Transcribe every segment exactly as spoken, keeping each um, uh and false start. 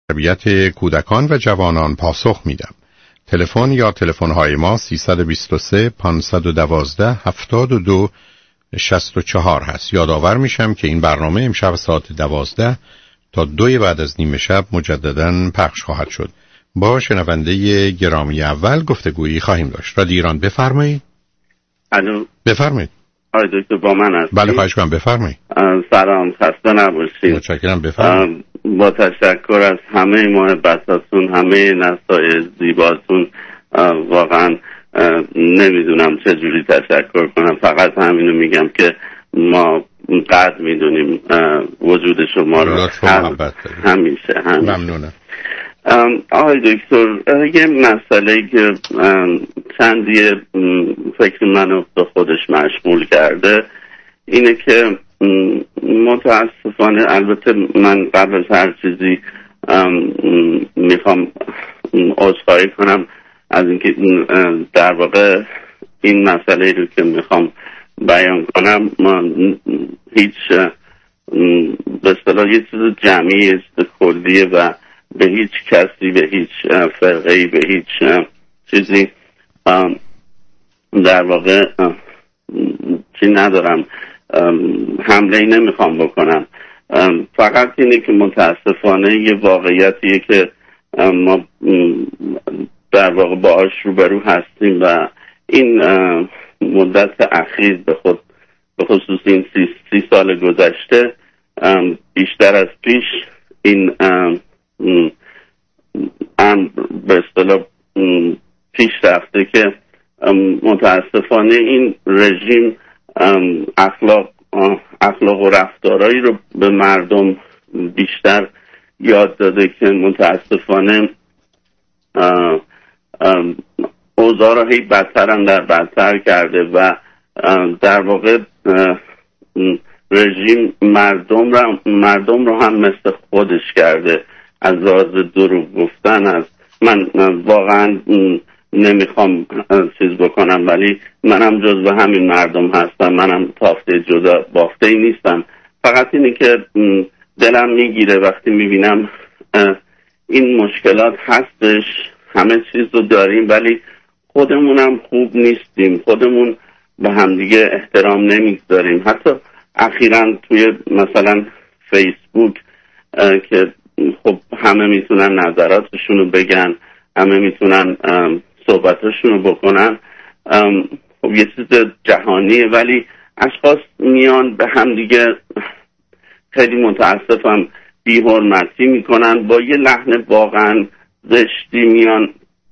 تربیت کودکان و جوانان پاسخ میدم. تلفن یا تلفن‌های ما سیصد و بیست و سه پانصد و دوازده هفتاد و دو شصت و چهار هست. یادآور میشم که این برنامه امشب ساعت دوازده تا دوی بعد از نیمه شب مجدداً پخش خواهد شد. با شنونده گرامی اول گفتگویی خواهیم داشت. رادیو ایران بفرمایید. الو بفرمایید. آقای دکتر با من هستی؟ بله خواهش کنم بفرمایید. سلام، خسته نباشید. متشکرم، بفرمایید. با تشکر از همه محبتاتون، همه نصایح زیباتون. واقعا نمیدونم چه جوری تشکر کنم. فقط همینو میگم که ما قدر میدونیم وجود شما رو. همیشه همیشه ممنونم. آقای دکتر، یه مسئله که چندی فکر منو به خودش مشغول کرده اینه که متاسفانه، البته من قبل از هر چیزی میخوام عذرخواهی کنم از اینکه در واقع این مسئله رو که میخوام بیان کنم ما هیچ به اصطلاح یه چیز جمعی، یه چیز کلیه و به هیچ کسی، به هیچ فرقه‌ای، به هیچ چیزی در واقع چی ندارم، حمله ای نمیخوام بکنم. فقط اینه که متاسفانه یه واقعیتیه که ما در واقع باهاش روبرو هستیم و این مدت اخیر به خود به خصوص این سی, سی سال گذشته بیشتر از پیش این امر به اصطلاح پیش رفته که متاسفانه این رژیم اخلاق اخلاق و رفتارهایی رو به مردم بیشتر یاد داده که متاسفانه اوضاع را هی بدتر هم در بدتر کرده و در واقع رژیم مردم را مردم رو هم مثل خودش کرده. از لحاظ دروغ گفتن، از من, من واقعا نمیخوام چیز بکنم ولی منم جزو همین مردم هستم. منم تافته جدا بافته ای نیستم. فقط اینه که دلم میگیره وقتی میبینم این مشکلات هستش، همه چیز رو داریم ولی خودمونم خوب نیستیم، خودمون به همدیگه احترام نمیگذاریم. حتی اخیراً توی مثلا فیسبوک که خب همه میتونن نظراتشون رو بگن، همه میتونن صحبتاشون رو بکنن، خب یه چیز جهانیه ولی اشخاص میان به هم دیگه خیلی متاسفم بی حرمتی میکنن، با یه لحن واقعا زشتی میان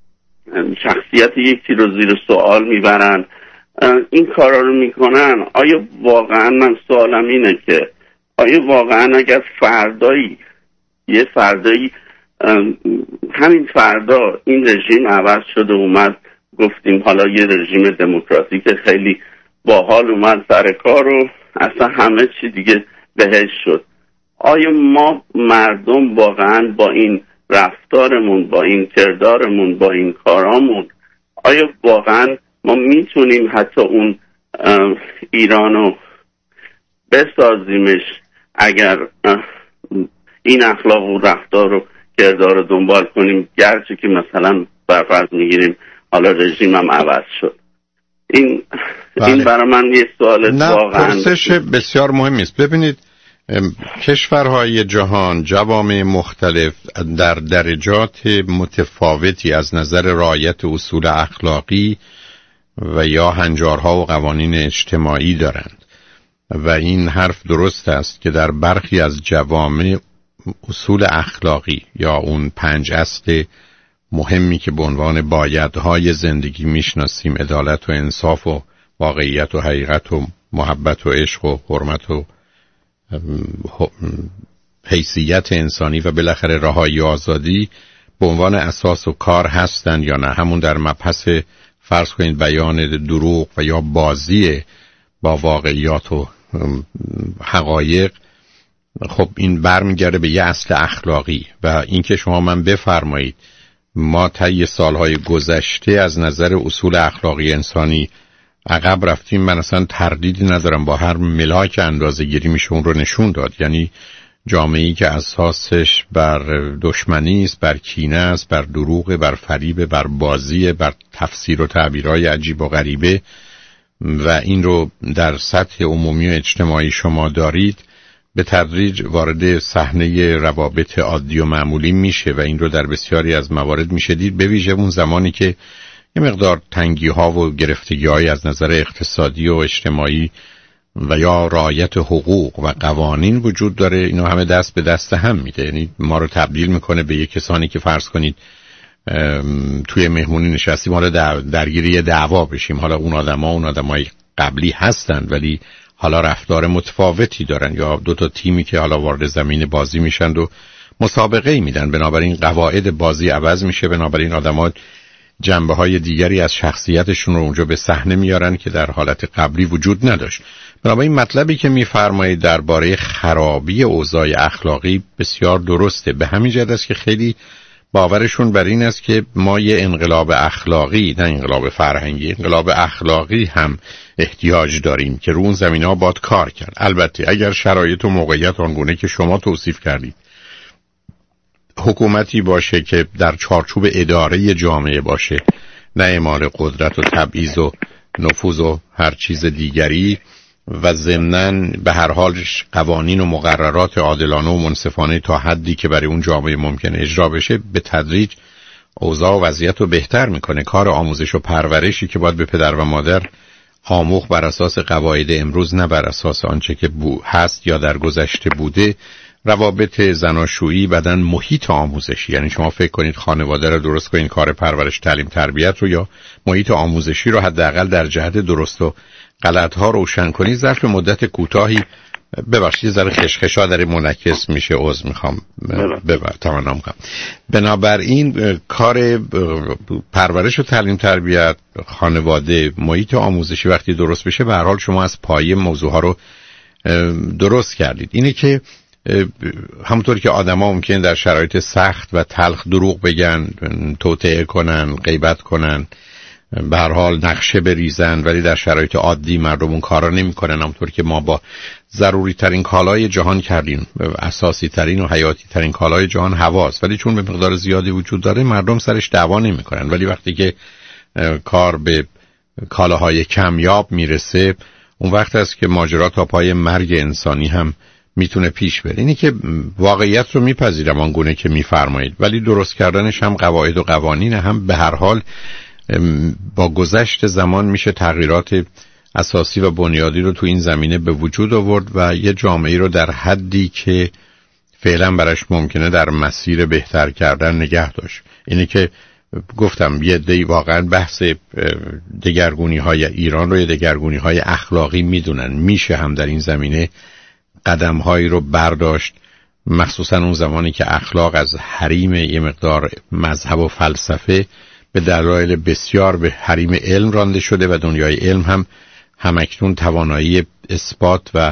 شخصیت یکی رو زیر سوال میبرن. این کارا رو میکنن. آیا واقعا، من سوالم اینه که آیا واقعا اگر فردایی یه فردایی همین فردا این رژیم عوض شده اومد، گفتیم حالا یه رژیم دموکراتیک خیلی باحال اومد سر کار و اصلا همه چی دیگه بهش شد، آیا ما مردم واقعا با این رفتارمون، با این کردارمون، با این کارامون، آیا واقعا ما میتونیم حتی اون ایرانو بسازیمش اگر این اخلاق و رفتار و کردار رو دنبال کنیم، گرچه که مثلا برفرض میگیریم حالا رژیم هم عوض شد؟ این بله. این برای من یه سوال واقعا پرسش بسیار مهمی است. ببینید کشورهای جهان، جوامع مختلف در درجات متفاوتی از نظر رعایت اصول اخلاقی و یا هنجارها و قوانین اجتماعی دارند و این حرف درست است که در برخی از جوامع اصول اخلاقی یا اون پنج اصل مهمی که به عنوان بایدهای زندگی میشناسیم، عدالت و انصاف و واقعیت و حقیقت و محبت و عشق و حرمت و حیثیت انسانی و بالاخره رهایی و آزادی به عنوان اساس و کار هستند یا نه. همون در مبحث فرض کنید بیان دروغ و یا بازی با واقعیات و حقایق، خب این برمیگرده به یه اصل اخلاقی و اینکه شما من بفرمایید ما طی سالهای گذشته از نظر اصول اخلاقی انسانی عقب رفتیم، من اصلا تردیدی ندارم، با هر ملاک اندازه گیری میشه اون رو نشون داد. یعنی جامعه‌ای که اساسش بر دشمنی است، بر کینه است، بر دروغ، بر فریب، بر بازی، بر تفسیر و تعبیرهای عجیب و غریبه و این رو در سطح عمومی و اجتماعی شما دارید، به تدریج وارد صحنه روابط عادی و معمولی میشه و این رو در بسیاری از موارد میشه دید، به ویژه اون زمانی که یه مقدار تنگی ها و گرفتگی های از نظر اقتصادی و اجتماعی و یا رعایت حقوق و قوانین وجود داره. اینا همه دست به دست هم میده، یعنی ما رو تبدیل میکنه به یک کسانی که فرض کنید توی مهمونی نشستیم حالا در درگیری دعوا بشیم. حالا اون آدما اون آدمای قبلی هستن ولی حالا رفتار متفاوتی دارن، یا دو تا تیمی که حالا وارد زمین بازی میشن و مسابقه میدن، بنابراین قواعد بازی عوض میشه، بنابراین آدما جنبه‌های دیگری از شخصیتشون رو اونجا به صحنه میارن که در حالت قبلی وجود نداشت. بنابراین مطلبی که میفرمایید درباره خرابی اوضاع اخلاقی بسیار درسته، به همین جهت است که خیلی باورشون بر این است که ما یه انقلاب اخلاقی، نه انقلاب فرهنگی، انقلاب اخلاقی هم احتیاج داریم که رو اون زمینه‌ها باید کار کرد. البته اگر شرایط و موقعیت آنگونه که شما توصیف کردید حکومتی باشه که در چارچوب اداره جامعه باشه، نه اعمال قدرت و تبعیض و نفوذ و هر چیز دیگری، و ضمناً به هر حال قوانین و مقررات عادلانه و منصفانه تا حدی که برای اون جامعه ممکن اجرا بشه، به تدریج اوضاع و وضعیت رو بهتر میکنه. کار آموزش و پرورشی که باید به پدر و مادر آموخت بر اساس قواعد امروز، نه بر اساس آنچه که بو هست یا در گذشته بوده. روابط زناشویی، بدن محیط آموزشی، یعنی شما فکر کنید خانواده رو درست کنید، کار پرورش، تعلیم، تربیت رو یا محیط آموزشی رو حداقل در جهت درست و غلط‌ها روشن کنید، ظرف مدت کوتاهی، ببخشید ذره خشخشا در منعکس میشه، عذر میخوام، ببر تمام میکنم. بنابراین کار پرورش و تعلیم تربیت، خانواده، محیط آموزشی وقتی درست بشه، به هر حال شما از پایه موضوعها رو درست کردید. اینه که همونطور که آدما ممکنه در شرایط سخت و تلخ دروغ بگن، توطئه کنن، غیبت کنن، به هر حال نقشه بریزن، ولی در شرایط عادی مردم اون کارا نمیکنن. همونطور که ما با ضروری ترین کالای جهان کردیم، اساسی ترین و حیاتی ترین کالای جهان هواست، ولی چون به مقدار زیادی وجود داره مردم سرش دعوا نمیکنن. ولی وقتی که کار به کالاهای کمیاب میرسه، اون وقت است که ماجرا تا پای مرگ انسانی هم میتونه پیش بره. اینی که واقعیت رو میپذیرم آنگونه که میفرمایید، ولی درست کردنش هم قواعد و قوانین هم به هر حال با گذشت زمان میشه تغییرات اساسی و بنیادی رو تو این زمینه به وجود آورد و یه جامعه رو در حدی که فعلا برش ممکنه در مسیر بهتر کردن نگه داشت. اینه که گفتم یه دی واقعا بحث دگرگونی های ایران رو یه دگرگونی های اخلاقی میدونن، میشه هم در این زمینه قدم هایی رو برداشت، مخصوصا اون زمانی که اخلاق از حریم یه مقدار مذهب و فلسفه به دلایل بسیار به حریم علم رانده شده و دنیای علم هم همکنون توانایی اثبات و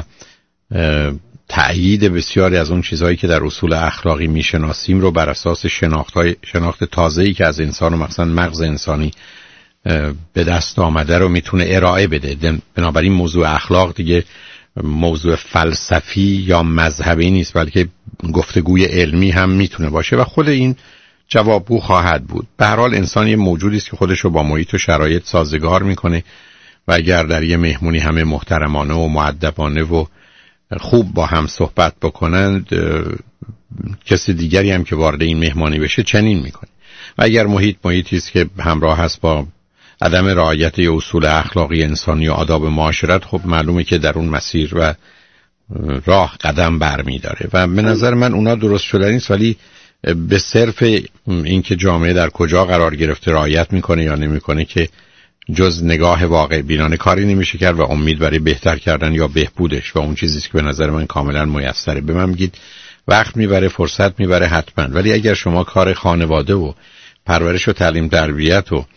تأیید بسیاری از اون چیزهایی که در اصول اخلاقی میشناسیم رو بر اساس شناخت‌های شناخت تازه‌ای که از انسان و مثلا مغز انسانی به دست آمده رو میتونه ارائه بده. بنابراین موضوع اخلاق دیگه موضوع فلسفی یا مذهبی نیست، بلکه گفتگوی علمی هم میتونه باشه و خود این جوابگو خواهد بود. به هر حال انسان یه موجودی است که خودش رو با محیط و شرایط سازگار میکنه و اگر در یه مهمونی همه محترمانه و مؤدبانه و خوب با هم صحبت بکنند، کسی دیگری هم که وارد این مهمانی بشه چنین میکنه. و اگر محیط محیطی است که همراه هست با عدم رعایت اصول اخلاقی انسانی و آداب معاشرت، خب معلومه که در اون مسیر و راه قدم برمی‌داره و به نظر من اونا درست شدنی نیست، ولی به صرف اینکه جامعه در کجا قرار گرفته رعایت میکنه یا نمیکنه که جز نگاه واقع بینانه کاری نمیشه کرد و امید برای بهتر کردن یا بهبودش و اون چیزی که به نظر من کاملا میسره. به من میگید وقت میبره، فرصت میبره، حتما، ولی اگر شما کار خانواده و پرورش و تعلیم تربیت و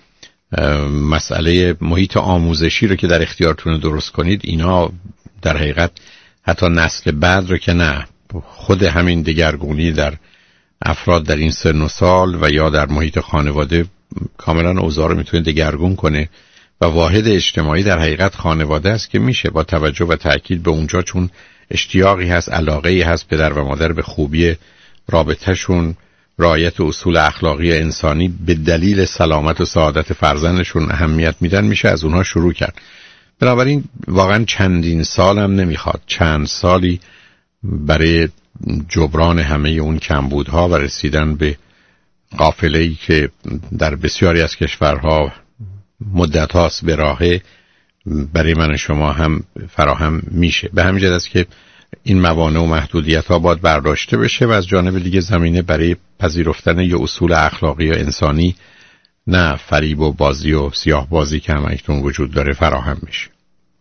مسئله محیط آموزشی رو که در اختیارتون درست کنید، اینا در حقیقت حتی نسل بعد رو که نه، خود همین دگرگونی در افراد در این سن و سال و یا در محیط خانواده کاملا اوضاع رو میتونه دگرگون کنه و واحد اجتماعی در حقیقت خانواده است که میشه با توجه و تأکید به اونجا، چون اشتیاقی هست، علاقه‌ای هست پدر و مادر به خوبی رابطهشون، رعایت اصول اخلاقی انسانی به دلیل سلامت و سعادت فرزندشون اهمیت میدن، میشه از اونها شروع کرد. بنابراین واقعا چندین سال هم نمیخواد، چند سالی برای جبران همه اون کمبودها و رسیدن به قافله‌ای که در بسیاری از کشورها مدت هاست به راهه برای من شما هم فراهم میشه. به همین جهت است که این موانع و محدودیت ها باید برداشته بشه و از جانب دیگه زمینه برای پذیرفتن یه اصول اخلاقی و انسانی، نه فریب و بازی و سیاه بازی که همکنون وجود داره، فراهم میشه.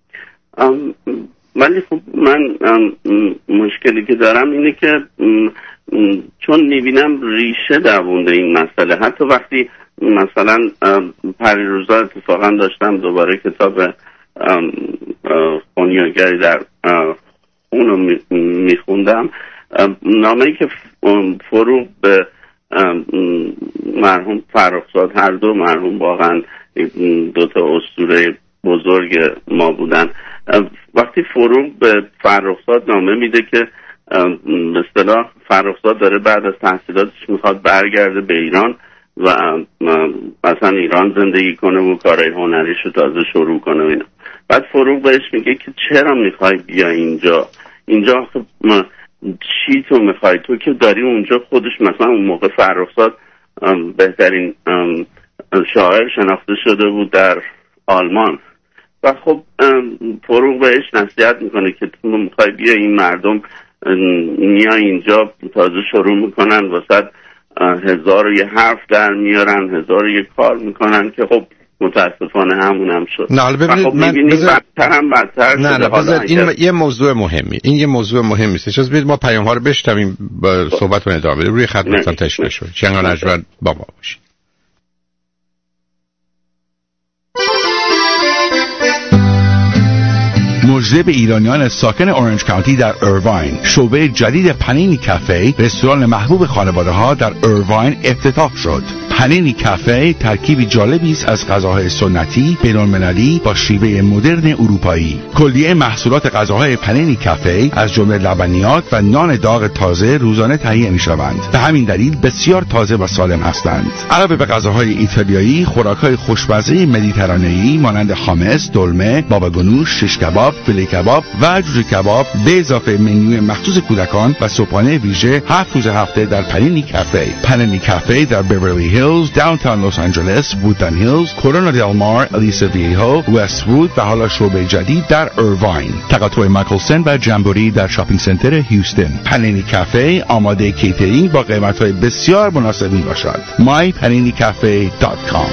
ولی خب من مشکلی که دارم اینه که چون میبینم ریشه دوونده این مسئله. حتی وقتی مثلا پریروزا اتفاقا داشتم دوباره کتاب خونیاگری در اونو میخوندم، نامه‌ای که فروغ به مرحوم فرخزاد، هر دو مرحوم واقعا دوتا اسطوره بزرگ ما بودن، وقتی فروغ به فرخزاد نامه میده که به اصطلاح فرخزاد داره بعد از تحصیلاتش میخواد برگرده به ایران و مثلا ایران زندگی کنه و کارهای هنریش رو تازه شروع کنه و اینا. بعد فروغ بهش میگه که چرا میخوای بیا اینجا؟ اینجا چی تو میخوای؟ تو که داری اونجا. خودش مثلا اون موقع فرخزاد بهترین شاعر شناخته شده بود در آلمان و خب فروغ بهش نصیحت میکنه که تو میخوای بیا، این مردم میای اینجا تازه شروع میکنن واسه هزار و یه حرف در میارن، هزار و یه کار میکنن که خب متاسفانه همون هم شد. نه حالا ببینید خب من بذار بدتر هم بدتر نه شده. نه بذار این م... یه موضوع مهمی، این یه موضوع مهمی است. اجازه بدید ما پیام ها رو بشنویم با صحبت رو ادامه بدیم. روی خط مثلا تشریح شد چنگان اجوان با ما باشید. مژده به ایرانیان ساکن اورنج کانتی در ایرواین، شعبه جدید پنینی کافه، رستوران محبوب خانواده ها در ایرواین افتتاح شد. پنینی کافه ترکیبی جالبی است از غذاهای سنتی بین‌المللی با شیوه مدرن اروپایی. کلیه محصولات غذاهای پنینی کافه از جمله لبنیات و نان داغ تازه روزانه تهیه می‌شوند. به همین دلیل بسیار تازه و سالم هستند. علاوه به غذاهای ایتالیایی، خوراک‌های خوشمزه مدیترانه‌ای مانند خامس، دلمه، بابا گنوش، شش کباب، فیله کباب و جوجه کباب به اضافه منوی مخصوص کودکان و صبحانه ویژه هفت روز هفته در پنینی کافه. پنینی کافه در بیورلی هیلز، داونتاون لس آنجلس، وودن هیلز، کورونا دل مار، الیسا ویهو، وست وود و حالا شعبه جدید در ایرواین. تقاطع مایکلسن و جمبوری در شاپینگ سنتر هیوستن. پنینی کافه آماده کیترینگ با قیمت‌های بسیار مناسب میباشد. my panini cafe dot com.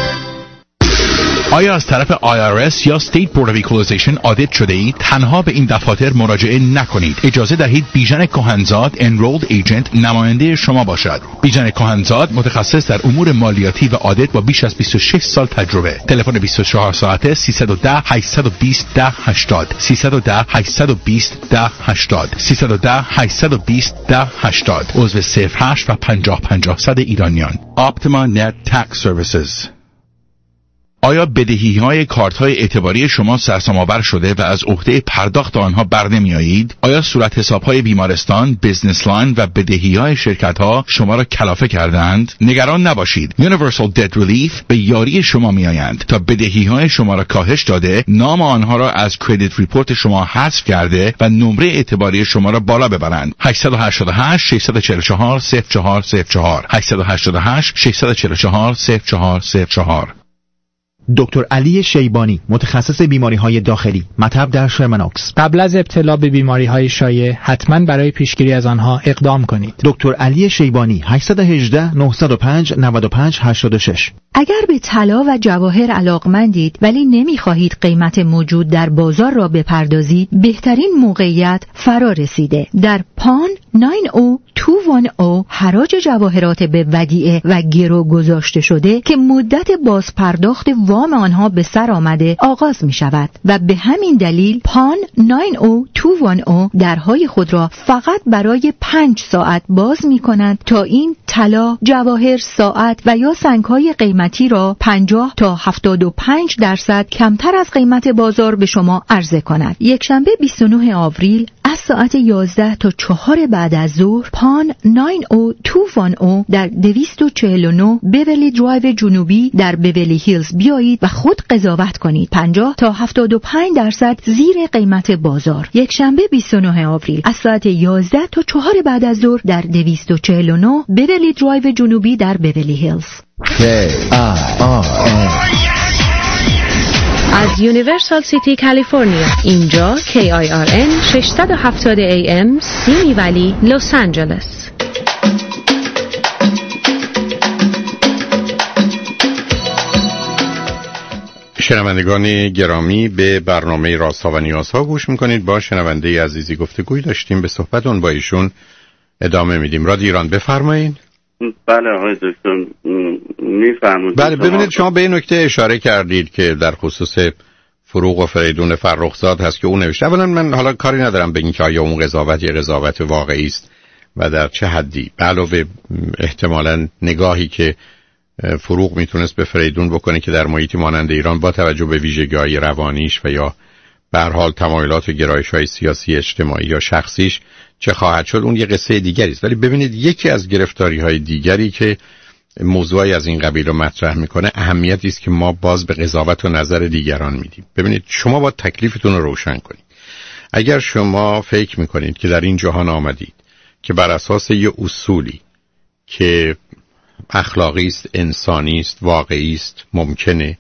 آیا از طرف آی آر اس یا State Board of Equalization آدیت شده اید؟ تنها به این دفاتر مراجعه نکنید. اجازه دهید بیژن کهنزاد Enrolled Agent نماینده شما باشد. بیژن کهنزاد متخصص در امور مالیاتی و آدیت با بیش از بیست و شش سال تجربه. تلفن بیست و چهار ساعته سیصد و ده هشتصد و بیست ده هشتاد سیصد و ده هشتصد و بیست ده هشتاد سیصد و ده هشتصد و بیست ده هشتاد. عضو صفر هشت و پنجاه پنجاه صد ایرانیان. Optima Net Tax Services. آیا بدهی‌های کارت‌های اعتباری شما سرسام‌آور شده و از عهده پرداخت آنها برنمی‌آیید؟ آیا صورت حساب‌های بیمارستان، بزنس لاین و بدهی‌های شرکت‌ها شما را کلافه کردند؟ نگران نباشید. Universal Debt Relief به یاری شما می‌آیند تا بدهی‌های شما را کاهش داده، نام آنها را از کردیت ریپورت شما حذف کرده و نمره اعتباری شما را بالا ببرند. هشت هشت هشت شش چهار چهار صفر چهار صفر چهار هشت هشت هشت شش چهار چهار صفر چهار صفر چهار. دکتر علی شیبانی، متخصص بیماری‌های داخلی، مطب در شرمنوکس. قبل از ابتلا به بیماری‌های شایع حتما برای پیشگیری از آنها اقدام کنید. دکتر علی شیبانی، هشت یک هشت نه صفر پنج نه پنج هشت شش. اگر به طلا و جواهر علاقمندید ولی نمی‌خواهید قیمت موجود در بازار را بپردازید، بهترین موقعیت فرا رسیده. در پان نه صفر دو یک صفر حراج جواهرات به ودیعه و گرو گذاشته شده که مدت بازپرداخت وام آنها به سر آمده آغاز می شود و به همین دلیل پان نه صفر دو یک صفر درهای خود را فقط برای پنج ساعت باز می کنند تا این طلا، جواهر، ساعت و یا سنگ‌های قیمتی را پنجاه تا هفتاد و پنج درصد کمتر از قیمت بازار به شما عرضه کند. یک شنبه بیست و نه آوریل از ساعت یازده تا چهار بعد از ظهر پان نه صفر دو صفر در دویست و چهل و نه بیورلی درایو جنوبی در بیورلی هیلز بیایید و خود قضاوت کنید. پنجاه تا هفتاد و پنج درصد زیر قیمت بازار. یک شنبه بیست و نه آوریل از ساعت یازده تا چهار بعد از ظهر در دویست و چهل و نه بیورلی درایو جنوبی در بیورلی هیلز. از یونیورسال سیتی کالیفرنیا، اینجا کی آی آر ان ششصد و هفتاد ای ام سیمی ولی لس آنجلس. شنوندگان گرامی، به برنامه رازها و نیازها گوش میکنید. با شنونده عزیزی گفتگوی داشتیم، به صحبتون با ایشون ادامه میدیم. رادیو ایران بفرمایید. بله آقای دکتر میفرمایید. بله ببینید، شما به این نکته اشاره کردید که در خصوص فروغ و فریدون فرخزاد هست که اون نوشته. اولا من حالا کاری ندارم به این که آیا اون قضاوت یا قضاوت واقعی است و در چه حدی، به علاوه احتمالاً نگاهی که فروغ میتونست به فریدون بکنه که در محیطی مانند ایران با توجه به ویژگی‌های روانیش و یا به هر حال تمایلات و گرایش‌های سیاسی اجتماعی یا شخصیش چه خواهد شد، اون یه قصه دیگری است. ولی ببینید، یکی از گرفتاری‌های دیگری که موضوعی از این قبیل رو مطرح میکنه اهمیتی است که ما باز به قضاوت و نظر دیگران میدیم. ببینید، شما با تکلیفتون رو روشن کنید. اگر شما فکر میکنید که در این جهان آمدید که بر اساس یه اصولی که اخلاقی است، انسانی است، واقعی است، ممکنه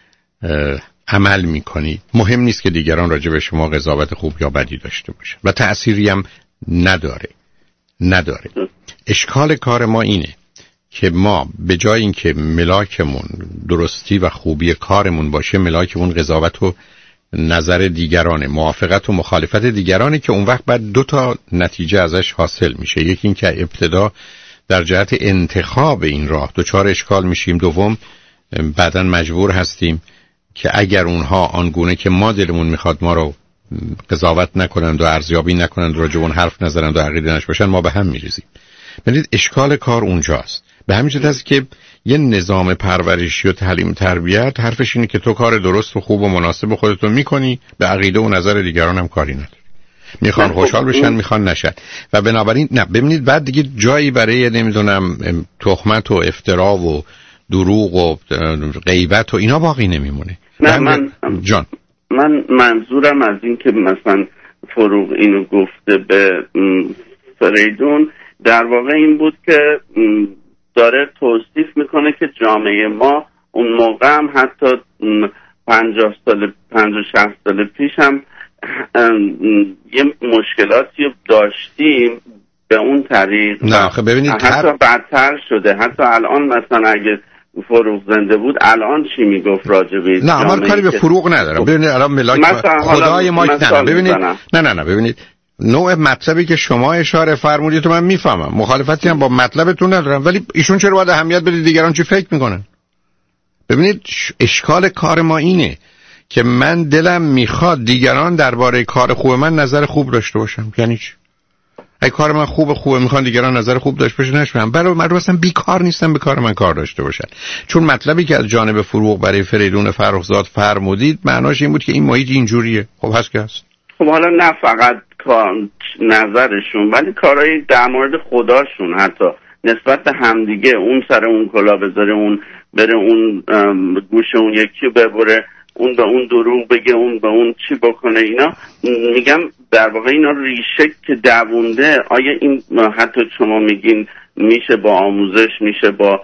عمل میکنید، مهم نیست که دیگران راجع به شما قضاوت خوب یا بدی داشته باشن و تأثیری هم نداره نداره اشکال کار ما اینه که ما به جای اینکه ملاکمون درستی و خوبی کارمون باشه، ملاکمون قضاوت و نظر دیگرانه، موافقت و مخالفت دیگرانه، که اون وقت بعد دو تا نتیجه ازش حاصل میشه. یکی این که ابتدا در جهت انتخاب این راه دوچار اشکال میشیم، دوم بعداً مجبور هستیم که اگر اونها آنگونه که ما دلمون میخواد ما رو قضاوت نکنند و ارزیابی نکنند، راجع به اون حرف نزنند و عقیده نش باشن، ما به هم میریزیم. ببینید، اشکال کار اونجاست. به همین جهت است که یه نظام پرورشی و تعلیم تربیت حرفش اینه که تو کار درست و خوب و مناسب خودتو میکنی، به عقیده و نظر دیگران هم کاری نداری. میخوان خوشحال بشن، میخوان نشن. و بنابراین نه، ببینید، بعد دیگه جایی برای نمیدونم تهمت و افترا و دروغ و غیبت و اینا باقی نمیمونه. نه من جان من منظورم از این که مثلا فروغ اینو گفته به فریدون، در واقع این بود که داره توصیف میکنه که جامعه ما اون موقع هم حتی پنجاه سال پنجاه شصت سال پیش هم یه مشکلاتی داشتیم به اون طریق. نه خب ببینید، حتی هر... بدتر شده. حتی الان مثلا اگه فروغ زنده بود الان چی میگفت راجع به نه، من کاری به فروغ ندارم. ببینید الان ملاک خدای ما نه ببینید نه نه نه ببینید، نوع مطلبی که شما اشاره فرمودید تو من میفهمم، مخالفتی هم با مطلبتون ندارم، ولی ایشون چرا باید اهمیت بده دیگران چی فکر میکنن؟ ببینید، اشکال کار ما اینه که من دلم میخواد دیگران درباره کار خوب من نظر خوب داشته باشن. یعنی چی؟ ای کار من خوب خوبه، میخوان دیگران نظر خوب داشته باشن نشون. برای من اصلا بیکار نیستم به کار من کار داشته باشن. چون مطلبی که از جانب فروغ برای فریدون فرخزاد فرمودید معناش این بود که این محیط اینجوریه. خب هست که هست. خب حالا نه فقط کار نظرشون، ولی کارهای در مورد خداشون، حتی نسبت به همدیگه، اون سر اون کلا بذاره، اون بره اون گوش اون یکی ببره، اون به اون دروغ بگه، اون به اون چی بکنه، اینا میگم در واقع اینا ریشه که دوونده. آیا این حتی شما میگین میشه با آموزش، میشه با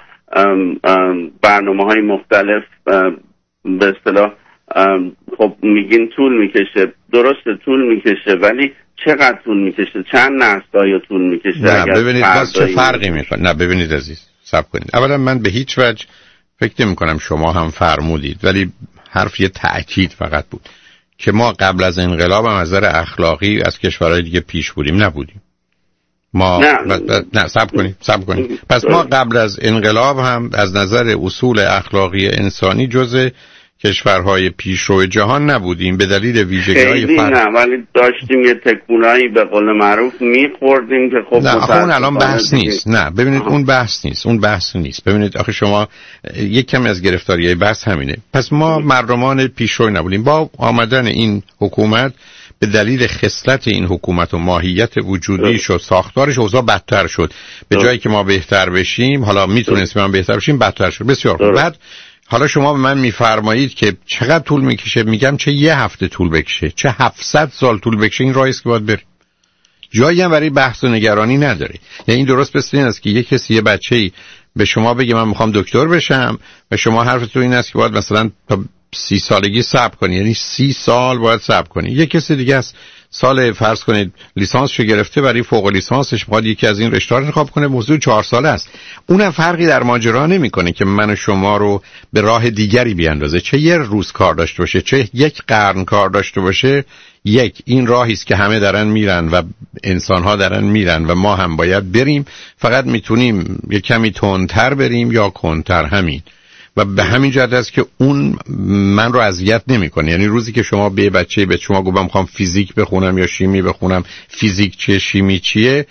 برنامه های مختلف به اصطلاح، خب میگین طول میکشه، درسته طول میکشه، ولی چقدر طول میکشه؟ چند نسل آیا طول میکشه؟ نه ببینید بس چه فرقی میکنه. نه ببینید عزیز، صبر کنید. اولا من به هیچ وجه فکر نمی کنم شما هم فرمودید، ولی حرف یه تأکید فقط بود که ما قبل از انقلاب هم از نظر اخلاقی از کشورهای دیگه پیش بودیم. نبودیم ما. نه نه صبر کنید صبر کنید پس ما قبل از انقلاب هم از نظر اصول اخلاقی انسانی جزء کشورهای پیشرو جهان نبودیم به دلیل ویژگی‌های فرد. نه ولی داشتیم یه تکونایی به قول معروف می‌خوردیم که خب نه اون الان بحث نیست. نه ببینید آه. اون بحث نیست اون بحث نیست ببینید آخه شما یک کم از گرفتاریای بحث همینه. پس ما مردمان پیشرو نبودیم. با آمدن این حکومت به دلیل خصلت این حکومت و ماهیت وجودیش و ساختارش اوضاع بدتر شد. به جایی که ما بهتر بشیم، حالا میتونستیم هم بهتر بشیم، بدتر شد. بسیار خوب. بعد حالا شما به من میفرمایید که چقدر طول میکشه؟ میگم چه یه هفته طول بکشه، چه هفتصد سال طول بکشه، این راهی است که باید بریم. جایی هم برای بحث و نگرانی نداره. یعنی این درست مثل این است که یه کسی، یه بچه‌ای به شما بگه من میخوام دکتر بشم و شما حرفتون این است که باید مثلا تا سی سالگی صبر کنی، یعنی سی سال باید صبر کنی. یه کسی دیگه است سال فرض کنید لیسانسشو گرفته، برای فوق لیسانسش میخواد یکی از این رشته‌ها رو انتخاب کنه، موضوع چهار ساله است. اونم فرقی در ماجرا نمیکنه که من و شما رو به راه دیگری بیاندازه، چه یه روز کار داشته باشه، چه یک قرن کار داشته باشه. یک، این راهی است که همه دارن میرن و انسان‌ها دارن میرن و ما هم باید بریم، فقط میتونیم یه کمی تندتر بریم یا کندتر، همین. و به همین جهت است که اون من رو اذیت نمیکنه. یعنی روزی که شما به بچه به شما گفتم میخوام فیزیک بخونم یا شیمی بخونم، فیزیک چیه شیمی چیه،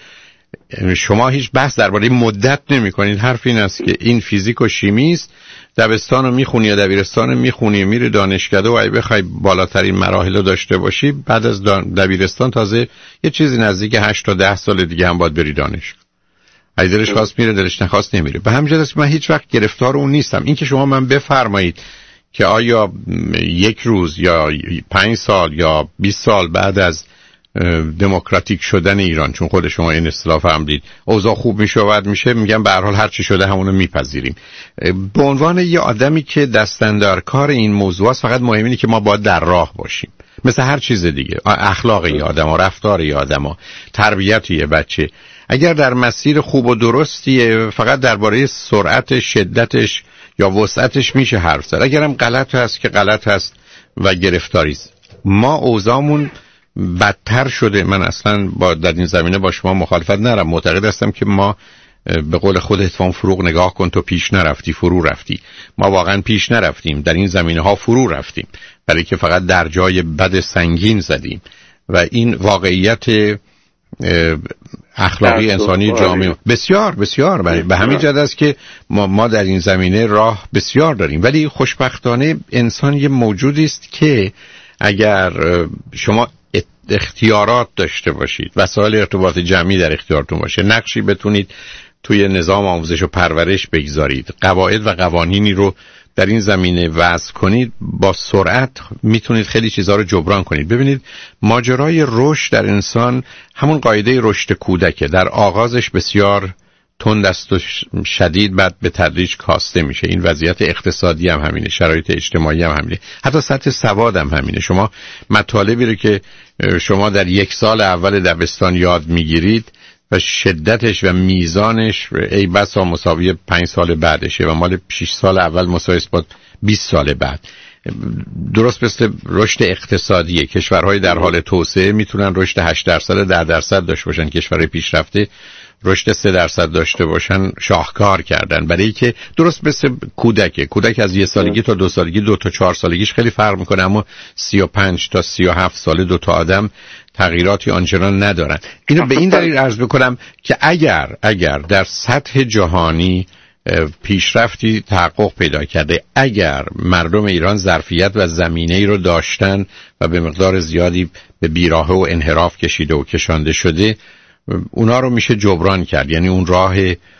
شما هیچ بحث درباره مدت نمیکنید. حرف این است که این فیزیک و شیمی است، دبستان رو میخونی یا دبیرستان رو میخونی، میری دانشکده و اگه بخوای بالاترین مراحل رو داشته باشی، بعد از دبیرستان تازه یه چیزی نزدیک هشت تا ده سال دیگه هم باید بری دانشگاه. اگه دلش خواست میره، دلش نخواست نمیره. به همین جهت من هیچ وقت گرفتار اون نیستم. این که شما من بفرمایید که آیا یک روز یا پنج سال یا بیست سال بعد از دموکراتیک شدن ایران، چون خود شما این اصطلاح فهمیدید، اوضاع خوب میشه و بد میشه، میگم به هر حال هر چی شده همونو میپذیریم. به عنوان یه آدمی که دستاندرکار این موضوع است، فقط مهم اینه که ما باید در راه باشیم، مثل هر چیز دیگه. اخلاق یه آدم و رفتار یه آدم و تربیت یه بچه اگر در مسیر خوب و درستیه، فقط درباره سرعت، شدتش یا وسعتش میشه حرف زد. اگرم غلط هست که غلط هست و گرفتاری است. ما اوضاعمون بدتر شده. من اصلا با در این زمینه با شما مخالفت ندارم. معتقد هستم که ما به قول خود اتفاق فروغ نگاه کن، تو پیش نرفتی فرو رفتی. ما واقعا پیش نرفتیم، در این زمینه ها فرو رفتیم، برای که فقط در جای بد سنگین زدیم و این واقعیت اخلاقی انسانی جامعه بسیار بسیار برای به همین جهت است که ما, ما در این زمینه راه بسیار داریم. ولی خوشبختانه انسان یه موجودی است که اگر شما اختیارات داشته باشید، وسایل ارتباط جمعی در اختیارتون باشه، نقشی بتونید توی نظام آموزش و پرورش بگذارید، قواعد و قوانینی رو در این زمینه وضع کنید، با سرعت میتونید خیلی چیزها رو جبران کنید. ببینید ماجرای رشد در انسان همون قاعده رشد کودکه، در آغازش بسیار تند است و شدید، بعد به تدریج کاسته میشه. این وضعیت اقتصادی هم همینه، شرایط اجتماعی هم همینه، حتی سطح سواد هم همینه. شما مطالبی رو که شما در یک سال اول دبستان یاد میگیرید و شدتش و میزانش ای بسا مساوی پنج سال بعدشه و مال شش سال اول مساوی با بیست سال بعد. درست مثل رشد اقتصادیه، کشورهای در حال توسعه میتونن رشد هشت درصد ده درصد داشته باشن، کشورهای پیشرفته رشد سه درصد داشته باشن، شاهکار کردن. برای که درست مثل کودکه، کودک از یه سالگی تا دو سالگی، دو تا چهار سالگیش خیلی فرق میکنه، اما سی و پنج تا سی و هفت ساله دو تا آدم تغییراتی آنچنان ندارن. اینو به این دلیل عرض بکنم که اگر اگر در سطح جهانی پیشرفتی تحقق پیدا کرده، اگر مردم ایران ظرفیت و زمینه‌ای رو داشتن و به مقدار زیادی به بیراهه و انحراف کشیده و کشانده شده، اونا رو میشه جبران کرد. یعنی اون راه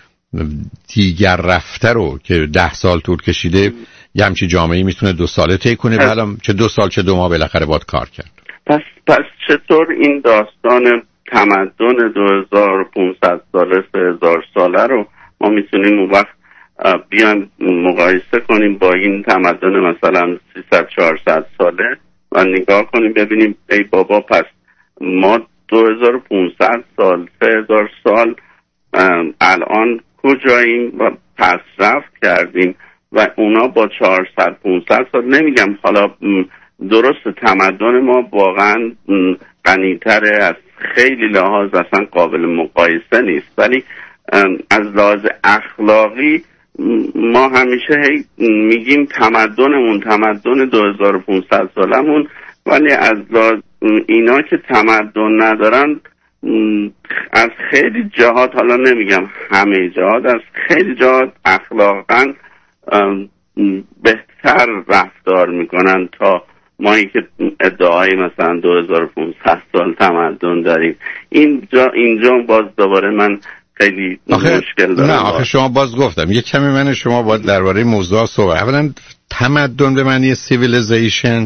دیگر رفته رو که ده سال طول کشیده، یه همچی جامعه‌ای میتونه دو ساله طی کنه، بعدم چه دو سال چه دو ماه بالاخره باید کار کرد. پس پس چطور این داستان تمدن دو هزار و پانصد ساله، سه هزار ساله رو ما میتونیم اون وقت بیان مقایسه کنیم با این تمدن مثلا سیصد چهارصد ساله و نگاه کنیم ببینیم ای بابا، پس ما دو هزار و پانصد سال، سه هزار سال الان کجاییم و پیشرفت کردیم و اونا با چهارصد پانصد سال، نمیگم حالا درست تمدن ما واقعا غنی‌تره، از خیلی لحاظ اصلا قابل مقایسه نیست، ولی از لحاظ اخلاقی ما همیشه هی میگیم تمدنمون تمدن دو هزار و پانصد سالمون، ولی از لحاظ اینا که تمدن ندارن از خیلی جهات، حالا نمیگم همه جهات، از خیلی جهات اخلاقا بهتر رفتار میکنن تا مایی که ادعای مثلا دو هزار و پانصد سال تمدن داریم، اینجا اینجا باز دوباره من خیلی مشکل دارم. نه آخه شما باز گفتم یه کمی من شما باید درباره موضوع صحبت. اولا تمدن به معنی سیویلیزیشن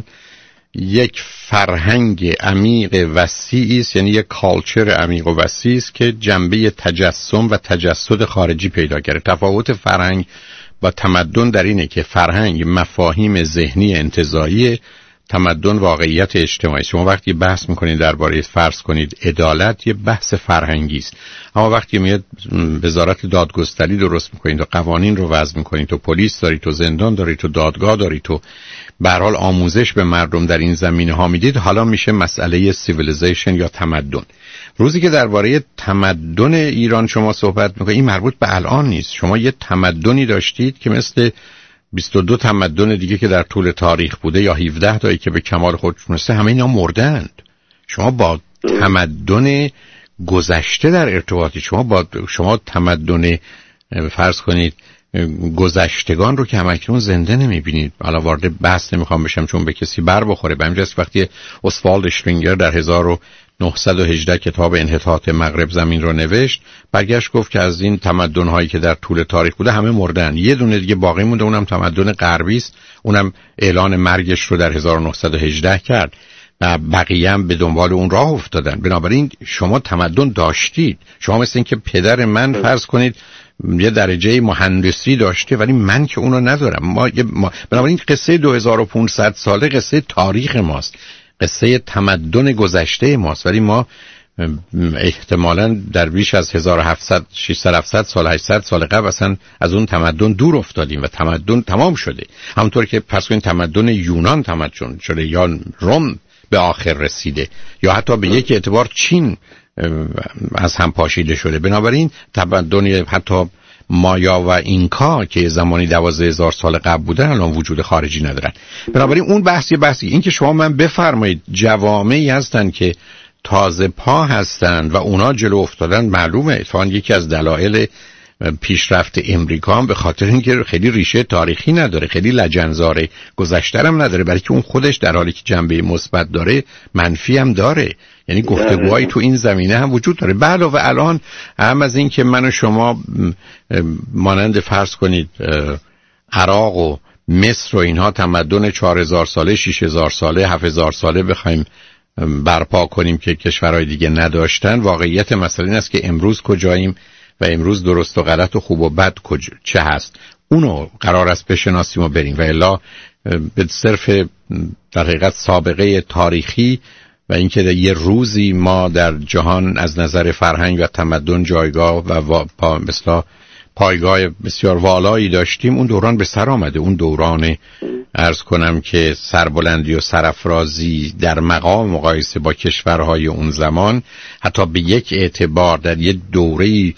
یک فرهنگ عمیق وسیعی است، یعنی یک کالچر عمیق و وسیعی است که جنبه تجسم و تجسد خارجی پیدا کرده. تفاوت فرهنگ با تمدن در اینه که فرهنگ مفاهیم ذهنی انتزاعی، تمدن واقعیت اجتماعی. شما وقتی بحث میکنید درباره فرض کنید عدالت، یه بحث فرهنگی است. اما وقتی میاد وزارت دادگستری درست میکنید و قوانین رو وضع میکنید، تو پلیس دارید، تو زندان دارید، تو دادگاه دارید، تو به هر حال آموزش به مردم در این زمینه ها میدید، حالا میشه مسئله سیویلیزیشن یا تمدن. روزی که درباره تمدن ایران شما صحبت میکنید، این مربوط به الان نیست. شما یه تمدنی داشتید که مثل بیست و دو تمدن دیگه که در طول تاریخ بوده یا هفده تایی که به کمال خودشون رسیده، همه اینا مردند. شما با تمدن گذشته در ارتباطی، شما با شما تمدن فرض کنید گذشتگان رو که همکنون زنده نمیبینید. حالا وارد بحث نمیخوام بشم چون به کسی بر بخوره. به همین جاست وقتی اسوالد اشترینگر در هزار و نهصد و هجده کتاب انحطاط مغرب زمین رو نوشت، برگشت گفت که از این تمدن هایی که در طول تاریخ بوده همه مردن، یه دونه دیگه باقی مونده، اونم تمدن غربی است، اونم اعلان مرگش رو در هزار و نهصد و هجده کرد و بقیه هم به دنبال اون راه افتادن. بنابراین شما تمدن داشتید. شما مثل این که پدر من فرض کنید یه درجه مهندسی داشته ولی من که اونو ندارم. ما, ما... بنابراین قصه دو هزار و پانصد ساله قصه تاریخ ماست، قصه تمدن گذشته ماست، ولی ما احتمالاً در بیش از هزار و هفتصد ششصد هفتصد سال هشتصد سال قبل اصلا از اون تمدن دور افتادیم و تمدن تمام شده. همونطور که پس این تمدن یونان تمدن شده یا روم به آخر رسیده یا حتی به یک اعتبار چین از هم پاشیده شده. بنابراین تمدن حتی مایا و اینکا که زمانی دوازده هزار سال قبل بودن الان وجود خارجی ندارن. بنابراین اون بحثی بحثی این که شما من بفرمایید جوامعی هستن که تازه پا هستن و اونا جلو افتادن، معلومه. اتفاقاً یکی از دلایل پیشرفت امریکا هم به خاطر اینکه خیلی ریشه تاریخی نداره، خیلی لجنزاره، گذشته هم نداره، بلکه اون خودش در حالی که جنبه مثبت داره منفی هم داره. یعنی گفتگوهایی تو این زمینه هم وجود داره. به علاوه الان هم از این که من و شما مانند فرض کنید عراق و مصر و اینها تمدن چهار هزار ساله، شش هزار ساله، هفت هزار ساله بخوایم برپا کنیم که کشورهای دیگه نداشتن، واقعیت مسئله این است که امروز کجاییم و امروز درست و غلط و خوب و بد کجا چه هست، اونو قرار است بشناسیم و بریم. و الا به صرف در حقیقت سابقه تاریخی و اینکه یه روزی ما در جهان از نظر فرهنگ و تمدن جایگاه و پا مثلا پایگاه بسیار والایی داشتیم، اون دوران به سر آمده. اون دوران عرض کنم که سربلندی و سرافرازی در مقام مقایسه با کشورهای اون زمان، حتی به یک اعتبار در یک دوره‌ای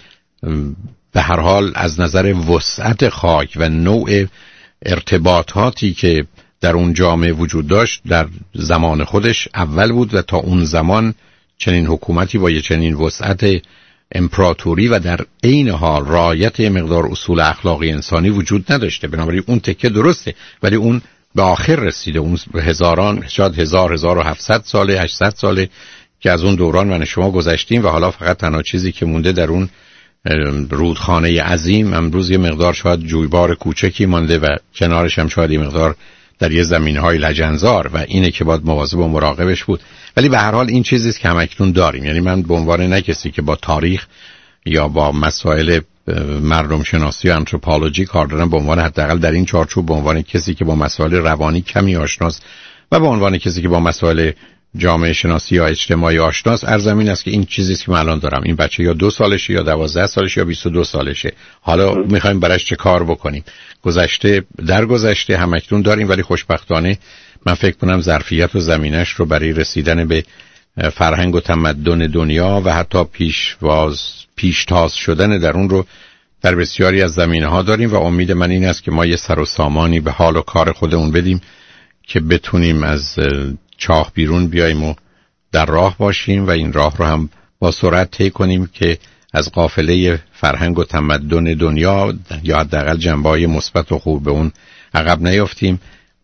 به هر حال از نظر وسعت خاک و نوع ارتباطاتی که در اون جامعه وجود داشت در زمان خودش اول بود و تا اون زمان چنین حکومتی با یه چنین وسعت امپراتوری و در عین حال رعایت مقدار اصول اخلاقی انسانی وجود نداشته. بنابراین اون تکه درسته ولی اون به آخر رسیده. اون هزاران شاید هزار هزار و هفتصد ساله هشتصد ساله که از اون دوران من شما گذشتیم و حالا فقط تنها چیزی که مونده در اون رودخانه عظیم امروز یه مقدار شاید جویبار کوچکی مانده و کنارش هم شاید یه مقدار در یه زمینهای لجنزار و اینه که باید مواظب و مراقبش بود. ولی به هر حال این چیزی است که همکنون داریم. یعنی من به عنوان نه کسی که با تاریخ یا با مسائل مردم شناسی و آنتروپولوژی کار دارم، به عنوان حداقل در این چارچوب به عنوان کسی که با مسائل روانی کمی آشناست و به عنوان کسی که با مسائل جامعه شناسی یا اجتماعی آشناست، ارزم این است که این چیزی است که من الان دارم. این بچه یا دو سالشه یا دوازده سالشه یا بیست و دو سالشه، حالا میخوایم براش چه کار بکنیم. گذشته در گذشته همکنون داریم ولی خوشبختانه من فکر کنم ظرفیت و زمینش رو برای رسیدن به فرهنگ و تمدن دنیا و حتی پیشواز پیشتاز شدن در اون رو در بسیاری از زمینه‌ها داریم و امید من این است که ما یه سر و سامانی به حال و کار خودمون بدیم که بتونیم از چاه بیرون بیاییم و در راه باشیم و این راه رو هم با سرعت طی کنیم که از قافله فرهنگ و تمدن دنیا یا حداقل جنبه‌های مثبت و خوب به اون عقب نیافتیم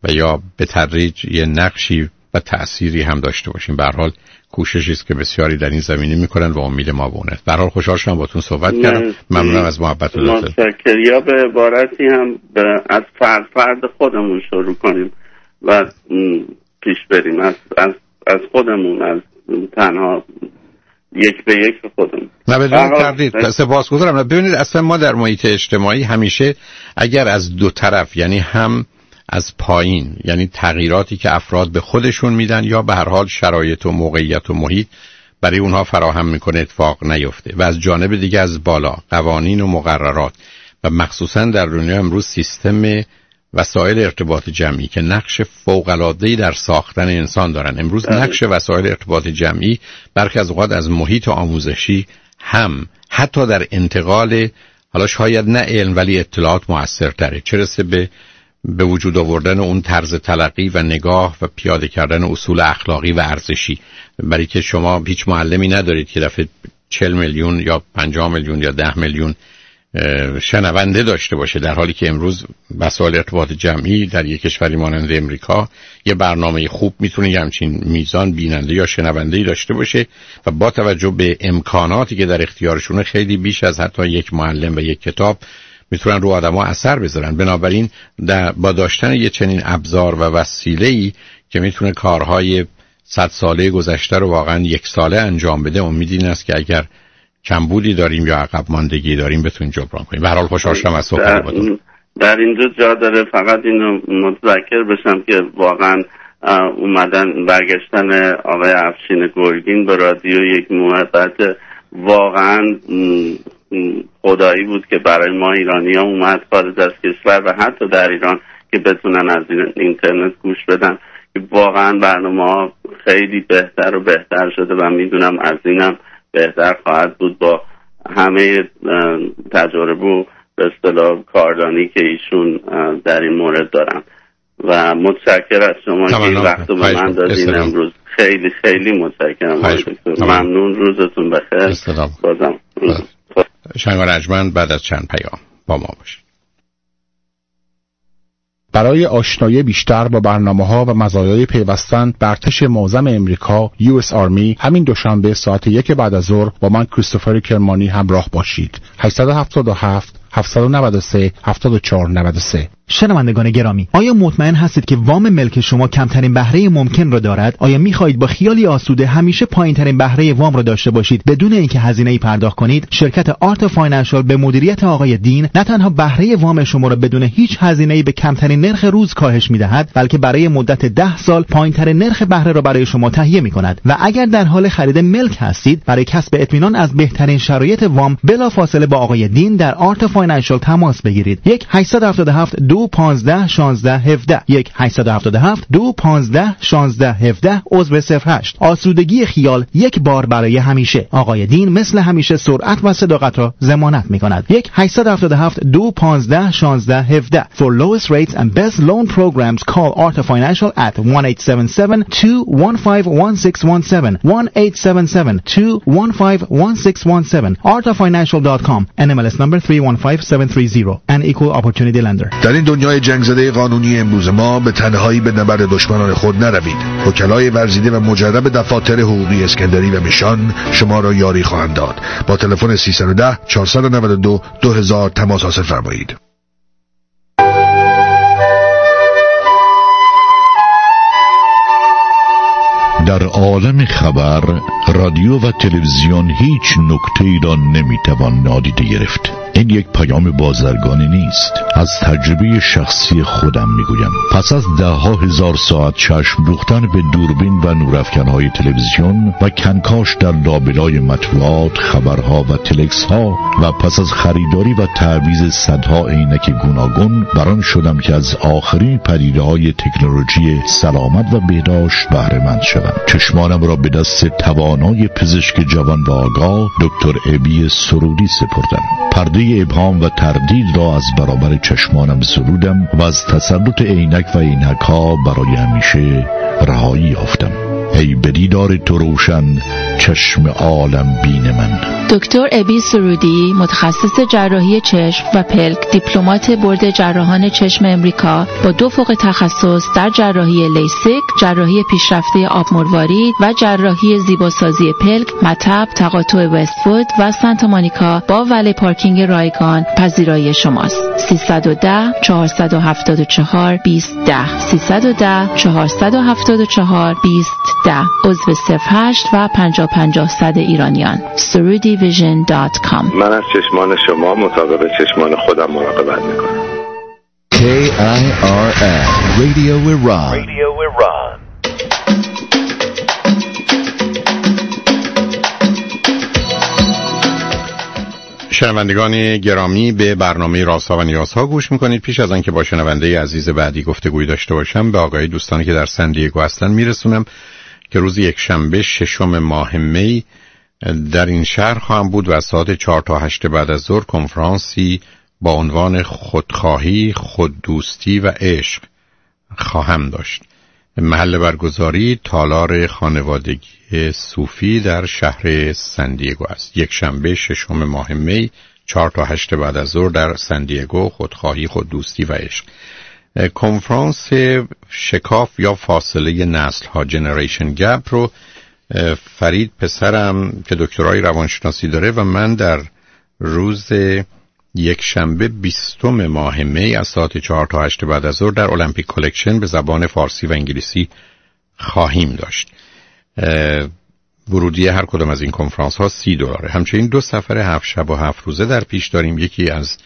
و یا به تدریج یه نقشی و تأثیری هم داشته باشیم. به هر حال کوششی است که بسیاری در این زمینه میکنن و امید ما به اونه. به هر حال خوشحال شدم باهاتون صحبت کردم. ممنونم از محبت و لطفتون. متشکرم. یا به عبارتی هم از فرد فرد خودمون شروع کنیم و پیش بریم، از از از خودمون، از تنها یک به یک خودمون. نه بدون تردید سپاسگزارم. ببینید اصلا ما در محیط اجتماعی همیشه اگر از دو طرف، یعنی هم از پایین، یعنی تغییراتی که افراد به خودشون میدن یا به هر حال شرایط و موقعیت و محیط برای اونها فراهم میکنه اتفاق نیفته، و از جانب دیگه از بالا قوانین و مقررات و مخصوصا در دنیا امروز سیستم وسایل ارتباط جمعی که نقش فوق‌العاده‌ای در ساختن انسان دارن. امروز نقش وسایل ارتباط جمعی برخی از اوقات از محیط آموزشی هم حتی در انتقال، حالا شاید نه علم ولی اطلاعات موثرتره، چه رسه به به وجود آوردن اون طرز تلقی و نگاه و پیاده کردن اصول اخلاقی و ارزشی. برای که شما هیچ معلمی ندارید که دفعه چهل میلیون یا پنجاه میلیون یا ده میلیون شنونده داشته باشه، در حالی که امروز وسایل ارتباط جمعی در یک کشوری مانند امریکا یه برنامه خوب میتونه یه همچین میزان بیننده یا شنونده‌ای داشته باشه و با توجه به امکاناتی که در اختیارشونه خیلی بیش از حتی یک معلم و یک کتاب میتونن رو آدم‌ها اثر بذارن. بنابراین در با داشتن یه چنین ابزار و وسیله‌ای که میتونه کارهای صد ساله گذشته رو واقعا یک ساله انجام بده، امید این است که اگر کمبودی داریم یا عقب ماندگی داریم بتونیم جبران کنیم. به هر حال خوشحال شدم از صحبت باهاتون. در اینجا جا داره فقط اینو متذکر بشم که واقعا اومدن برگشتن آقای افشین گرگین به رادیو یک محبت واقعا خدایی بود که برای ما ایرانی ها اومد خارج از کشور و حتی در ایران که بتونن از اینترنت گوش بدن، که واقعا برنامه ها خیلی بهتر و بهتر شده و میدونم از اینم بهتر خواهد بود با همه تجارب و به اصطلاح کاردانی که ایشون در این مورد دارن. و متشکر از شما که این وقت رو به من دادین امروز. خیلی خیلی متشکرم. ممنون. روزتون بخیر. بازم روز شنگار ارجمند بعد از چند پیام با ما باشید. برای آشنایی بیشتر با برنامه‌ها و مزایای پیوستن به ارتش معظم امریکا یو اس آرمی همین دوشنبه ساعت یک بعد از ظهر با من کریستوفر کرمانی همراه باشید. هشت هفت هفت هفت نه سه هفت چهار نه سه. شنوندگان گرامی، آیا مطمئن هستید که وام ملک شما کمترین بهره ممکن را دارد؟ آیا می‌خواهید با خیالی آسوده همیشه پایین‌ترین بهره وام را داشته باشید بدون اینکه هزینه‌ای پرداخت کنید؟ شرکت آرت فاینانشال به مدیریت آقای دین نه تنها بهره وام شما را بدون هیچ هزینه‌ای به کمترین نرخ روز کاهش می‌دهد، بلکه برای مدت ده سال پایین‌ترین نرخ بهره را برای شما تهیه می‌کند. و اگر در حال خرید ملک هستید، برای کسب اطمینان از بهترین شرایط وام بلافاصله با آقای دین در آرت فاینانشال تماس بگیرید. یک هشت هفت هفت دو یک پنج یک شش یک هفت یک هشت هفت هفت دو یک پنج یک شش یک هفت عضو صفر هشت. آسودگی خیال یک بار برای همیشه. آقای دین مثل همیشه سرعت و صداقت را ضمانت می‌کند. یک هشت هفت هفت دو یک پنج یک شش یک هفت. For lowest rates and best loan programs call Arta Financial at one eight seven seven two one five one six one seven one eight seven seven two one five one six one seven arta financial dot com N M L S number three one five seven three zero an equal opportunity lender. در این دنیای جنگ زده قانونی امروز ما به تنهایی به نبرد دشمنان خود نروید. وکلای ورزیده و مجرب دفاتر حقوقی اسکندری و میشان شما را یاری خواهند داد. با تلفن سیصد و ده چهارصد و نود و دو دو هزار تماس حاصل فرمایید. در عالم خبر، رادیو و تلویزیون هیچ نکته‌ای را نمیتوان نادیده گرفت. این یک پیام بازرگانی نیست. از تجربه شخصی خودم میگویم. پس از ده ها هزار ساعت چشم دوختن به دوربین و نورافکن‌های تلویزیون و کنکاش در لابلای مطبوعات، خبرها و تلکس ها و پس از خریداری و تعویض صدها عینک گوناگون، بران شدم که از آخرین پدیده‌های تکنولوژی سلامت و بهداشت بهره مند شوم. چشمانم را به دست توانای پزشک جوان و آگاه دکتر ابی سرودی سپردم. پرده ابهام و تردید را از برابر چشمانم سرودم و از تسلط عینک و عینک‌ها برای همیشه رهایی یافتم. ای به دیدار تو روشن چشم عالم بین من. دکتر ابی سرودی، متخصص جراحی چشم و پلک، دیپلمات بورد جراحان چشم امریکا با دو فوق تخصص در جراحی لیسیک، جراحی پیشرفته آب مروارید و جراحی زیباسازی پلک، مطب، تقاطع وست‌وود و سانتا مونیکا با ولی پارکینگ رایگان پذیرای شماست. سیصد و ده چهارصد و هفتاد و چهار بیست ده سیصد و ده چهارصد و هفتاد و چهار بیست ده عضو صفر هشت و پنجاه پنجاه صد ایرانیان. سرودی ویژن دات کام. من از چشمان شما مطابق چشمان خودم مراقبت میکنم. کی آی آر اس Radio Iran. Radio Iran. شنوندگان گرامی، به برنامه رازها و نیازها گوش میکنید. پیش از آنکه با شنونده عزیز بعدی گفتگوی داشته باشم، به آگاهی دوستانی که در سن دیگو هستن میرسونم که روز یک شنبه ششم ماه می در این شهر خواهم بود و از ساعت چهار تا هشت بعد از ظهر کنفرانسی با عنوان خودخواهی، خوددوستی و عشق خواهم داشت. محل برگزاری تالار خانوادگی صوفی در شهر سندیگو است. یک شنبه ششم ماه می چهار تا هشت بعد از ظهر در سندیگو، خودخواهی، خوددوستی و عشق. کنفرانس شکاف یا فاصله نسل ها، جنریشن گپ رو فرید پسرم که دکترای روانشناسی داره و من در روز یک شنبه بیستم ماه می از ساعت چهار تا هشت بعد از ظهر در المپیک کلکشن به زبان فارسی و انگلیسی خواهیم داشت. ورودی هر کدام از این کنفرانس ها سی دلاره. همچنین دو سفر هفت شب و هفت روزه در پیش داریم. یکی از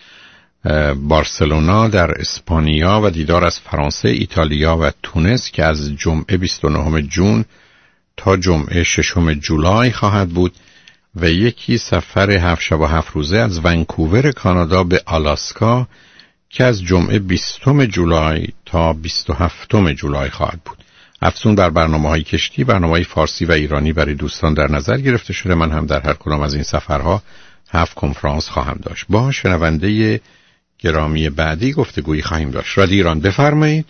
بارسلونا در اسپانیا و دیدار از فرانسه، ایتالیا و تونس که از جمعه بیست و نهم جون تا جمعه ششم جولای خواهد بود و یکی سفر هفت شب و هفت روزه از ونکوور کانادا به آلاسکا که از جمعه بیستم جولای تا بیست و هفتم جولای خواهد بود. افزون بر برنامه‌های کشتی، برنامه‌های فارسی و ایرانی برای دوستان در نظر گرفته شده. من هم در هر کدام از این سفرها هفت کنفرانس خواهم داشت. با شنونده گرامی بعدی گفتگویی خواهیم داشت. رادیو ایران، بفرمایید.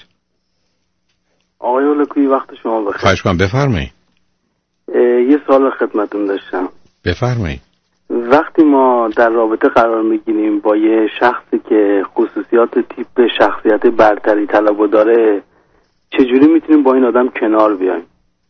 آقای اولکویی، وقت شما بخیر. خواهش کنم، بفرمایید. یه سوال خدمتتون داشتم. بفرمایید. وقتی ما در رابطه قرار میگیریم با یه شخصی که خصوصیات تیپ شخصیت برتری طلبو داره، چجوری میتونیم با این آدم کنار بیایم؟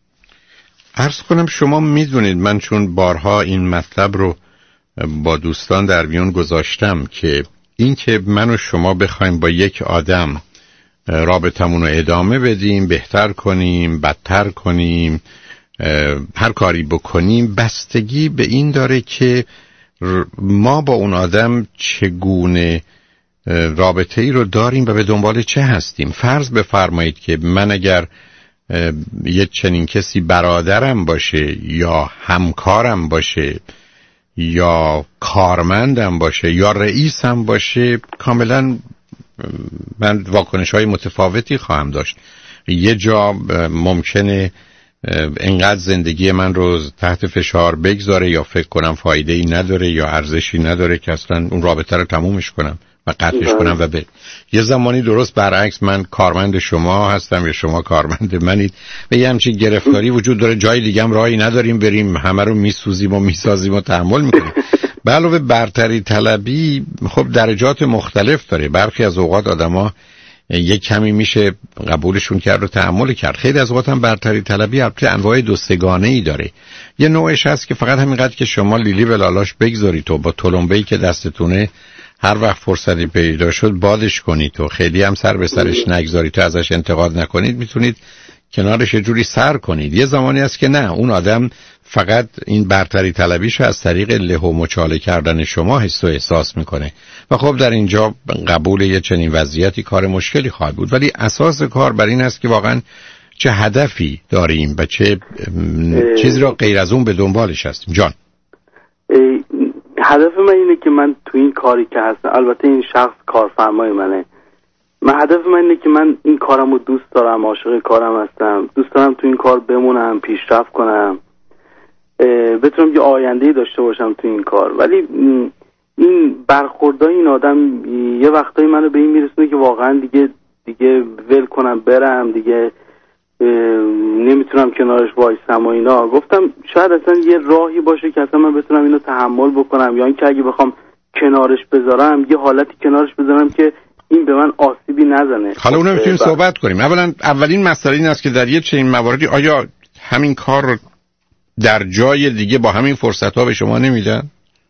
عرض کنم شما میدونید من چون بارها این مطلب رو با دوستان در میون گذاشتم که این که من و شما بخوایم با یک آدم رابطمون رو ادامه بدیم، بهتر کنیم، بدتر کنیم، هر کاری بکنیم، بستگی به این داره که ما با اون آدم چگونه رابطه ای رو داریم و به دنبال چه هستیم. فرض بفرمایید که من اگر یه چنین کسی برادرم باشه یا همکارم باشه یا کارمندم باشه یا رئیسم باشه، کاملا من واکنش های متفاوتی خواهم داشت. یه جا ممکنه انقدر زندگی من رو تحت فشار بگذاره یا فکر کنم فایده ای نداره یا ارزشی نداره که اصلا اون رابطه رو تمومش کنم و قطعش کنم و به یه زمانی درست برعکس من کارمند شما هستم یا شما کارمند منید و یه همچین گرفتاری وجود داره، جای دیگه هم راهی نداریم بریم، همه رو میسوزیم و میسازیم و تحمل میکنیم. به علاوه برتری طلبی خب درجات مختلف داره. برخی از اوقات آدما یک کمی میشه قبولشون کرد و تحمل کرد. خیلی از اوقات هم برتری طلبی البته انواع دو سگانه ای داره. یه نوعش هست که فقط همینقدر که شما لیلی و لالاش بگذاری تو با تلمبه‌ای که دستتونه هر وقت فرصتی پیدا شد بادش کنید تو خیلی هم سر به سرش نگذارید تو ازش انتقاد نکنید، میتونید کنارش یه جوری سر کنید. یه زمانی هست که نه، اون آدم فقط این برتری طلبیش از طریق له و مچاله کردن شما حس و احساس میکنه و خب در اینجا قبول یه چنین وضعیتی کار مشکلی خواهد بود. ولی اساس کار بر این است که واقعا چه هدفی داریم و چه چیزی را غیر از اون به دنبالش هستیم. جان، هدف من اینه که من تو این کاری که هستم، البته این شخص کارفرمای منه، من هدف من اینه که من این کارمو دوست دارم، عاشق کارم هستم، دوست دارم تو این کار بمونم، پیشرفت کنم، بتونم یه آینده‌ای داشته باشم تو این کار. ولی این برخوردای این آدم یه وقتایی منو به این میرسونه که واقعا دیگه دیگه ول کنم برم، دیگه نمیتونم کنارش وایسم و اینا. گفتم شاید اصلا یه راهی باشه که اصلا من بتونم اینو تحمل بکنم، یا اینکه اگه بخوام کنارش بذارم یه حالتی کنارش بذارم که این به من آسیبی نزنه. حالا اونو میتونیم صحبت کنیم. اولا اولین مسئله این است که در یه چنین مواردی آیا همین کار رو در جای دیگه با همین فرصت ها به شما نمیدن؟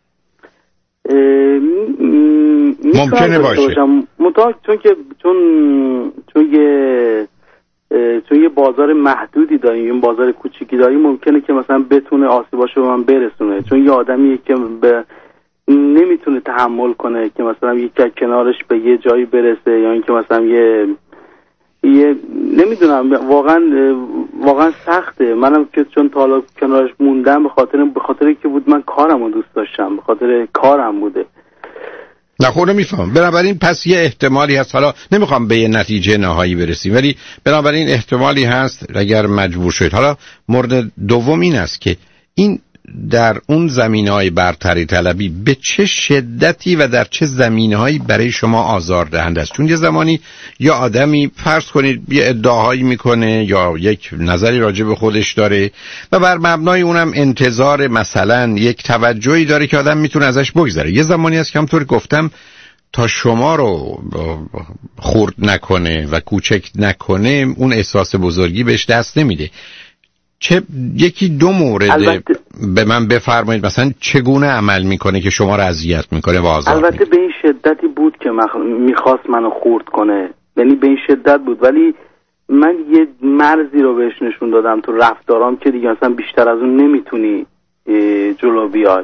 ممکنه باشه مطمئن، چون که چون چون یه چون یه بازار محدودی داریم، این بازار کوچیکی داریم، ممکنه که مثلا بتونه آسیباشو به من برسونه، چون یه آدمیه که به نمیتونه تحمل کنه که مثلا یکی کنارش به یه جایی برسه، یا اینکه مثلا یه یه نمیدونم، واقعا واقعا سخته. منم که چون تا حالا کنارش موندم به خاطر به خاطر که بود من کارمو دوست داشتم، به خاطر کارم بوده. نه خودم میفهم. بنابراین پس یه احتمالی هست، حالا نمیخوام به یه نتیجه نهایی برسیم، ولی بنابراین احتمالی هست اگر مجبور شدید. حالا مورد دوم این است که این در اون زمینه‌های برتری طلبی به چه شدتی و در چه زمینه‌هایی برای شما آزاردهنده است؟ چون یه زمانی یا آدمی فرض کنید یه ادعاهایی میکنه یا یک نظری راجع به خودش داره و بر مبنای اونم انتظار مثلا یک توجهی داره که آدم میتونه ازش بگذره. یه زمانی هست که همونطور گفتم تا شما رو خورد نکنه و کوچک نکنه اون احساس بزرگی بهش دست نمیده. چه یکی دو مورد البته به من بفرمایید مثلا چگونه عمل میکنه که شما رو اذیت میکنه و آزار میکنه؟ البته به این شدتی بود که مخ... میخواست منو خورد کنه، یعنی به این شدت بود، ولی من یه مرزی رو بهش نشون دادم تو رفتارام که دیگه اصلا بیشتر از اون نمیتونی جلو بیای.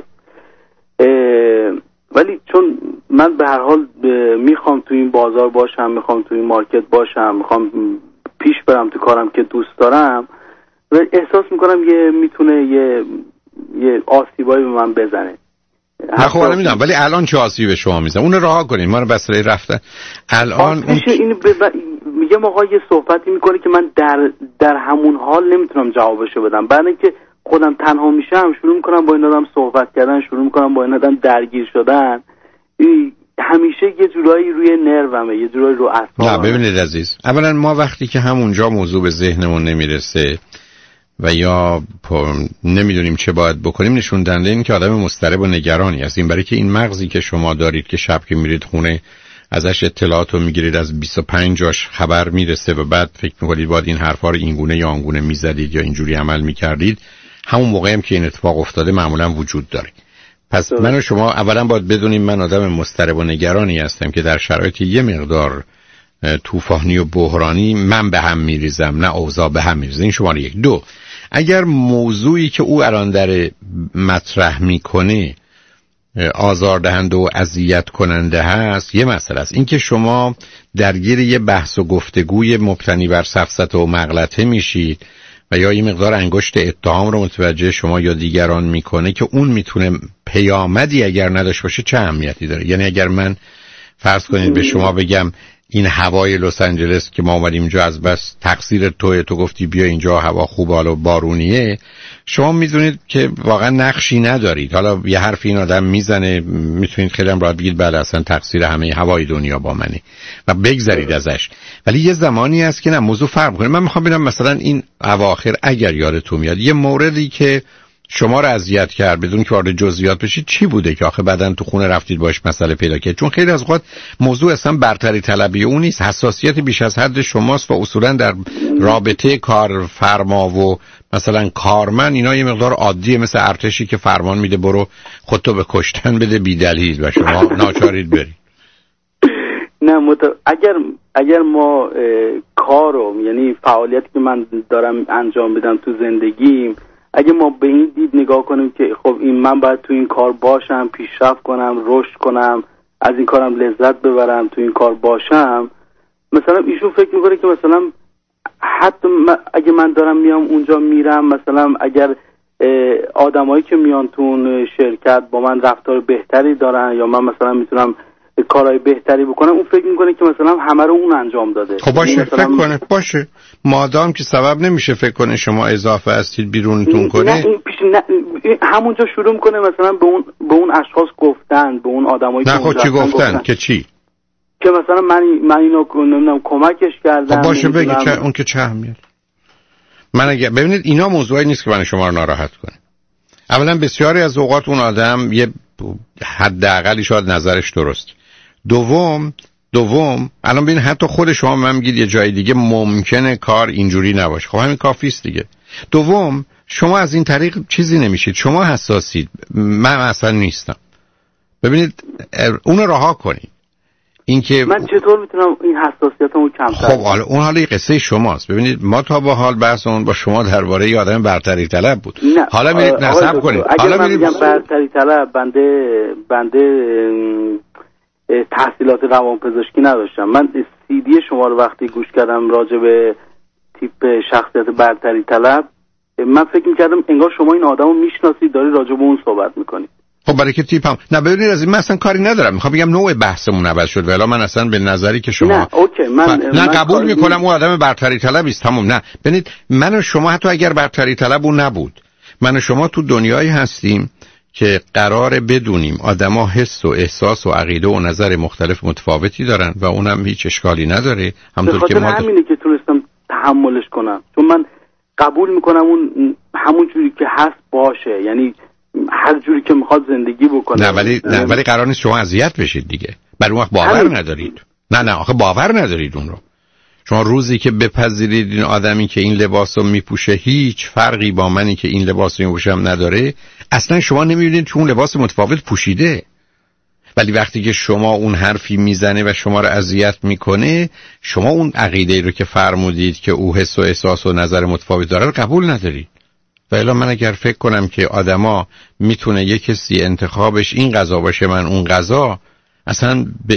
ولی چون من به هر حال میخوام تو این بازار باشم، میخوام تو این مارکت باشم، میخوام پیش برم تو کارم که دوست دارم و احساس میکنم یه میتونه یه یه آسیبایی به من بزنه. نه خب الان میدونم، ولی الان چه آسیبی به شما میزنه؟ اون رها کنین، ما رو بسره رفتن. الان اون این ب... میگه آقا یه صحبتی میکنه که من در در همون حال نمیتونم جوابشو بدم. بعد اینکه خودم تنها میشم شروع میکنم با این آدم صحبت کردن، شروع میکنم با این آدم درگیر شدن. همیشه یه جورایی روی نرومه، یه جورایی رو اعصابم. نه ببینید عزیز، اولا ما وقتی که همونجا موضوع به ذهنمون نمیرسه و یا نمیدونیم چه باید بکنیم، نشون دهنده این که آدم مضطرب و نگرانی است. این برای که این مغزی که شما دارید که شب که میرید خونه ازش اطلاعات رو میگیرید، از بیست و پنج جاش خبر میرسه و بعد فکر میکنید باید این حرفا رو این گونه یا آن گونه میزدید یا اینجوری عمل میکردید، همون موقعی هم که این اتفاق افتاده معمولا وجود داره. پس من و شما اولا باید بدونیم من آدم مضطرب و نگرانی هستم که در شرایط یه مقدار طوفانی و بحرانی من به هم میریزم، نه اوضاع به هم میریزه. این شماره یک. دو، اگر موضوعی که او الان در مطرح میکنه آزاردهنده و اذیت کننده هست، یه مسئله است. این که شما درگیر یه بحث و گفتگوی مبتنی بر سفسطه و مغلطه میشید و یا یه مقدار انگشت اتهام رو متوجه شما یا دیگران میکنه که اون میتونه پیامدی اگر نداشته باشه چه اهمیتی داره. یعنی اگر من فرض کنید به شما بگم این هوای لس آنجلس که ما اومدیم اینجا از بس تقصیر توئه، تو گفتی بیا اینجا هوا خوبه حالا بارونیه، شما میدونید که واقعا نقشی ندارید. حالا یه حرف این آدم میزنه، میتونید خیلی هم راحت بگید بله اصلا تقصیر همه هوای دنیا با منه و بگذرید ازش. ولی یه زمانی هست که نه، موضوع فرق میکنه. من میخوام ببینم مثلا این اواخر اگر یادتون میاد یه موردی که شما رو اذیت کرد بدون که وارد جزئیات بشید چی بوده که آخه بعدن تو خونه رفتید باش مسئله پیدا کرد؟ چون خیلی از اوقات موضوع اصلا برتری طلبی اون نیست، حساسیت بیش از حد شماست و اصولا در رابطه کارفرما و مثلا کارمند اینا یه مقدار عادیه، مثل ارتشی که فرمان میده برو خودتو به کشتن بده بی دلیل و شما ناچارید برید. نه مت... اگر اگر ما کارو یعنی فعالیتی که من دارم انجام بدم تو زندگیم، اگه ما به این دید نگاه کنیم که خب این من باید تو این کار باشم، پیشرفت کنم، رشد کنم، از این کارم لذت ببرم، تو این کار باشم، مثلا ایشون فکر میکنه که مثلا حتی اگه من دارم میام اونجا میرم، مثلا اگر آدمایی که میان تو اون شرکت با من رفتار بهتری دارن یا من مثلا میتونم کارهای بهتری بکنم، اون فکر میکنه که مثلا همه رو اون انجام داده. خب باشه فکر کنه، باشه مادام که سبب نمیشه فکر کنه شما اضافه هستید بیرونتون کنه. نه این پیش نه همونجا شروع میکنه مثلا به اون به اون اشخاص گفتن، به اون آدمایی که نه خب چی گفتن؟, گفتن که چی که مثلا من من اینو نمیدونم کمکش کردم. خب باشه بگی چه اون که چه اهمیت. من اگه ببینید اینا موضوعی نیست که من شما رو ناراحت کنه. اولا بسیاری از اوقات اون آدم یه حداقلی شاید نظرش درست. دوم دوم الان ببین حتی خود شما من میگید یه جای دیگه ممکنه کار اینجوری نباشه. خب همین کافی است دیگه. دوم شما از این طریق چیزی نمیشید. شما حساسید، من اصلا نیستم. ببینید اون رو رها کنید. اینکه من چطور میتونم این حساسیتمو کمتر خب حالا اون حالا قصه شماست. ببینید ما تا با حال بحث اون با شما درباره یه آدم برتری طلب بود. نه. حالا میرید نصب کنید. حالا من میگم برتری طلب، بنده بنده تحصیلات روانپزشکی نداشتم. من سی دی شما رو وقتی گوش کردم راجع به تیپ شخصیت برتری طلب، من فکر میکردم انگار شما این آدمو میشناسید، داری راجع به اون صحبت میکنید. خب برای که تیپ هم نه ببینید از این من اصلا کاری ندارم. میخوام بگم نوع بحثمون عوض شد. ولی من اصلا به نظری که شما نه اوکی من, من نه من قبول میکنم اون آدم برتری طلبی است، تموم. نه ببینید من و شما حتی اگر برتری طلب اون نبود، من و شما تو دنیایی هستیم که قراره بدونیم آدما حس و احساس و عقیده و نظر مختلف متفاوتی دارن و اونم هیچ اشکالی نداره. همونطور که ما همینه که تونستم تحملش کنم، چون من قبول میکنم اون همون جوری که هست باشه، یعنی هر جوری که میخواد زندگی بکنه. نه ولی نه ولی قرار نیست شما اذیت بشید دیگه. برای اون وقت باور همین. ندارید. نه نه آخه باور ندارید اون رو. شما روزی که بپذیرید این آدمی که این لباسو میپوشه هیچ فرقی با منی که این لباسو میپوشم نداره، اصلا شما نمیبینید چون اون لباس متفاوت پوشیده. ولی وقتی که شما اون حرفی میزنه و شما رو اذیت میکنه، شما اون عقیده رو که فرمودید که او حس و احساس و نظر متفاوت داره رو قبول ندارید. و الا من اگر فکر کنم که آدما میتونه یک کسی انتخابش این غذا باشه من اون غذا، اصلا به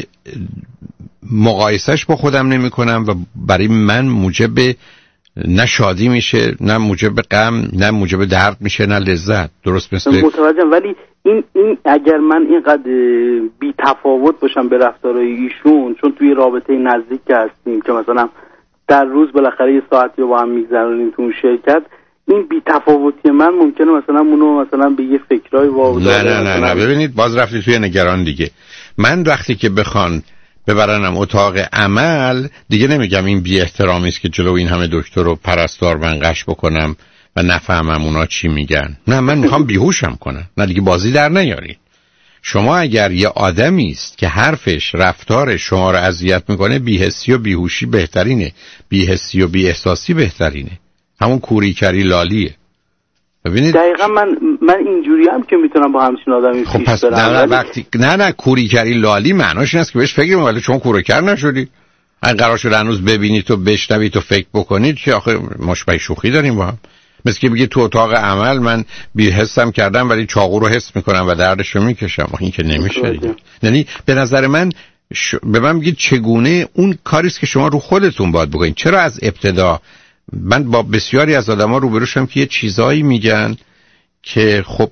مقایسش با خودم نمی کنم و برای من موجب نه شادی میشه، نه موجب غم، نه موجب درد میشه، نه لذت. درست مثل متوجهم. ولی این این اگر من اینقدر بی تفاوت باشم به رفتارهای ایشون، چون توی رابطه نزدیک هستیم که مثلا در روز بالاخره یه ساعتی رو با هم میگذرونیم تو اون شرکت، این بی تفاوتی من ممکنه مثلا اونو مثلا به یه فکرای واوداره. نه نه نه نه ببینید باز رفتی توی نگران دیگه. من وقتی که بخوان ببرنم اتاق عمل دیگه نمیگم این بی احترامی است که جلو این همه دکتر و پرستار منقش بکنم و نفهمم اونا چی میگن. نه من میخوام بیهوشم کنم. نه دیگه بازی در نیارید. شما اگر یه آدمی است که حرفش رفتارش شما رو اذیت میکنه، بی‌حسی و بیهوشی بهترینه، بی‌حسی و بی احساسی بهترینه. همون کوریکری لالیه. ببینید دقیقا من من اینجوری هم که میتونم با همچین آدمی خب پیش پس برم. نه نه وقتی نه نه کوریکری لالی معناش این است که بهش فکر کنید ولی شما کوریکر نشدید. اگه قرار شده هنوز ببینید تو بشنوید تو فکر بکنید که آخه مشبه شوخی داریم با هم. مثل که بگید تو اتاق عمل من بی حسم کردم ولی چاقو رو حس میکنم و دردش رو میکشم. این که نمیشه دیگه. یعنی به نظر من ش... به من بگید چگونه اون کاری است که شما رو خودتون باید بکنید. چرا از ابتدا من با بسیاری از آدما روبرو شدم که یه چیزایی میگن که خب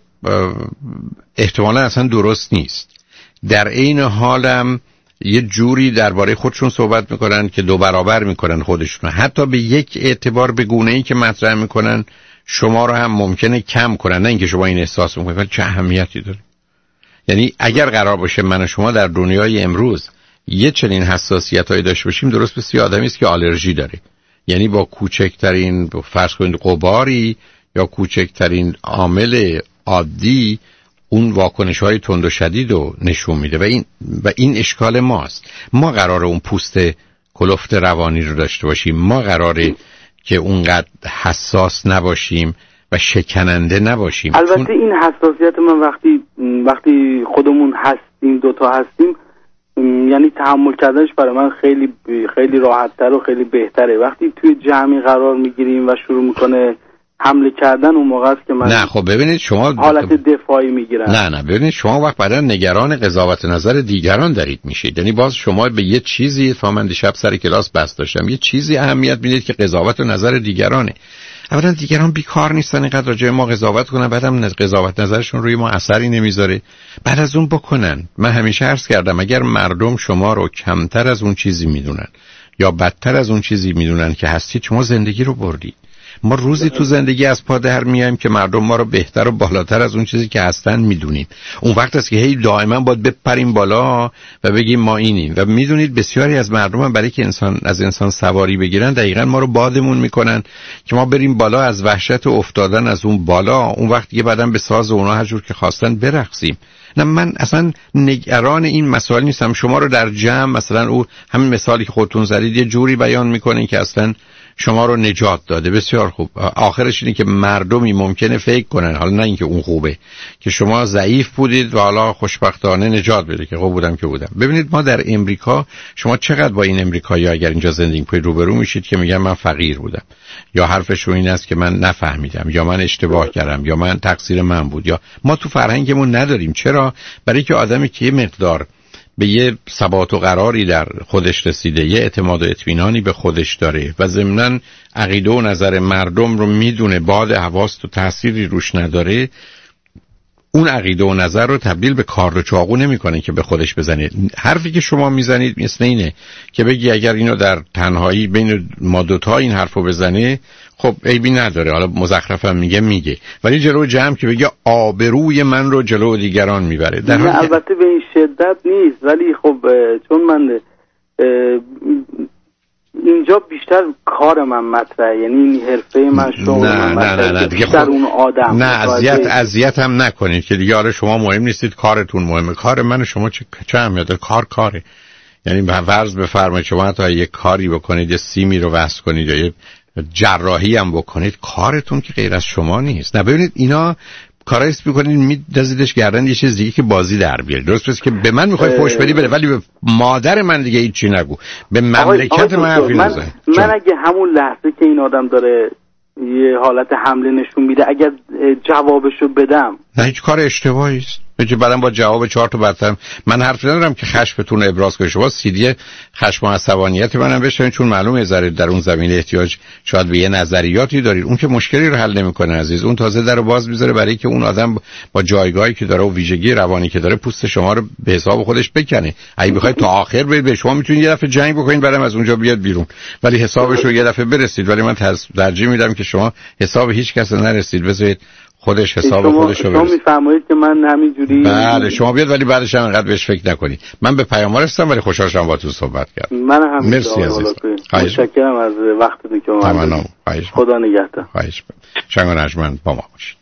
احتمالا اصلا درست نیست، در عین حالم یه جوری درباره خودشون صحبت میکنن که دو برابر میکنن خودشون، حتی به یک اعتبار به گونه‌ای که مطرح میکنن شما رو هم ممکنه کم کنن، نه اینکه شما این احساس میکنید ولی چه اهمیتی داره. یعنی اگر قرار باشه من و شما در دنیای امروز یه چنین حساسیتایی داشته باشیم، درست مثل آدمی است که آلرژی داره، یعنی با کوچکترین فرض کنید غباری یا کوچکترین عامل عادی اون واکنش‌های تند و شدید رو نشون میده و این و این اشکال ماست. ما قراره اون پوست کلفت روانی رو داشته باشیم، ما قراره که اونقدر حساس نباشیم و شکننده نباشیم. البته چون... این حساسیت من وقتی وقتی خودمون هستیم، دوتا هستیم، یعنی تحمل کردنش برای من خیلی خیلی راحت‌تر و خیلی بهتره. وقتی توی جمعی قرار میگیریم و شروع میکنه حمله کردن، اون موقع است که من نه خب ببینید شما حالت دفاعی میگیرم. نه نه ببینید شما وقت بعدا نگران قضاوت نظر دیگران دارید میشید. یعنی باز شما به یه چیزی فهمند شب سر کلاس بس داشتم یه چیزی اهمیت میدید که قضاوت و نظر دیگرانه. اولا دیگران بیکار نیستن اینقدر راجع ما قضاوت کنن، بعدم قضاوت نظرشون روی ما اثری نمیذاره، بعد از اون بکنن. من همیشه عرض کردم اگر مردم شما رو کمتر از اون چیزی میدونن یا بدتر از اون چیزی میدونن که هستید، شما زندگی رو بردید. ما روزی تو زندگی از پا در میایم که مردم ما رو بهتر و بالاتر از اون چیزی که هستن میدونیم. اون وقت است که هی دائما باید بپریم بالا و بگیم ما اینیم. و میدونید بسیاری از مردم هم برای که انسان از انسان سواری بگیرن دقیقاً ما رو بادمون میکنن که ما بریم بالا، از وحشت افتادن از اون بالا اون وقت دیگه بعداً به ساز اونا هر جور که خواستن برقصیم. نه من اصلا نگران این مسائل نیستم. شما رو در جمع مثلا او همین مثالی که خودتون زدید یه جوری بیان میکنه که اصلا شما رو نجات داده. بسیار خوب. آخرش اینه که مردمی ممکنه فکر کنن، حالا نه اینکه اون خوبه، که شما ضعیف بودید و حالا خوشبختانه نجات بده که خوب بودم که بودم. ببینید ما در امریکا، شما چقدر با این امریکایی‌ها اگر اینجا زندگی کنید روبرو میشید که میگن من فقیر بودم، یا حرفشون این است که من نفهمیدم، یا من اشتباه کردم، یا من تقصیر من بود. یا ما تو فرهنگمون نداریم. چرا؟ برای که آدمی که یه مقدار به یه ثبات و قراری در خودش رسیده، یه اعتماد و اطمینانی به خودش داره و ضمناً عقیده و نظر مردم رو میدونه، باد حواس و تأثیری روش نداره، اون عقیده و نظر رو تبدیل به کار و چاقو نمی‌کنه که به خودش بزنه. حرفی که شما میزنید مثل اینه که بگی اگر اینو در تنهایی بین ما دوتا این حرفو بزنه خب عیبی نداره، حالا مزخرفم میگه میگه، ولی جلو جمع که بگه آبروی من رو جلو دیگران میبره. در نه البته به این شدت نیست، ولی خب چون من اینجا بیشتر کار من مطرحه، یعنی این حرفه من شغل نه من نه نه نه دیگه خب اون آدم نه اذیت اذیت هم نکنید که دیگه. آره شما مهم نیستید، کارتون مهمه. کار من و شما چه چه اهمیت داره؟ کار کاره. یعنی به فرض بفرمایید شما تا یک کاری بکنید، یه سیمی رو وصل کنید یا یه جراحی هم بکنید، کارتون که غیر از شما نیست. نه ببینید اینا کارایی است می‌کنید می‌دزدیدش گردن یه چیز دیگه که بازی در بیاره. درست است که به من می‌خوای فوش بدی بده، ولی به مادر من دیگه هیچی نگو، به مملکت من حرفی نزن. من, من اگه همون لحظه که این آدم داره یه حالت حمله نشون میده اگر جوابشو بدم، نه هیچ کار اشتباهی است. بچه بعدم با جواب چهار تا بدتر من حرف ندارم که خشمتون رو ابراز کنید. شما سیدی خشم و عصبانیت منم بشنوید، چون معلومه ذره در اون زمینه احتیاج شاید به یه نظریاتی دارید. اون که مشکلی رو حل نمیکنه عزیز، اون تازه درو باز میذاره برای که اون آدم با جایگاهی که داره و ویژگی روانی که داره پوست شما رو به حساب خودش بکنه. اگه بخواید تا آخر برید به شما میتونید یه دفعه جنگ بکنید بعدم از اونجا بیاد بیرون، ولی حسابش رو یه دفعه برسید. ولی من ترجیح میدم که شما حساب هیچ کس نرسید، بذارید خودش حساب خودش رو برسید. شما میفرمایید که من همینجوری بله شما بیاد، ولی بعدش هم انقدر بهش فکر نکنید. من به پیاموار هستم ولی خوشحال شدم باهاتون صحبت کردم. من هم مرسی عزیز. متشکرم از وقتتون که من دادید. خدا نگهدار. خواهش می‌کنم. شنگ و نجمن با ما باشید.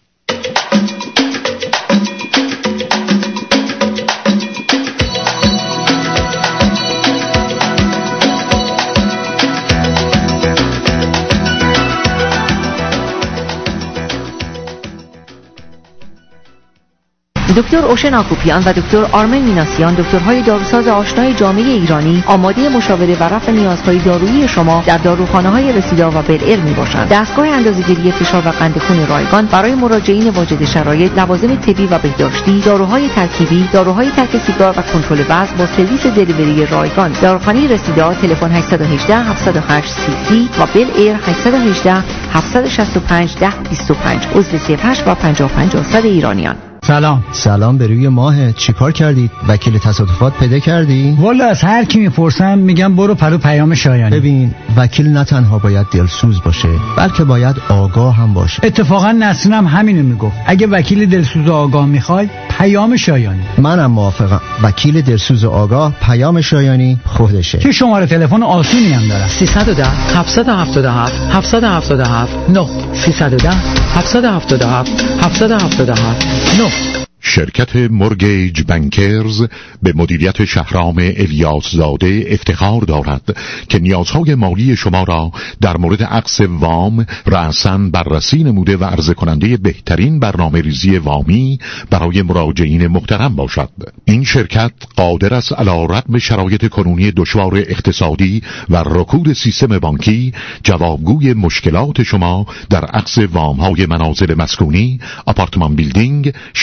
دکتر اوشن آکوپیان و دکتر آرمن میناسیان، دکترهای داروساز آشنای جامعه ایرانی، آماده مشاوره و رفع نیازهای دارویی شما در داروخانه‌های رسیدا و بلئر میباشند. دستگاه اندازه‌گیری فشار و قند خون رایگان برای مراجعین واجد شرایط، لوازم طبی و بهداشتی، داروهای ترکیبی، داروهای ترک سیگار و کنترل وزن با سرویس دلیوری رایگان. داروخانه رسیدا تلفن هشت یک هشت هفت صفر هشت سی سی و بلئر هشت یک هشت هفت شش پنج ده بیست و پنج. عضو سی هشت و پنجاه و پنج صد ایرانیان. سلام. سلام به روی ماهت. چیکار کردید؟ وکیل تصادفات پیدا کردی؟ والا از هر کی میپرسم میگم برو پرو پیام شایانی. ببین وکیل نه تنها باید دلسوز باشه بلکه باید آگاه هم باشه. اتفاقا نسرینم همینو میگفت. اگه وکیل دلسوز و آگاه میخوای پیام شایانی. منم موافقم. وکیل دلسوز و آگاه پیام شایانی خودشه. که شماره تلفن آسونی هم داره. سیصد و ده هفتصد و هفتاد و هفت هفتصد و هفتاد و هفت نه سیصد و ده هفتصد و هفتاد و هفت هفتصد و هفتاد و هفت نه. شرکت مورگیج بانکرز به مدیریت شهرام الیاس زاده افتخار دارد که نیازهای مالی شما را در مورد عقد وام رأساً بررسی نموده و عرضه کننده بهترین برنامه ریزی وامی برای مراجعین محترم باشد. این شرکت قادر است علی رغم شرایط کنونی دشوار اقتصادی و رکود سیستم بانکی جوابگوی مشکلات شما در عقد وام‌های منازل مسکونی، آپارتمان بیلدینگ، شاپینگ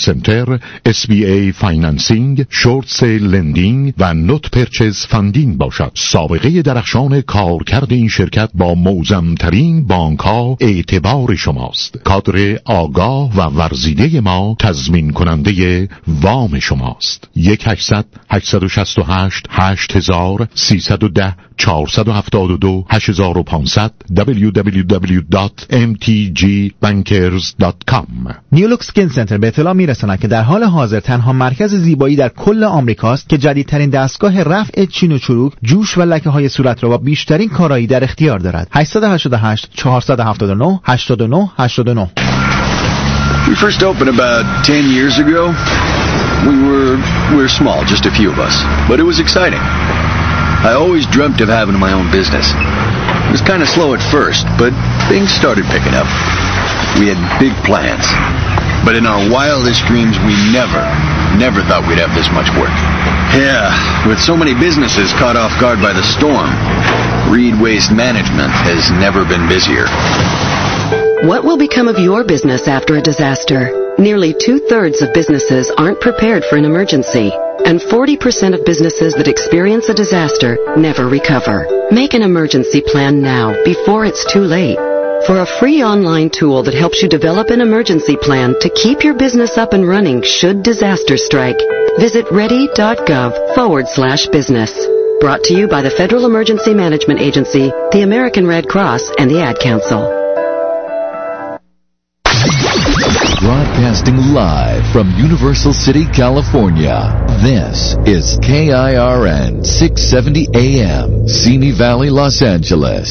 سنتر، اس بی ای فایننسینگ، شورت سیل لندینگ و نوت پرچز فاندینگ باشد. سابقه درخشان کارکرد این شرکت با معظم‌ترین بانک‌ها اعتبار شماست. کادر آگاه و ورزیده ما تضمین کننده وام شماست. یک هشتصد هشتصد و شصت و هشت هشت هزار سیصد و ده چهارصد و هفتاد و دو هشت هزار و پانصد دبلیو دبلیو دبلیو دات ام تی جی بانکرز دات کام. نیولوک سکین سنتر به اطلاع میرساند که در حال حاضر تنها مرکز زیبایی در کل آمریکاست که جدیدترین دستگاه رفع چین و چروک، جوش و لکه های صورت را با بیشترین کارایی در اختیار دارد. هشت هشت هشت چهار هفت نه هشت نه هشت نه. We first opened about ten years ago. We were we were small, just a few of us, but it was exciting. I always dreamt of having my own business. It was kind of slow at first, but things started picking up. We had big plans, but in our wildest dreams, we never, never thought we'd have this much work. Yeah, with so many businesses caught off guard by the storm, Reed Waste Management has never been busier. What will become of your business after a disaster? Nearly two-thirds of businesses aren't prepared for an emergency, and forty percent of businesses that experience a disaster never recover. Make an emergency plan now, before it's too late. For a free online tool that helps you develop an emergency plan to keep your business up and running should disaster strike, visit ready.gov forward slash business. Brought to you by the Federal Emergency Management Agency, the American Red Cross, and the Ad Council. Broadcasting live from Universal City, California. This is K I R N six seventy A M, Simi Valley, Los Angeles.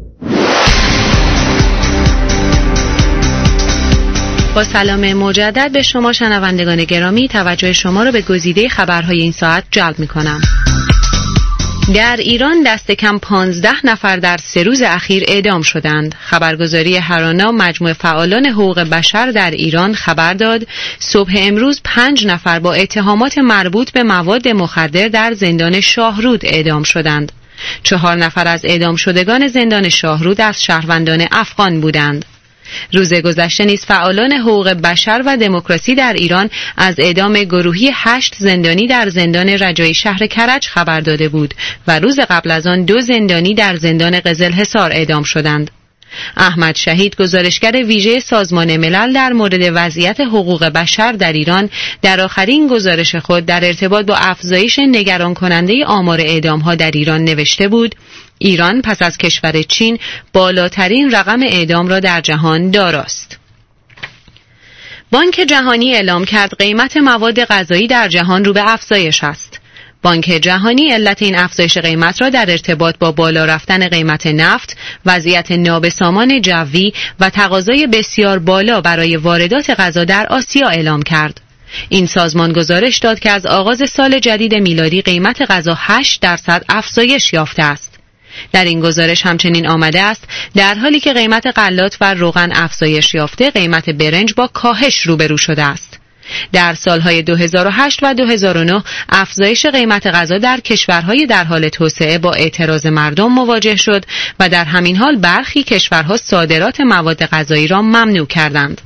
با سلام مجدد به شما شنوندگان گرامی، توجه شما را به گزیده خبرهای این ساعت جلب می‌کنم. در ایران دست کم پانزده نفر در سه روز اخیر اعدام شدند. خبرگزاری هرانا مجموعه فعالان حقوق بشر در ایران خبر داد صبح امروز پنج نفر با اتهامات مربوط به مواد مخدر در زندان شاهرود اعدام شدند. چهار نفر از اعدام شدگان زندان شاهرود از شهروندان افغان بودند. روز گذشته نیز فعالان حقوق بشر و دموکراسی در ایران از اعدام گروهی هشت زندانی در زندان رجایی شهر کرج خبر داده بود و روز قبل از آن دو زندانی در زندان قزلحصار اعدام شدند. احمد شهید، گزارشگر ویژه سازمان ملل در مورد وضعیت حقوق بشر در ایران، در آخرین گزارش خود در ارتباط با افزایش نگران کننده آمار اعدام‌ها در ایران نوشته بود: ایران پس از کشور چین بالاترین رقم اعدام را در جهان داراست. بانک جهانی اعلام کرد قیمت مواد غذایی در جهان رو به افزایش است. بانک جهانی علت این افزایش قیمت را در ارتباط با بالا رفتن قیمت نفت، وضعیت نابسامان جوی و تقاضای بسیار بالا برای واردات غذا در آسیا اعلام کرد. این سازمان گزارش داد که از آغاز سال جدید میلادی قیمت غذا هشت درصد افزایش یافته است. در این گزارش همچنین آمده است در حالی که قیمت غلات و روغن افزایش یافته، قیمت برنج با کاهش روبرو شده است. در سالهای دو هزار و هشت و دو هزار و نه افزایش قیمت غذا در کشورهای در حال توسعه با اعتراض مردم مواجه شد و در همین حال برخی کشورها صادرات مواد غذایی را ممنوع کردند.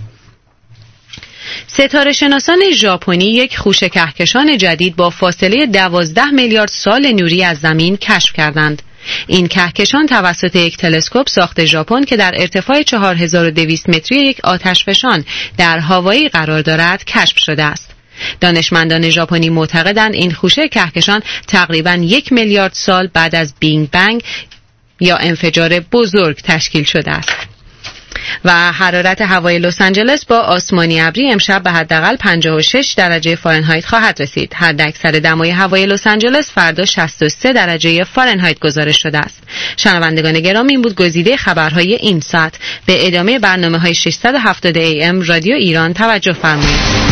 ستاره شناسان ژاپنی یک خوشه کهکشان جدید با فاصله دوازده میلیارد سال نوری از زمین کشف کردند. این کهکشان توسط یک تلسکوپ ساخت ژاپن که در ارتفاع چهار هزار و دویست متری یک آتشفشان در هاوایی قرار دارد کشف شده است. دانشمندان ژاپنی معتقدند این خوشه کهکشان تقریباً یک میلیارد سال بعد از بینگ بنگ یا انفجار بزرگ تشکیل شده است. و حرارت هوای لس آنجلس با آسمانی ابری امشب به حداقل پنجاه و شش درجه فارنهایت خواهد رسید. حداکثر دمای هوای لس آنجلس فردا شصت و سه درجه فارنهایت گزارش شده است. شنوندگان گرامی، این بود گزیده خبرهای این ساعت. به ادامه برنامه‌های ششصد و هفتاد ای ام رادیو ایران توجه فرمایید.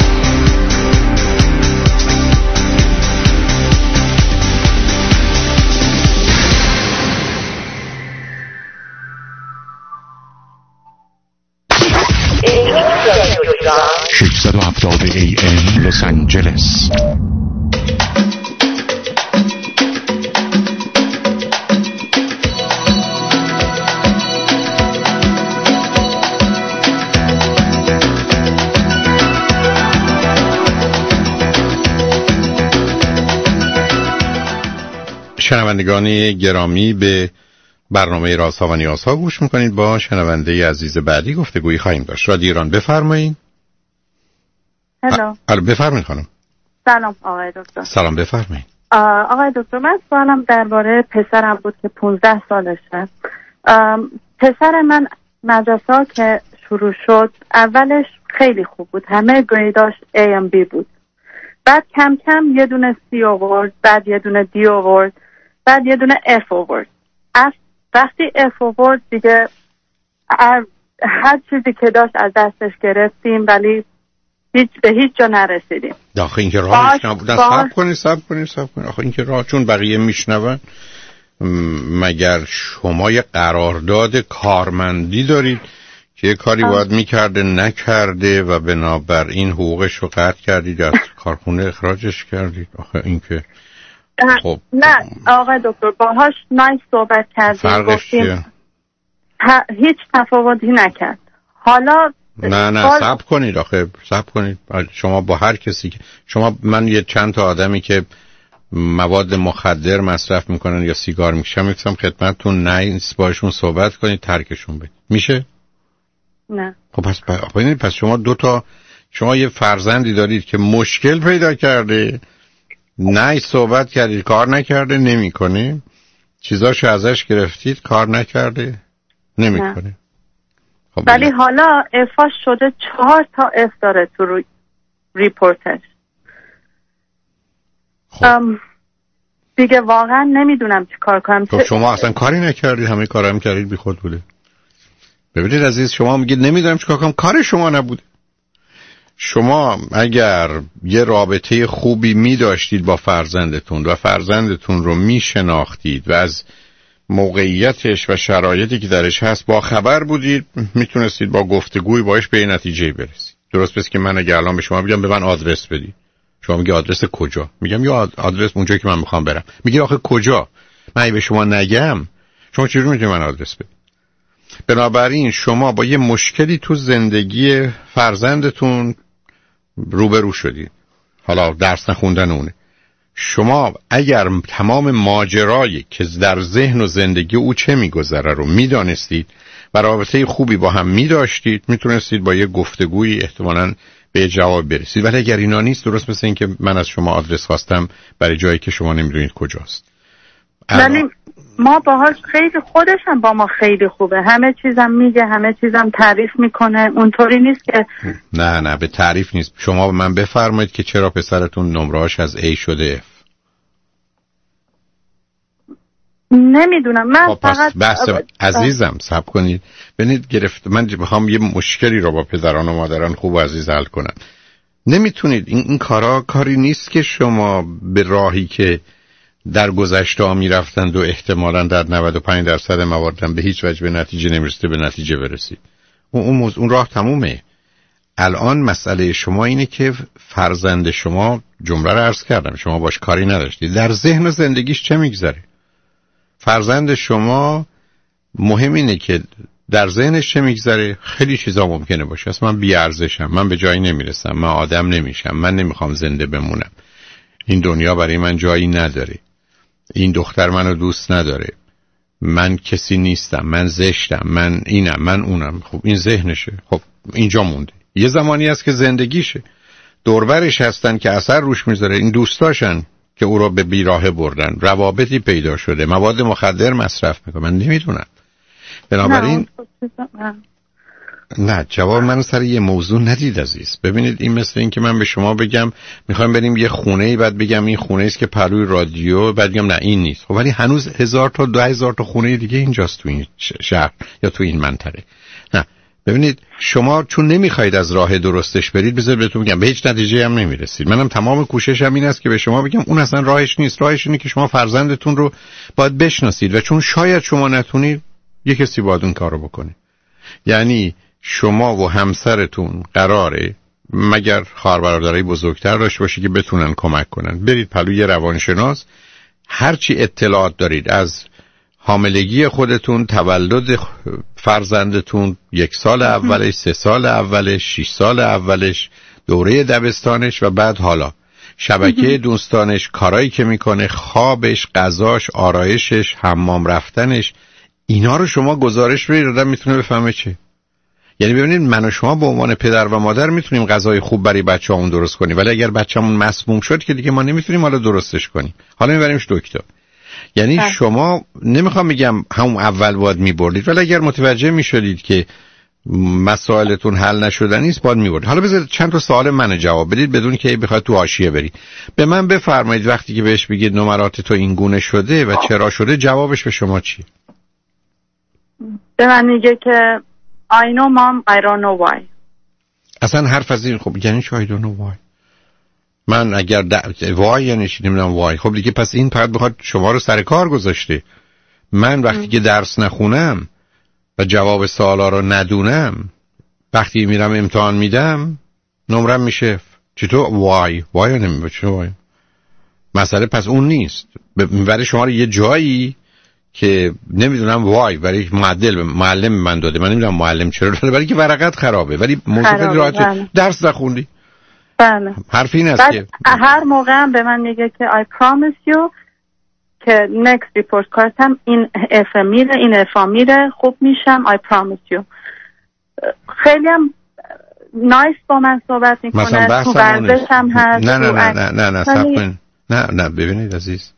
ششصد و هفتاد ای ام لس آنجلس. شنوندگان گرامی، به برنامه رازها و نیازها گوش میکنید. با شنونده عزیز بعدی گفتگویی خواهیم داشت. رادیو ایران، بفرمایید. هلو. الو، بفرمایید خانم. سلام آقای دکتر. سلام، بفرمایید. آقای دکتر، من سوالم درباره پسرم بود که پونزده سالشه. پسر من مدرسه که شروع شد اولش خیلی خوب بود، همه گریداش A and B بود. بعد کم کم یه دونه C آورد، بعد یه دونه D آورد، بعد یه دونه F آورد. وقتی F آورد دیگه هر چیزی که داشت از دستش گرفتیم، ولی هیچ به هیچ جا نرسیدیم. آخه این که راهش نبودن. صبر کنید صبر کنید صبر کنید. آخه این که راه، چون بقیه میشنون، مگر شما یه قرارداد کارمندی دارید که یه کاری آه. باید میکرده نکرده و بنابراین حقوقش رو قطع کردید، از کارخونه اخراجش کردید؟ آخه این که خب نه آقای دکتر، باهاش نایس صحبت کردیم، گفتیم هیچ تفاوتی نکرد. حالا نه نه بار... صبر کنید. آخه صبر کنید. شما با هر کسی که شما، من یه چند تا آدمی که مواد مخدر مصرف میکنن یا سیگار میکشن میگم خدمتتون نایس باشون صحبت کنید، ترکشون بدید. میشه؟ نه. خب پس پس, پس شما دو تا شما یه فرزندی دارید که مشکل پیدا کرده، نایس صحبت کردید، کار نکرده، نمیکنه. چیزاشو ازش گرفتید، کار نکرده، نمیکنه. خب ولی بله. حالا افاش شده چهار تا اف داره تو روی ریپورتش. خب. ام دیگه واقعا نمیدونم چی کار کنم. خب شما اصلا کاری نکردید، همه کارم کردید، بی خود بوده. ببینید عزیز، شما میگید نمیدونم چی کار کنم، کار شما نبوده. شما اگر یه رابطه خوبی می داشتید با فرزندتون و فرزندتون رو می شناختید و از موقعیتش و شرایطی که درش هست با خبر بودید، میتونستید با گفتگوی باش به نتیجه برسید. درست پس که من اگر الان به شما بگم به من آدرس بدی، شما میگی آدرس کجا؟ میگم یا آدرس اونجایی که من میخوام برم. میگی آخه کجا؟ من به شما نگم، شما چجوری میتونید من آدرس بدی؟ بنابراین شما با یه مشکلی تو زندگی فرزندتون روبرو شدید. حالا درس نخوندن اونه. شما اگر تمام ماجرایی که در ذهن و زندگی او چه میگذره رو میدانستید و رابطه خوبی با هم میداشتید، میتونستید با یه گفتگوی احتمالاً به جواب برسید. ولی اگر اینا نیست، درست مثل این که من از شما آدرس خواستم برای جایی که شما نمیدونید کجاست. ولی ما باهاش خیلی، خودش هم با ما خیلی خوبه، همه چیزم میگه، همه چیزم تعریف میکنه. اونطوری نیست که نه نه به تعریف نیست. شما به من بفرمایید که چرا پسرتون نمره‌اش از A شده F؟ نمیدونم. من خب فقط بحث اب... عزیزم صبر کنید. ببینید گرفت، من بخوام یه مشکلی رو با پدران و مادران خوب و عزیز حل کنم، نمیتونید. این این کارا کاری نیست که شما به راهی که در گذشته ها میرفتند و احتمالاً در نود و پنج درصد موارد به هیچ وجه به نتیجه نمیرسید به نتیجه برسید. اون اون, موز... اون راه تمومه. الان مسئله شما اینه که فرزند شما، جمله رو عرض کردم، شما باش کاری نداشتید، در ذهن و زندگیش چه میگذره. فرزند شما مهم اینه که در ذهنش چه میگذره. خیلی چیزا ممکنه باشه، اصلا من بی ارزشم، من به جایی نمیرسم، من آدم نمیشم، من نمیخوام زنده بمونم، این دنیا برای من جایی نداره، این دختر منو دوست نداره، من کسی نیستم، من زشتم، من اینم، من اونم. خب این ذهنشه. خب اینجا مونده. یه زمانی هست که زندگیشه، دوربرش هستن که اثر روش میذاره، این دوستاشن که او را به بیراهه بردن، روابطی پیدا شده، مواد مخدر مصرف میکنه، من نمیدونم. بنابراین نه, نه جواب من سر یه موضوع ندید عزیز. ببینید این مثل این که من به شما بگم میخوایم بریم یه خونه، بعد بگم این خونه است که پروی رادیو، بعد بگم نه این نیست. خب ولی هنوز هزار تا دو هزار تا خونه دیگه اینجاست تو این شهر یا تو این منطقه. نه ببینید، شما چون نمیخواید از راه درستش برید، بذار بهتون بگم به هیچ نتیجه هم نمیرسید. منم تمام کوششم این است که به شما بگم اون اصلا راهش نیست. راهش اینه که شما فرزندتون رو باید بشناسید و چون شاید شما نتونید، یه کسی باید اون کارو بکنه. یعنی شما و همسرتون قراره، مگر خواهر برادرای بزرگتر داشته باشه که بتونن کمک کنن، برید پلوی یه روانشناس، هرچی اطلاعات دارید از حاملگی خودتون، تولد فرزندتون، یک سال اولش، سه سال اولش، شش سال اولش، دوره دبستانش و بعد حالا شبکه دوستانش، کارایی که میکنه، خوابش، غذاش، آرایشش، حمام رفتنش، اینا رو شما گزارش بدید، آدم میتونه بفهمه چه. یعنی ببینید من و شما به عنوان پدر و مادر میتونیم غذای خوب برای بچه‌مون درست کنیم، ولی اگر بچه‌مون مسموم شد که دیگه ما نمیتونیم حالا درستش کنیم، حالا میبریمش دکتر. یعنی ها. شما نمیخوام بگم همون اول باید میبردید، ولی اگر متوجه میشدید که مسائلتون حل نشدنی است باید میبردید. حالا بذارید چند تا سوال من جواب بدید بدون که بخواید تو حاشیه برید. به من بفرمایید وقتی که بهش بگید نمرات تو این گونه شده و چرا شده، جوابش به شما چیه؟ به من میگه که I know mom, I don't know why. اصلا حرف از این خب یعنی چه I don't know why؟ من اگر وای یعنی چی نمیدونم وای، خب دیگه پس این پرد بخواد شما رو سر کار گذاشته. من وقتی که درس نخونم و جواب سوالا رو ندونم، وقتی میرم امتحان میدم نمرم میشه چطور وای وای نمیدونم چه وای. مسئله پس اون نیست، برای شما رو یه جایی که نمیدونم وای برای معدل معلم من داده، من نمیدونم معلم چرا داده، برای که ورقت خرابه، ولی موضوع راحته، درس نخوندی. بله. حرف این است که هر موقع هم به من میگه که I promise you که next report کارتم این اف میره این اف میره خوب میشم I promise you. خیلی هم نایس با من صحبت میکنه، تو ورزش هم هست. نه نه نه نه نه نه صبر نه نه ببینید عزیز،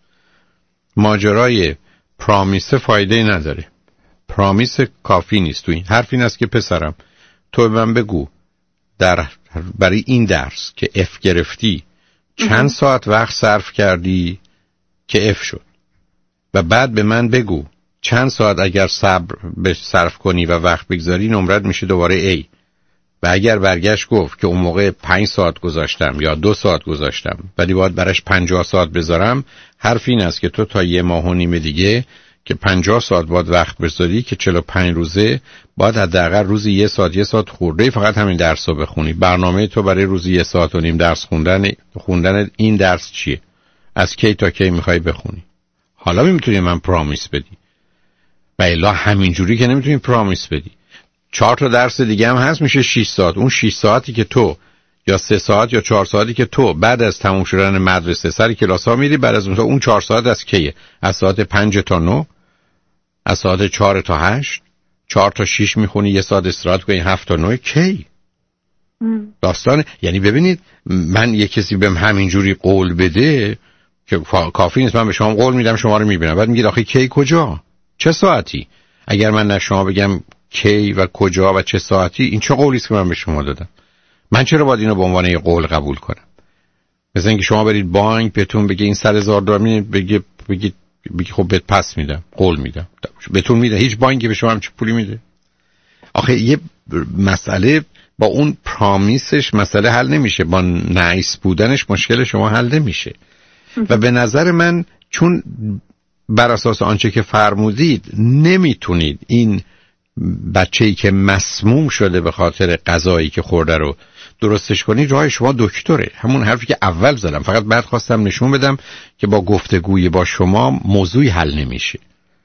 ماجرای پرامیس فایده نداره، پرامیس کافی نیست. تو این حرف این است که پسرم تو به من بگو در برای این درس که اف گرفتی چند ساعت وقت صرف کردی که اف شد، و بعد به من بگو چند ساعت اگر صبر به صرف کنی و وقت بگذاری نمرت میشه دوباره A. و اگر برگشت گفت که اون موقع پنج ساعت گذاشتم یا دو ساعت گذاشتم ولی باید براش پنجاه ساعت بذارم، حرف این است که تو تا یه ماه و نیم دیگه که پنجاه ساعت باید وقت بذاری که چهل و پنج روزه باید حداقل روزی یه ساعت یه ساعت خورده فقط همین درس رو بخونی. برنامه تو برای روزی یه ساعت و نیم درس خوندن خوندن این درس چیه؟ از کی تا کی میخوای بخونی؟ حالا میتونی من پرامیس بدی، و الا همینجوری که نمیتونی پرامیس بدی. چهار تا درس دیگه هم هست میشه شش ساعت. اون شش ساعتی که تو یا سه ساعت یا چهار ساعتی که تو بعد از تموم شدن مدرسه سر کلاس ها میری، بعد از اون اون چهار ساعت از کیه؟ از ساعت پنج تا نه، از ساعت چهار تا هشت، چهار تا شش میخونی، یه ساعت استراحت کنی، هفت تا نه کی؟ داستان یعنی ببینید من یه کسی بهم همینجوری قول بده که کافی نیست، من به شما قول میدم شما رو میبینم، بعد میگید آخه کی کجا چه ساعتی؟ اگر من نه شما بگم کی و کجا و چه ساعتی، این چه قولی است که من به شما دادم؟ من چرا باید اینو به عنوان یه قول قبول کنم؟ مثلا اینکه شما برید بانک بهتون بگه این سر هزار دلار میده، بگه بگید بگی خب بهت پس میدم، قول میدم بهتون میده. هیچ بانکی به شما هم چه پولی میده؟ آخه یه مسئله با اون پرامیسش مسئله حل نمیشه، با نایس بودنش مشکل شما حل نمیشه. و به نظر من چون بر اساس آنچه که فرمودید نمیتونید این بچه‌ای که مسموم شده به خاطر غذایی که خورده رو درستش کنید، راه شما دکتره. همون حرفی که اول زدم، فقط بعد خواستم نشون بدم که با گفتگوی با شما موضوعی حل نمیشه.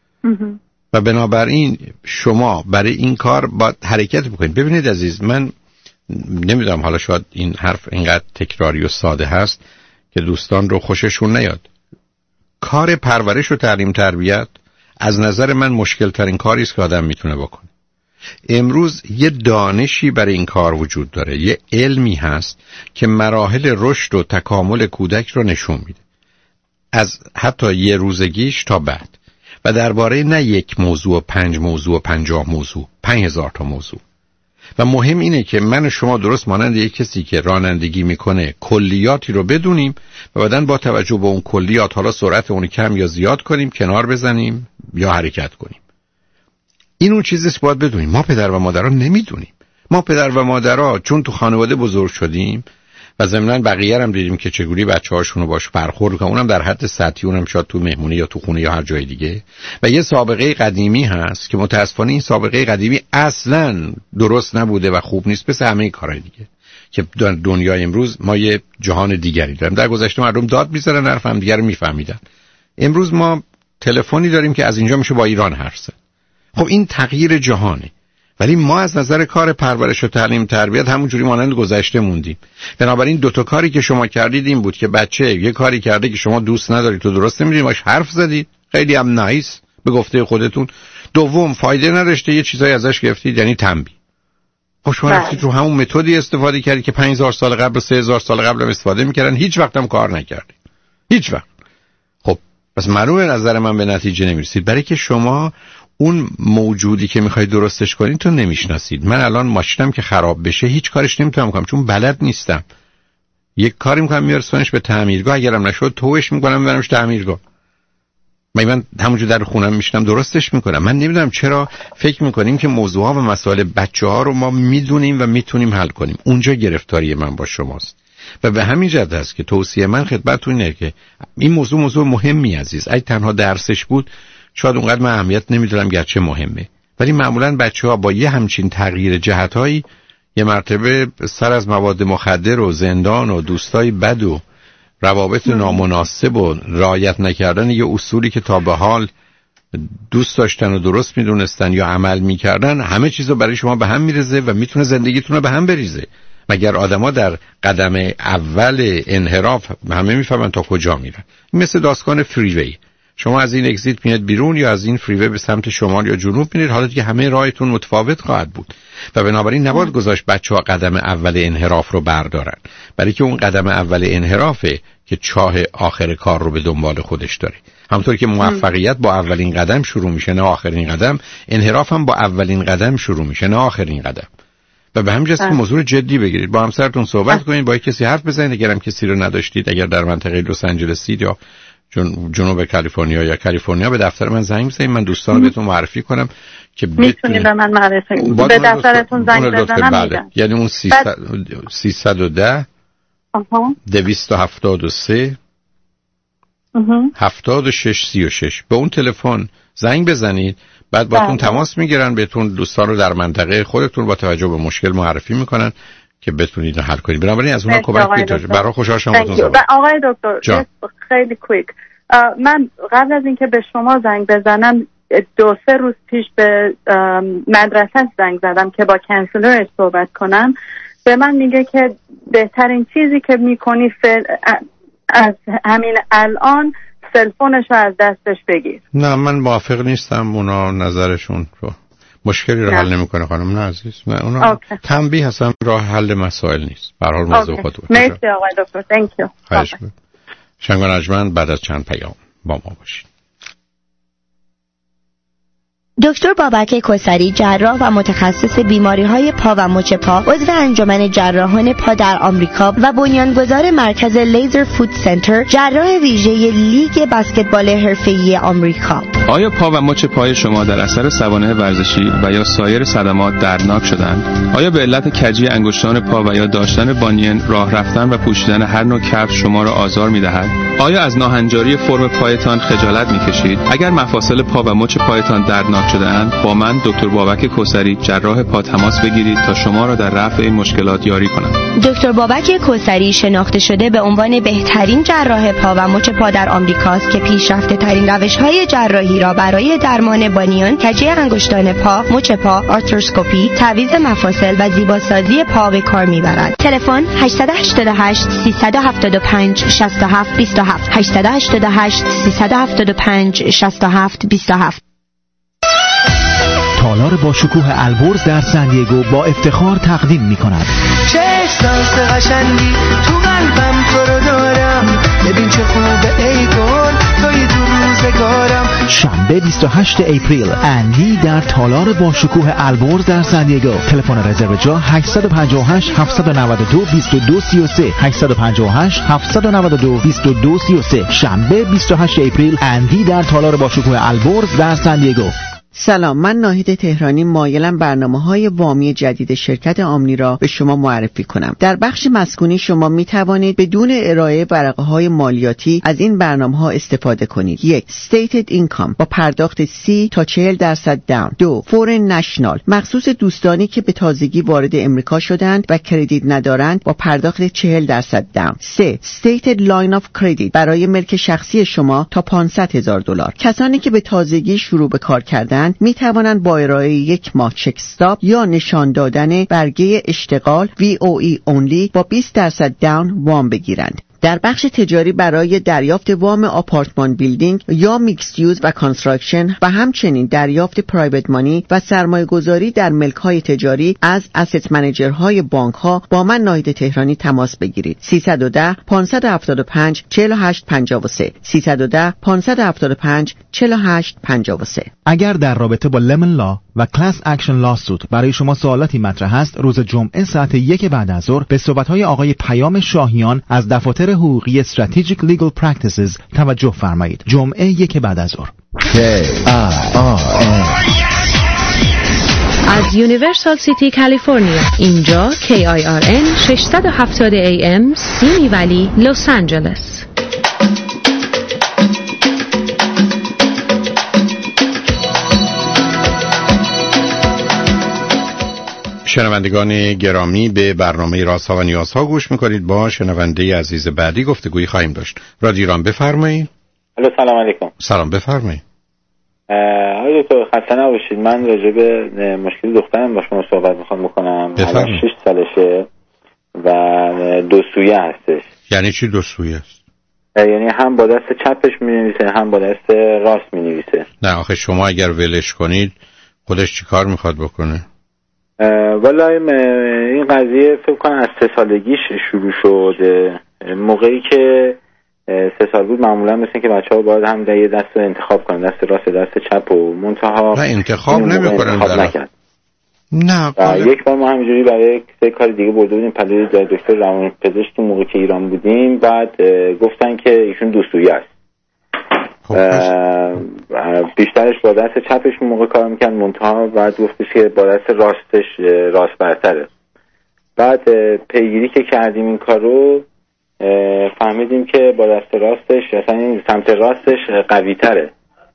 و بنابراین شما برای این کار باید حرکت بکنید. ببینید عزیز، من نمیدونم حالا شاید این حرف اینقدر تکراری و ساده هست که دوستان رو خوششون نیاد. کار پرورش و تعلیم تربیت از نظر من مشکل ترین کاری است که آدم میتونه بکنه. امروز یه دانشی برای این کار وجود داره، یه علمی هست که مراحل رشد و تکامل کودک رو نشون میده، از حتی یه روزگیش تا بعد، و درباره نه یک موضوع، پنج موضوع، پنجاه موضوع، پنج هزار تا موضوع. و مهم اینه که من و شما درست مانند یک کسی که رانندگی میکنه کلیاتی رو بدونیم و بعدن با توجه به اون کلیات حالا سرعت اون کم یا زیاد کنیم، کنار بزنیم یا حرکت کنیم. این اون چیزی است باید بدونیم. ما پدر و مادرها نمیدونیم. ما پدر و مادرها چون تو خانواده بزرگ شدیم و ضمناً بقیه هم دیدیم که چجوری بچه‌هاشون رو باش برخورد کنن، اونم در حد سطحی، اونم شاید تو مهمونی یا تو خونه یا هر جای دیگه. و یه سابقه قدیمی هست که متأسفانه این سابقه قدیمی اصلاً درست نبوده و خوب نیست، مثل همه کارهای دیگه که دنیای امروز ما یه جهان دیگری داریم. در گذشته مردم داد می‌زدن، حرف هم دیگه رو می‌فهمیدن. امروز ما تلفنی داریم که از اینجا میشه با ایران حرف زد. خب این تغییر جهانه ولی ما از نظر کار پرورش و تعلیم تربیت همونجوری مانند گذشته موندیم. بنابراین دو تا کاری که شما کردید این بود که بچه یه کاری کرده که شما دوست ندارید تو درست نمی‌دونید، باش حرف زدید، خیلی هم نایس به گفته خودتون. دوم فایده نداشته، یه چیزایی ازش گرفتید، یعنی تنبیه. خب شما رفتید رو همون متدی استفاده کردید که پنج هزار سال قبل و سه هزار سال قبل هم استفاده می‌کردن، هیچ وقت هم کار نکردید. هیچ وقت. خب پس معلومه نظر من به نتیجه نمیرسید، برای که شما اون موجودی که میخواید درستش کنید تو نمیشناسید. من الان ماشینم که خراب بشه هیچ کارش نمیتونم کنم چون بلد نیستم. یک کاری میکنم میرسونش به تعمیرگاه، اگرم نشد توش میکنم میبرمش تعمیرگاه. من همونجا در خونم میشینم درستش میکنم. من نمیدونم چرا فکر میکنیم که موضوعها و مسائل بچه‌ها رو ما میدونیم و میتونیم حل کنیم. اونجا گرفتاری من با شماست. و به همین جهت است که توصیه من خدمتتون اینه که این موضوع موضوع مهمی عزیز. اگه تنها درسش بود شاید اونقدر من اهمیت نمیدونم گرچه مهمه، ولی معمولاً بچه‌ها با یه همچین تغییر جهت‌هایی یه مرتبه سر از مواد مخدر و زندان و دوستای بد و روابط نامناسب و رعایت نکردن یه اصولی که تا به حال دوست داشتن و درست میدونستن یا عمل میکردن، همه چیزو برای شما به هم میرزه و میتونه زندگیتون رو به هم بریزه. مگر آدما در قدم اول انحراف همه میفهمن تا کجا میرن؟ مثل داستان فریوی، شما از این اگزیت میاد بیرون یا از این فریوی به سمت شمال یا جنوب میرید، حالا دیگه همه راهتون متفاوت خواهد بود و بنابراین نباید گذاشت بچه‌ها قدم اول انحراف رو بردارن، برای که اون قدم اول انحرافه که چاه آخر کار رو به دنبال خودش داره. همونطور که موفقیت با اولین قدم شروع میشه نه آخرین قدم، انحراف هم با اولین قدم شروع میشه نه آخرین قدم. و به همین جهت موضوع جدی بگیرید، با همسرتون صحبت کنید، با کسی حرف بزنید اگرم کسی رو نداشتید، اگر در منطقه لس آنجلسید یا جن... جنوب کالیفرنیا یا کالیفرنیا به دفتر من زنگ بزنید، من دوستان بهتون معرفی کنم که میتونید به من معرفی به دفترتون زنگ بزنم میگم. یعنی اون سیصد و ده دویست و هفتاد و سه هفتاد و شش سی و شش به اون تلفن زنگ بزنید، بعد باتون تماس میگیرن، بهتون دوستان رو در منطقه خودتون با توجه به مشکل معرفی میکنن که بتونید حل کنید. بنابراین از اونها کمک بگیرید. برای خوشحال شدم باهاتون صحبت. آقای دکتر خیلی کویک، من قبل از اینکه به شما زنگ بزنم دو سه روز پیش به مدرسه زنگ زدم که با کانسلرش صحبت کنم. به من میگه که بهترین چیزی که میکنی فل... از همین الان سلفونش رو از دستش بگیر. نه من موافق نیستم، اونا نظرشون رو مشکلی رو حل نمیکنه خانم. نه عزیز، نه اونا تنبیه هستن، راه حل مسائل نیست. به هر حال موضوع خودتون. مرسی آقای دکتر. تانک یو. خواهش می‌کنم. شنگ و نجمن بعد از چند پیام با ما باشید. دکتر بابک کوثری، جراح و متخصص بیماری‌های پا و مچ پا، عضو انجمن جراحان پا در آمریکا و بنیانگذار مرکز لیزر فوت سنتر، جراح ویژه لیگ بسکتبال حرفه‌ای آمریکا. آیا پا و مچ پای شما در اثر سوانح ورزشی و یا سایر صدمات دردناک شدند؟ آیا به علت کجی انگشتان پا و یا داشتن بانین، راه رفتن و پوشیدن هر نوع کفش شما را آزار می‌دهد؟ آیا از ناهنجاری فرم پایتان خجالت می‌کشید؟ اگر مفاصل پا و مچ پایتان دردناک شده‌اند، با من دکتر بابک کوثری، جراح پا تماس بگیرید تا شما را در رفع این مشکلات یاری کنم. دکتر بابک کوثری شناخته شده به عنوان بهترین جراح پا و مچ پا در آمریکاست که پیشرفته ترین روش‌های جراحی را برای درمان بانیان، کجی انگشتان پا، مچ پا، آرتروسکوپی، تعویض مفاصل و زیباسازی پا به کار میبرد. تلفن هشت هشت هشت سه هفت پنج شش هفت دو هفت هشت هشت هشت سه هفت پنج شش هفت دو هفت. تالار با شکوه البرز در سن دیگو با افتخار تقدیم می‌کند. چه احساس قشنگی تو قلبم تو رو دارم، ببین چه خوبه ای گل توی تو روزگارم. شنبه بیست و هشتم اپریل اندی در تالار با شکوه البرز در سن دیگو. تلفن رزرو جا هشت پنج هشت هفت نه دو دو دو سه سه هشت پنج هشت هفت نه دو دو دو سه سه. شنبه بیست و هشتم اپریل اندی در تالار با شکوه البرز در سن دیگو. سلام، من ناهید تهرانی مایلم برنامه‌های وامی جدید شرکت آمنی را به شما معرفی کنم. در بخش مسکونی شما می توانید بدون ارائه ورقه‌های مالیاتی از این برنامه‌ها استفاده کنید. یک، Stated Income با پرداخت سی تا چهل درصد داون. دو، Foreign National مخصوص دوستانی که به تازگی وارد امریکا شدند و کردیت ندارند با پرداخت چهل درصد داون. سه، Stated Line of Credit برای ملک شخصی شما تا پانصد هزار دلار. کسانی که به تازگی شروع به کار کردند دارند می توانند با ارائه یک ماه چک استاپ یا نشان دادن برگه اشتغال وی او ای اونلی با بیست درصد داون وام بگیرند. در بخش تجاری برای دریافت وام آپارتمان بیلدینگ یا میکس یوز و کانستراکشن و همچنین دریافت پرایوت مانی و سرمایه گذاری در ملک های تجاری از اسست منیجرهای بانک ها با من ناهید تهرانی تماس بگیرید. سیصد و ده پانصد و هفتاد و پنج چهل و هشت پنجاه و سه سیصد و ده پانصد و هفتاد و پنج چهل و هشت پنجاه و سه. اگر در رابطه با لمن لا و کلاس اکشن لاسوت برای شما سوالاتی مطرح است، روز جمعه ساعت یک بعد از ظهر به صحبت‌های آقای پیام شاهیان از دفاتر حقوقی Strategic Legal Practices توجه فرمایید. جمعه یک بعد از ظهر. از یونیورسال سیتی کالیفرنیا، اینجا کی آی آر ان ششصد و هفتاد ای ام سیمی ولی لس آنجلس. شنوندگان گرامی، به برنامه رازها و نیازها گوش میکنید. با شنونده عزیز بعدی گفتگویی خواهیم داشت. رادیو ایران بفرمایید. الو سلام علیکم. سلام بفرمایید. آقای دکتر خسته نباشید، من راجع به مشکل دخترم با شما صحبت میخوام بکنم. الان شش سالشه و دو سویه هستش. یعنی چی دو سویه است؟ یعنی هم با دست چپش مینویسه هم با دست راست مینویسه. نه آخه شما اگر ولش کنید خودش چی کار میخواد بکنه؟ والا این قضیه فکر کنم از سه سالگیش شروع شده. موقعی که سه سال بود معمولا مثل که بچه ها باید هم در یه دست رو انتخاب کنن، دست راست دست چپ و منتها نه انتخاب نمی کنن نکرد. نه یک بار ما همینجوری برای سه کار دیگه برده بودیم پدر دکتر روان پزشک موقعی که ایران بودیم، بعد گفتن که ایشون دو سویه است. بیشترش با دست چپش موقع کار میکرد، منتها بعد گفتش که با دست راستش راست برتره. بعد پیگیری که کردیم این کارو فهمیدیم که با دست راستش مثلا این سمت راستش قوی تره.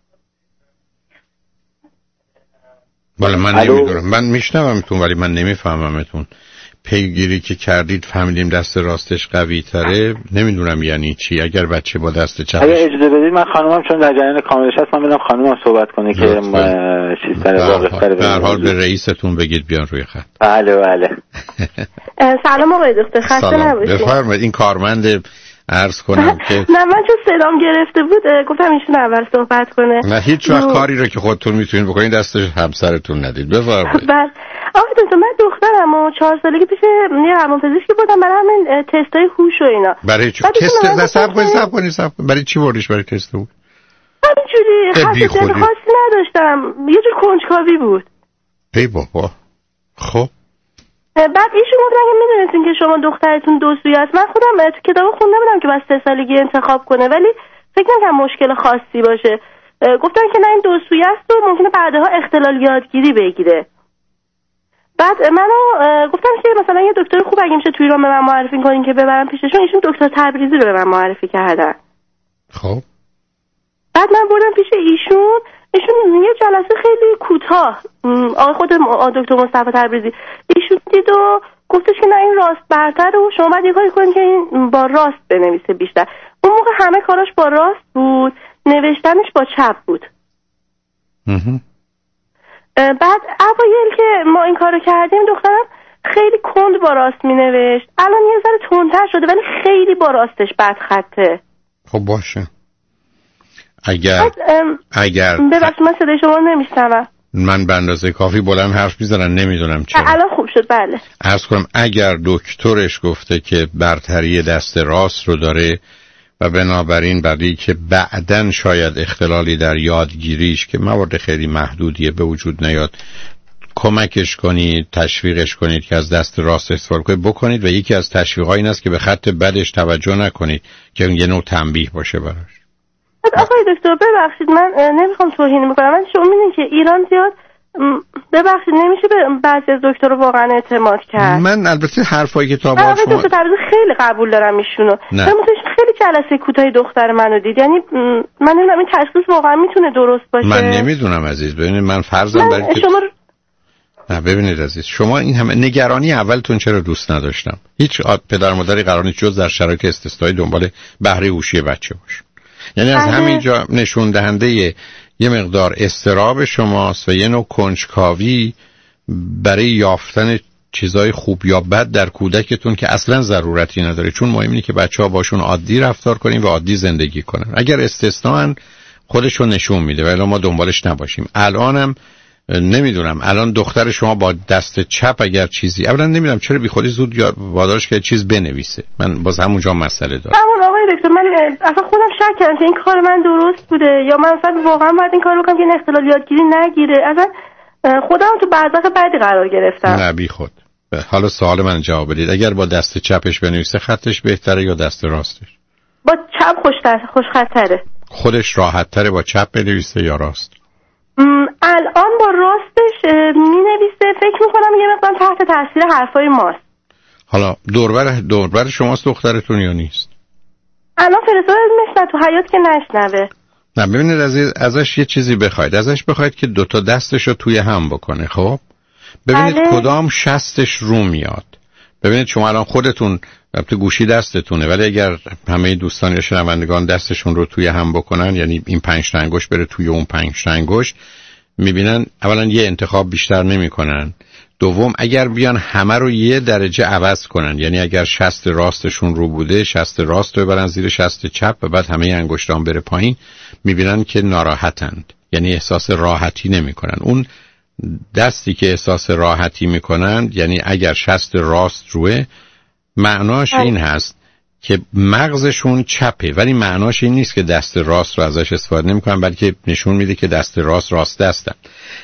بله من نمیدونم، من میشنومتون ولی من نمیفهممتون. پیگیری که کردید فهمیدیم دست راستش قوی تره، نمیدونم یعنی چی. اگر بچه با دست چپش اگر اجازه بدید من خانومم چون در جریان کاملش هست من بدم خانومم صحبت کنه که چیز تره واقع تره. در حال به رئیستون بگید بیان روی خط. بله بله. سلام آقای دکتر، خسته نباشید. بفرمایید. این کارمند عرض کنم که نه من چون صدام گرفته بود گفتم ایشون اول صحبت کنه. نه هیچ وقت کاری رو که خودتون میتونید بکنید دستش همسرتون ندید. بفرمایید. بله آقای دکتر، من دخترم و چهار سالگی پیش یه روانپزشکی بودم برای همین تستای هوش و اینا. برای چی تست نصب کنید نصب کنید نصب برای چی وردیش برای تست بود؟ همینجوری خاصی خاصی نداشتم، یه جور کنجکاوی بود. ای بابا. خب بعد ایشون گفتن که میدونستین که شما دخترتون دو سویه است. من خودم تو کتاب خونده بودم که بعد سه سالگی انتخاب کنه، ولی فکر نکنم مشکل خاصی باشه. گفتن که نه این دو سویه است و ممکنه بعدها اختلال یادگیری بگیره. بعد منو گفتم که مثلا یه دکتر خوب اگه میشه توی ایران به من معرفی کنین که ببرم پیششون. ایشون دکتر تبریزی رو به من معرفی کردن. خب بعد من بردم پیش ایشون. ایشون یه جلسه خیلی کوتاه آقای خود دکتر مصطفی تبریزی ایشون دید و گفتش که نه این راست برتر و شما باید یه کاری کنید که این با راست بنویسه بیشتر. اون موقع همه کاراش با راست بود، نوشتنش با چپ بود. بعد اوایل که ما این کارو کردیم دخترم خیلی کند با راست می نوشت، الان یه ذره تندتر شده ولی خیلی با راستش بد خطه. خب باشه. اگر اگر ببخشید من صدای شما نمیشنوم. من به اندازه کافی بلند حرف میزنم نمیدونم چرا. الان خوب شد. بله عرض کنم اگر دکترش گفته که برتری دست راست رو داره و بنابراین برای که بعدن شاید اختلالی در یادگیریش که موارد خیلی محدودیه به وجود نیاد کمکش کنید، تشویقش کنید که از دست راست استفاده کنید بکنید و یکی از تشویق‌ها این است که به خط بدش توجه نکنید که یه نوع تنبیه باشه براش. آقای دکتر ببخشید من نمیخوام توهین میکنم، من شما میدونید که ایران زیاد ببخشید نمیشه به بعضی از دکترها واقعا اعتماد کرد. من البته حرفایی که تا با شما دکتر تبریزی خیلی قبول دارم ایشونو. من خیلی جلسه کوتاه دختر منو دید، یعنی من نمیدونم این تشخیص واقعا میتونه درست باشه. من نمیدونم عزیز. ببینید من فرضم برای شما ر... نه ببینید عزیز، شما این همه نگرانی اولتون چرا دوست نداشتم؟ هیچ پدر مادری قرار نیست جز در شرایط استثنایی دنبال بهره هوشی بچه باشه. یعنی از همینجا نشون دهنده یه مقدار استراب شماست و یه نوع کنجکاوی برای یافتن چیزای خوب یا بد در کودکتون که اصلا ضرورتی نداره، چون مهم اینه که بچه‌ها باشون عادی رفتار کنیم و عادی زندگی کنن. اگر استثناءن خودشون نشون میده ولی ما دنبالش نباشیم. الانم نمیدونم، الان دختر شما با دست چپ اگر چیزی، اولا نمیدونم چرا بی خودی زود یا وادارش که چیز بنویسه. من باز همونجا مسئله دارم. همون آقای دکتر، من اصلا خودم شک کردم که این کار من درست بوده یا من اصلا واقعا باید این کارو بکنم که این اختلال یادگیری نگیره. اصلا خودم تو برزخ بعدی قرار گرفتم. نه بی خود. حالا سوال من جواب بدید. اگر با دست چپش بنویسه خطش بهتره یا دست راستش؟ با چپ خوشتر خوشخطره. خودش راحت تره با چپ بنویسه یا راست؟ الان با راستش می نویسه. فکر میکنم یه مقدار تحت تاثیر حرفای ماست. حالا دوربر دوربر شماست دخترتون یا نیست؟ الان فرستاد میشنه تو حیات که نشنوه. نه ببینید عزیز، ازش یه چیزی بخواید. ازش بخواید که دوتا دستشو توی هم بکنه. خب ببینید بله. کدام شستش رو میاد. ببینید شما الان خودتون البته گوشی دستتونه، ولی اگر همه دوستان یا شنوندگان دستشون رو توی هم بکنن، یعنی این پنج تا انگشت بره توی اون پنج تا انگشت، میبینن اولا یه انتخاب بیشتر نمیکنن. دوم اگر بیان همه رو یه درجه عوض کنن، یعنی اگر شست راستشون رو بوده شست راست رو ببرن زیر شست چپ و بعد همه انگشتان بره پایین، میبینن که ناراحتند، یعنی احساس راحتی نمیکنن. اون دستی که احساس راحتی میکنن، یعنی اگر شست راست روه، معناش این هست که مغزشون چپه، ولی معناش این نیست که دست راست رو ازش استفاده نمیکنن، بلکه نشون میده که دست راست راست دستن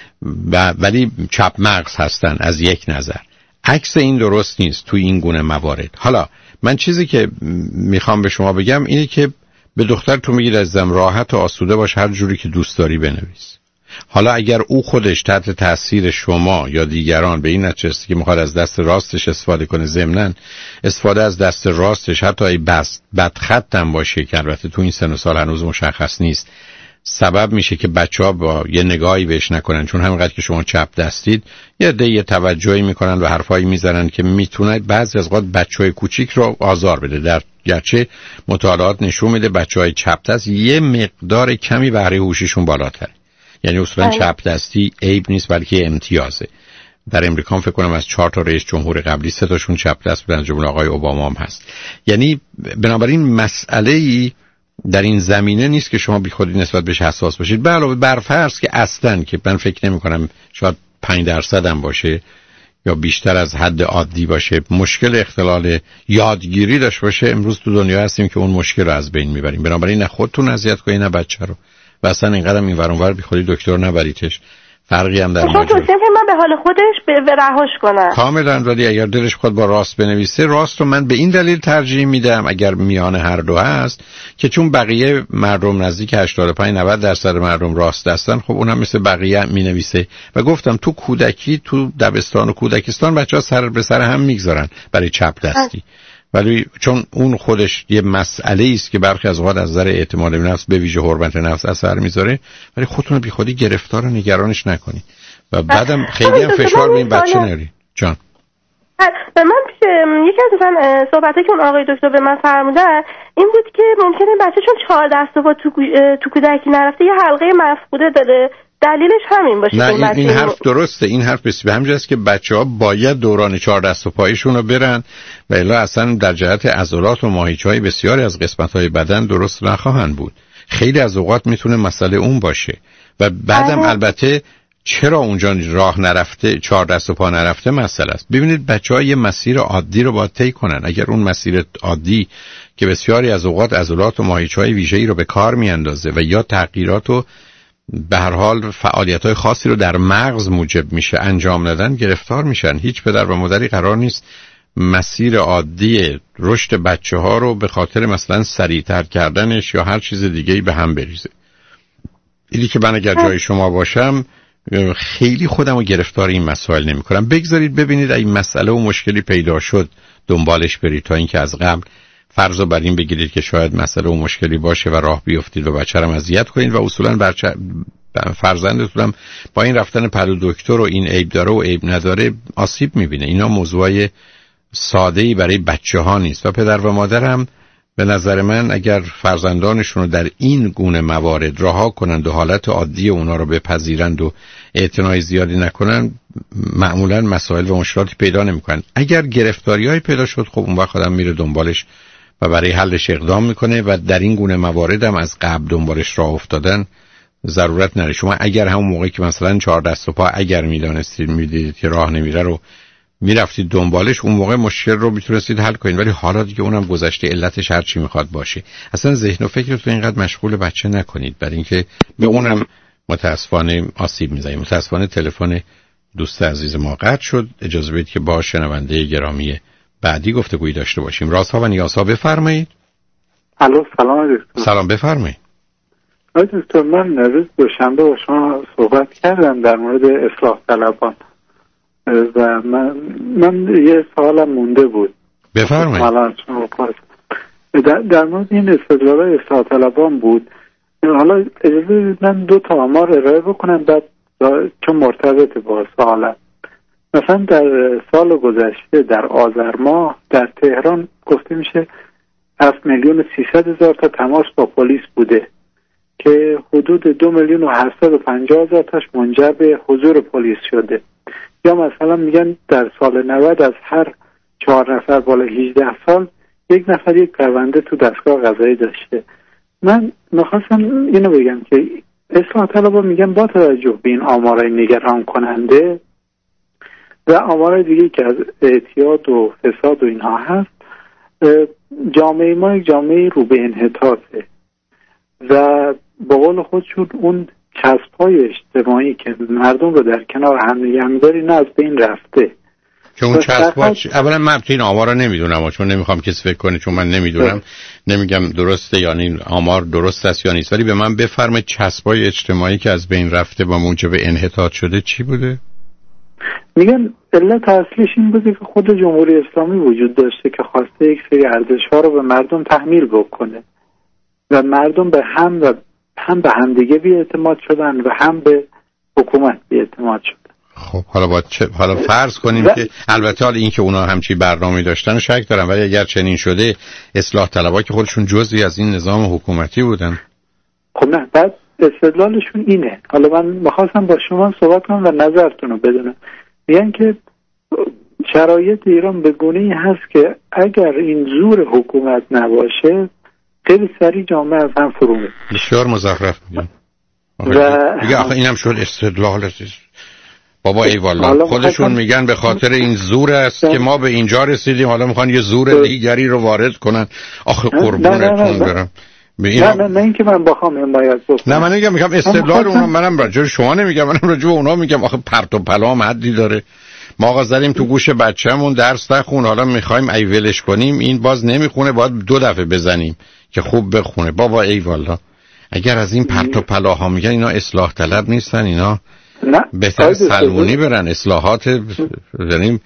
و ولی چپ مغز هستن از یک نظر. عکس این درست نیست توی این گونه موارد. حالا من چیزی که میخوام به شما بگم اینه که به دخترتون میگید عزیزم راحت و آسوده باش، هر جوری که دوست داری بنویس. حالا اگر او خودش تحت تاثیر شما یا دیگران به این نتیجه که میخواد از دست راستش استفاده کنه، ضمناً استفاده از دست راستش حتی ای بس بدخط هم باشه که البته تو این سن و سال هنوز مشخص نیست، سبب میشه که بچه‌ها با یه نگاهی بهش نکنن، چون همینقدر که شما چپ دستید یه عده یه توجهی میکنن و حرفایی میزنن که میتونه بعضی از اوقات بچهای کوچیک رو آزار بده. در گرچه مطالعات نشون میده بچهای چپ دست یه مقدار کمی بهره هوشیشون بالاتره، یعنی اصولا چپ دستی عیب نیست بلکه امتیازه. در امریکا فکر کنم از چهار تا رئیس جمهور قبلی سه تاشون چپ دست بودن، جمله آقای اوباما هم هست. یعنی بنابراین مسئله‌ای در این زمینه نیست که شما بیخودی نسبت بهش حساس باشید. به علاوه بر فرض که اصلا که من فکر نمی کنم شاید پنج درصد هم باشه یا بیشتر از حد عادی باشه مشکل اختلال یادگیری داشته باشه، امروز تو دنیا هستیم که اون مشکل رو از بین میبریم. بنابراین نه خودتون اذیت کنید نه بچه رو، و اصلا اینقدر این ور اون ور بیخودی دکتر نبریدش. فرقی هم در ماجرا تو که من به حال خودش به رهاش کنم کاملا. ولی اگر دلش خود با راست بنویسه، راست رو من به این دلیل ترجیح میدم اگر میان هر دو هست که چون بقیه مردم نزدیک هشتاد و پنج نود درصد مردم راست دستن، خب اونم مثل بقیه مینویسه. و گفتم تو کودکی تو دبستان و کودکستان بچه‌ها سر به سر هم میگذارن برای چپ دستی، ولی چون اون خودش یه مسئله است که برخی از اوقات از نظر اعتماد به نفس به ویژه حرمت نفس اثر میذاره، ولی خودتون رو بی خودی گرفتار و نگرانش نکنید و بعدم خیلی هم فشار به این بچه نری. جان من پیش یکی از مثلا صحبتایی که اون آقای دکتر به من فرمودن این بود که ممکنه بچه چون چهار دست و تو تو کودکی نرفته یه حلقه مفقوده داره، دلیلش همین باشه. نه این, این حرف درسته. این حرف به همجاست که بچه‌ها باید دوران چهار دست و پایشون رو برن و الا اصلا در جهت عضلات و ماهیچه‌های بسیاری از قسمت‌های بدن درست نخواهند بود. خیلی از اوقات میتونه مسئله اون باشه و بعدم آه. البته چرا اونجا راه نرفته، چهار دست و پا نرفته مسئله است. ببینید بچه‌ها یه مسیر عادی رو باید طی کنن. اگر اون مسیر عادی که بسیاری از اوقات عضلات و ماهیچه‌های ویژه‌ای رو به کار میاندازه و یا تغییرات و به هر حال فعالیت‌های خاصی رو در مغز موجب میشه انجام ندن، گرفتار میشن. هیچ پدر و مادری قرار نیست مسیر عادی رشد بچه‌ها رو به خاطر مثلا سریع‌تر کردنش یا هر چیز دیگه‌ای به هم بریزه. اینی که من اگر جای شما باشم خیلی خودم رو گرفتار این مسائل نمی کنم. بگذارید ببینید این مسئله و مشکلی پیدا شد دنبالش برید، تا اینکه از قبل فرض رو بر این بگیرید که شاید مسئله و مشکلی باشه و راه بیفتید و بچه رو اذیت کنید و اصولا بچه فرزندتون هم با این رفتن پلو دکتر و این عیب داره و عیب نداره آسیب میبینه. اینا موضوعای ساده‌ای برای بچه ها نیست و پدر و مادر هم به نظر من اگر فرزندانشون رو در این گونه موارد رها کنند و حالت عادی اونا رو بپذیرند و اعتنای زیادی نکنن، معمولا مسائل و مشکلاتی پیدا نمیکنن. اگر گرفتاری‌های پیدا شد، خب اون وقت آدم میره دنبالش و برای حلش اقدام میکنه و در این گونه موارد هم از قبل دنبالش راه افتادن ضرورت نره. شما اگر همون موقعی که مثلا چهار دست و پا اگر میدانستید میدیدید که راه نمیره رو میرفتید دنبالش، اون موقع مشکل رو میتونستید حل کنید. ولی حالا دیگه اونم گذشته، علتش هر چی میخواد باشه. اصلا ذهن و فکرتون اینقدر مشغول بچه نکنید، برای اینکه به اونم متاسفانه آسیب میزنید. متاسفانه تلفن دوست عزیز ما قطع شد. اجازه بدید که با شنونده گرامی بعدی گفتگویی داشته باشیم. رازها و نیازها بفرمایید. الو، سلام دکتر. سلام، بفرمایید. آقای دکتر، من روز دوشنبه با شما صحبت کردم در مورد اصلاح طلبان و من من یه سوالم مونده بود. بفرمایید. در, در مورد این استدلال اصلاح طلبان بود. حالا اجازه من دو تا آمار ارائه بکنم بعد چون مرتبط با سوالم. مثلا در سال گذشته در آذر ماه در تهران گفته میشه هفت میلیون و سیصد هزار تا تماس با پلیس بوده که حدود دو میلیون و هشتصد و پنجاه هزار تاش منجر به حضور پلیس شده. یا مثلا میگن در سال نود از هر چهار نفر بالا هجده سال یک نفر یک پرونده تو دستگاه قضایی داشته. من میخواستم اینو بگم که اصلاح طلبا میگن با توجه به این آمارای نگران کننده و آمارای دیگه که از اعتیاد و فساد و اینها هست، جامعه ما یک جامعه رو به انحطاطه و با قول خودشون اون چسب‌های اجتماعی که مردم رو در کنار هم نگه می‌داره نه از بین رفته. که اون چسب‌ها چ... اولا من این آمارا نمیدونم چون نمیخوام کسی فکر کنه چون من نمیدونم نمیگم درسته یا این آمار درست است یا نیست، ولی به من بفرمایید چسب‌های اجتماعی که از بین رفته و موجب انحطاط شده چی بوده؟ میگن علت اصلیش این بوده که خود جمهوری اسلامی وجود داشته که خواسته یک سری ارزش‌ها رو به مردم تحمیل بکنه و مردم به هم و هم به همدیگه بی‌اعتماد شدن و هم به حکومت بی‌اعتماد شدن. خب حالا با چه حالا فرض کنیم و... که البته حالا این که اونا همچی برنامه‌ای داشتن شک دارم، ولی اگر چنین شده اصلاح طلبها که خودشون جزئی از این نظام حکومتی بودن. خب نه، بعد استدلالشون اینه. حالا من می‌خواستم با شما صحبت کنم و نظرتون رو بدونم. میگن که شرایط ایران به گونه‌ای هست که اگر این زور حکومت نباشه خیلی سریع جامعه از هم فرو میره. بسیار مزخرف میگن. و دیگه آخه اینم شد استدلال است. بابا ای والا خودشون میگن به خاطر این زور است که ما به اینجا رسیدیم، حالا میخوان یه زور دیگری رو وارد کنن. آخه قربونتون برم. نه نه نه اینکه من بخوام حمایت بکنم. نه من نمیگم، میگم استدلال اونها، منم راجع شما نمیگم، منم راجع به اونها میگم. آخه پرت و پلا هم حدی داره. ما آقا زدیم تو گوش بچه‌مون درس نخون، حالا میخوایم ای ولش کنیم، این باز نمیخونه، باید دو دفعه بزنیم که خوب بخونه. بابا ای والا اگر از این پرت و پلاها میگن اینا اصلاح طلب نیستن، اینا نه بهتر سلمونی برن، اصلاحات یعنی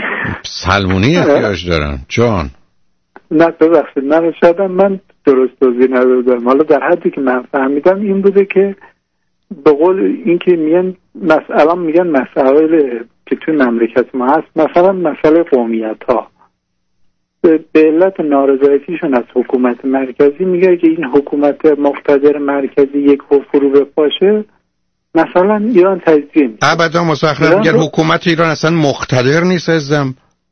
سلمونی احتیاج دارن. جان نه ببخشید من شدم من درست توضیح ندادم. حالا در حدی که من فهمیدم این بوده که به قول این که میگن مسئله میگن مسائل که توی مملکت ما هست، مثلا مسئله قومیت ها به علت نارضایتیشون از حکومت مرکزی میگه که این حکومت مقتدر مرکزی یک فرو بپاشه مثلا ایران تجزیه میشه. ابدا مزخرف میگن. حکومت ایران اصلا مقتدر نیست ازم.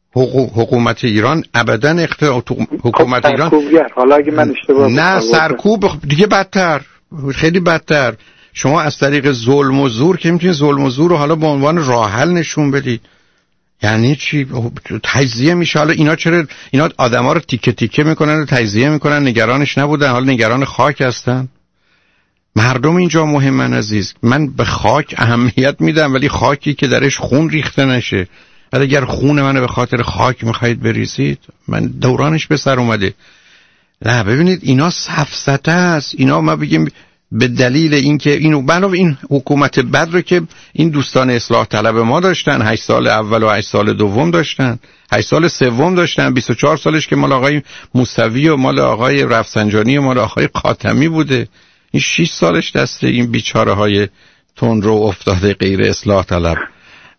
حکومت ایران ابدا اختیار حکومت ایران حالا اگه من اشتباه نه سرکوب دیگه بدتر، خیلی بدتر. شما از طریق ظلم و زور که میتونید ظلم و زور رو حالا به عنوان راه حل نشون بدید. یعنی چی؟ تجزیه میشه. حالا اینا چرا اینا آدما رو تیکه تیکه میکنن و تجزیه میکنن؟ نگرانش نبودن، حالا نگران خاک هستن. مردم اینجا مهمن عزیز. من به خاک اهمیت میدم ولی خاکی که درش خون ریخته نشه. ولی اگر خون منو به خاطر خاک میخواید بریزید من دورانش به سر اومده. نه ببینید اینا سفسطه است. اینا ما بگیم به دلیل اینکه اینو بنا این حکومت بد رو که این دوستان اصلاح طلب ما داشتن، هشت سال اول و هشت سال دوم داشتن، هشت سال سوم داشتن، بیست و چهار سالش که مال آقای موسوی و مال آقای رفسنجانی و مال آقای خاتمی بوده. این شش سالش دست این بیچاره های تندرو افتاده غیر اصلاح طلب.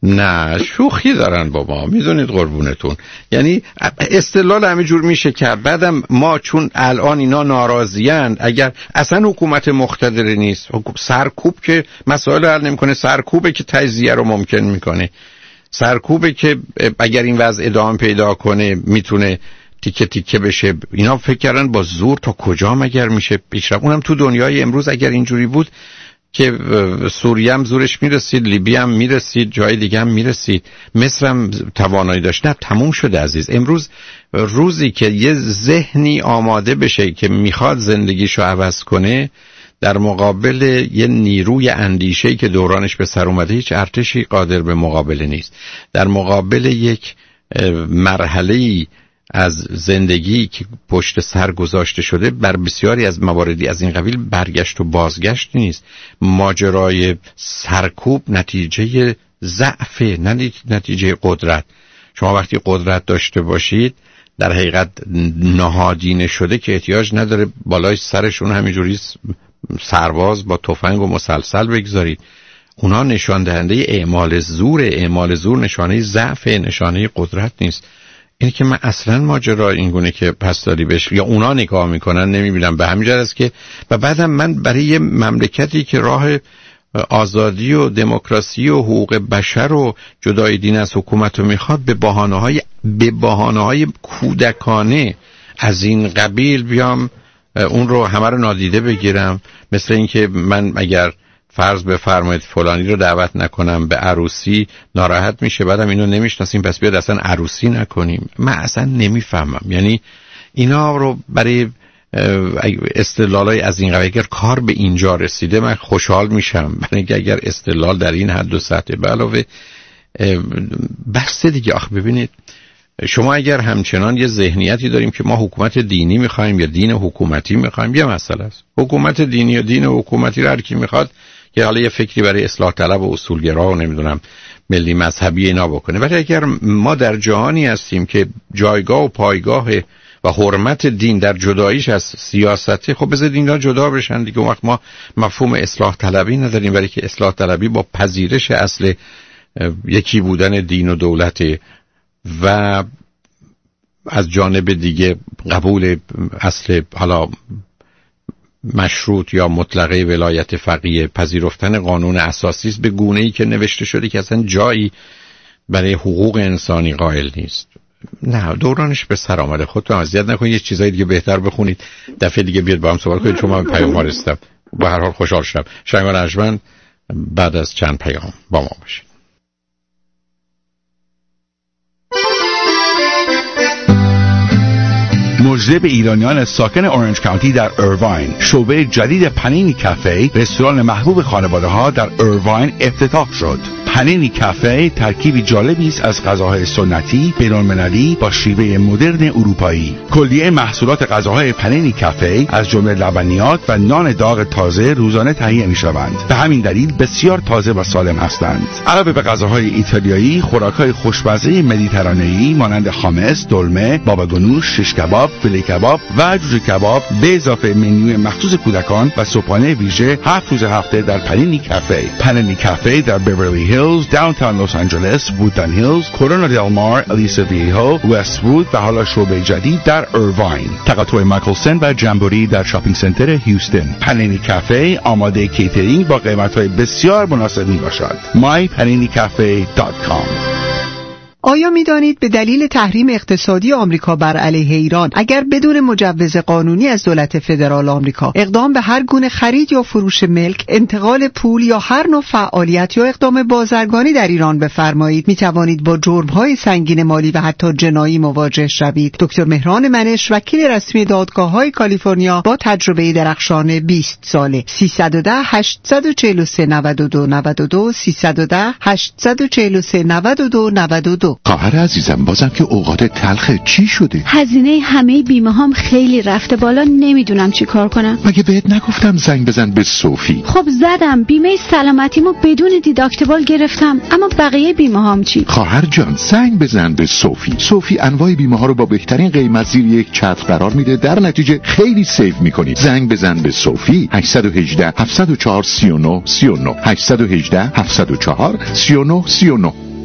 نه شوخی دارن با ما، میدونید قربونتون. یعنی استدلال همه جور میشه کرد. بعدم ما چون الان اینا ناراضیان، اگر اصلا حکومت مقتدر نیست، سرکوب که مسائل حل نمیکنه، سرکوبه که تجزیه رو ممکن میکنه، سرکوبه که اگر این وضع ادامه پیدا کنه میتونه تیکه تیکه بشه. اینا فکر کردن با زور تا کجا مگر میشه پیشرفت. اونم تو دنیای امروز اگر اینجوری بود که سوریه هم زورش میرسید، لیبی هم میرسید، جای دیگه هم میرسید، مصر هم توانایی داشت. نه تموم شده عزیز. امروز روزی که یه ذهنی آماده بشه که میخواد زندگیشو عوض کنه، در مقابل یه نیروی اندیشه‌ای که دورانش به سر اومده هیچ ارتشی قادر به مقابله نیست. در مقابل یک مرحله‌ای از زندگی که پشت سر گذاشته شده، بر بسیاری از مواردی از این قبیل برگشت و بازگشت نیست. ماجرای سرکوب نتیجه ضعف، نه نتیجه قدرت. شما وقتی قدرت داشته باشید در حقیقت نهادینه شده که احتیاج نداره بالای سرشون همینجوری سرباز با تفنگ و مسلسل بگذارید. اونا نشان دهنده اعمال زور، اعمال زور نشانه ضعف، نشانه قدرت نیست. اینه که من اصلا ماجرا اینگونه که پسداری بهش یا اونا نگاه میکنن نمیبینم. به همین جهت است که و بعدم من برای یه مملکتی که راه آزادی و دموکراسی و حقوق بشر و جدای دین از حکومت رو میخواد، به بهانه‌های به بهانه‌های کودکانه از این قبیل بیام اون رو همه رو نادیده بگیرم. مثل اینکه من اگر فرض بفرمایید فلانی رو دعوت نکنم به عروسی ناراحت میشه، بعدم اینو نمیشناسیم پس بیاد اصلا عروسی نکنیم. من اصلا نمیفهمم. یعنی اینا رو برای استدلالای از این قبیل اگر کار به اینجا رسیده من خوشحال میشم، برای اینکه اگر استدلال در این حد و سطح به علاوه بس دیگه. آخه ببینید شما اگر همچنان یه ذهنیتی داریم که ما حکومت دینی میخوایم یا دین حکومتی میخوایم، یه مسئله است. حکومت دینی و دین حکومتی رو هر کی میخواد که حالا یه فکری برای اصلاح طلب و اصولگرا و نمیدونم ملی مذهبی اینا بکنه. ولی اگر ما در جهانی هستیم که جایگاه و پایگاه و حرمت دین در جداییش از سیاستی، خب بذارید اینا جدا بشن دیگه. اون وقت ما مفهوم اصلاح طلبی نداریم، ولی که اصلاح طلبی با پذیرش اصل یکی بودن دین و دولت و از جانب دیگه قبول اصل حالا مشروط یا مطلقه ولایت فقیه، پذیرفتن قانون اساسی است به گونه‌ای که نوشته شده که اصلا جایی برای حقوق انسانی قائل نیست. نه دورانش به سر آمده. خودتون اذیت نکنید، یه چیزای دیگه بهتر بخونید، دفعه دیگه بیاد با هم صحبت کنید، چون من پیام رسیدم. به هر حال خوشحال شدم. شنگان ارجمند بعد از چند پیام با ما باشید. مژده به ایرانیان ساکن اورنج کانتی در ایرواین، شعبه جدید پنینی کافه، رستوران محبوب خانواده ها در ایرواین افتتاح شد. پنینی کافه ترکیبی جالبی است از غذاهای سنتی بین‌المللی با شیوه مدرن اروپایی. کلیه محصولات غذاهای پنینی کافه از جمله لبنیات و نان داغ تازه روزانه تهیه می‌شوند. به همین دلیل بسیار تازه و سالم هستند. علاوه به غذاهای ایتالیایی، خوراک‌های خوشمزه مدیترانه‌ای مانند خامس، دلمه، بابا گنوش، شش کباب، فیله کباب و جوجه کباب به اضافه منوی مخصوص کودکان و صبحانه ویژه هفت روز هفته در پنینی کافه. پنینی کافه در بیورلی هیلز، داونتاون لس آنجلس، وودن هیلز، کورونا دل مار، الیسا ویهو، وست وود و حالا شعبه جدید در ایرواین. تقاطع مایکلسن و جمبوری در شاپینگ سنتر هیوستن. پنینی کافه آماده کیترینگ با قیمت‌های بسیار مناسب میباشد. مای پنینی کافه دات کام. آیا می دانید به دلیل تحریم اقتصادی آمریکا بر علیه ایران، اگر بدون مجوز قانونی از دولت فدرال آمریکا اقدام به هر گونه خرید یا فروش ملک، انتقال پول یا هر نوع فعالیت یا اقدام بازرگانی در ایران بفرمایید، می توانید با جرم‌های سنگین مالی و حتی جنایی مواجه شوید. دکتر مهران منش، وکیل رسمی دادگاه‌های کالیفرنیا با تجربه درخشان بیست ساله. سیصد و ده هشتصد و چهل و سه نود و دو نود و دو سیصد و ده هشتصد و چهل و سه نود و دو نود و دو. خواهر عزیزم بازم که اوقات تلخه، چی شده؟ هزینه همه بیمه هام خیلی رفته بالا، نمیدونم چی کار کنم. مگه بهت نگفتم زنگ بزن به صوفی؟ خب زدم، بیمه سلامتیمو بدون دیداکتیبل گرفتم، اما بقیه بیمه هام چی؟ خواهر جان زنگ بزن به صوفی. صوفی انواع بیمه ها رو با بهترین قیمت زیر یک چتر قرار میده، در نتیجه خیلی سیو میکنی. زنگ بزن به صوفی. هشت یک هشت هفت صفر چهار سه نه سه نه هشت یک هشت هفت صفر چهار سه نه سه نه.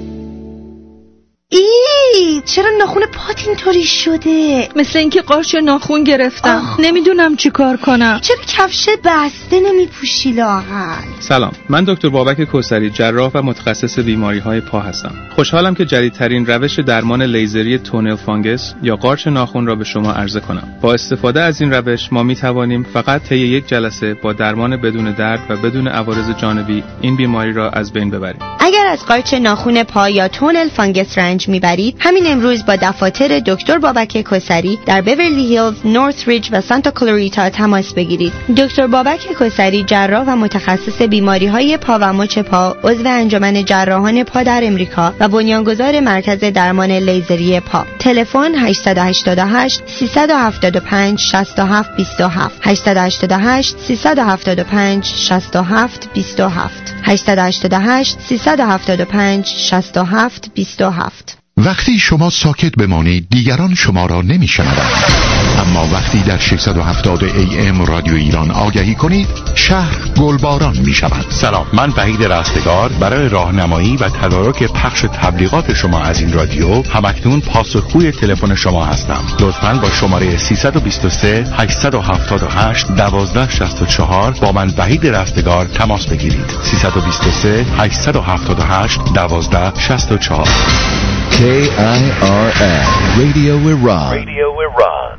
ای چرا ناخون پات اینطوری شده؟ مثل اینکه قارچ ناخون گرفتم. آه. نمیدونم چی کار کنم. چرا کفش بسته نمیپوشی لااقل؟ سلام، من دکتر بابک کوثری، جراح و متخصص بیماری‌های پا هستم. خوشحالم که جدیدترین روش درمان لیزری تونل فانگس یا قارچ ناخن را به شما عرضه کنم. با استفاده از این روش ما می‌توانیم فقط طی یک جلسه با درمان بدون درد و بدون عوارض جانبی این بیماری را از بین ببریم. اگر از قارچ ناخن پا یا تونل فانگس رنج میبرید، همین امروز با دفاتر دکتر بابک کوثری در بیورلی هیلز، نورث ریج و سانتا کلاریتا تماس بگیرید. دکتر بابک کوثری، جراح و متخصص بیماری‌های پا و مچ پا، عضو انجمن جراحان پا در امریکا و بنیانگذار مرکز درمان لیزری پا. تلفن هشت هشت هشت سه هفت پنج شش هفت دو هفت هشت هشت هشت سه هفت پنج شش هفت دو هفت هشت هشت هشت سه هفت پنج شش هفت دو هفت. وقتی شما ساکت بمانید دیگران شما را نمیشنوند، اما وقتی در ششصد و هفتاد ای ام رادیو ایران آگهی کنید شهر گلباران می شود. سلام، من وحید رستگار برای راهنمایی و تدارک پخش تبلیغات شما از این رادیو همکنون پاسخگوی تلفن شما هستم. لطفاً با شماره سیصد و بیست و سه هشتصد و هفتاد و هشت دوازده شصت و چهار با من وحید رستگار تماس بگیرید. سیصد و بیست و سه هشتصد و هفتاد و هشت دوازده شصت و چهار. کی آی آر ان Radio Iran. Radio Iran.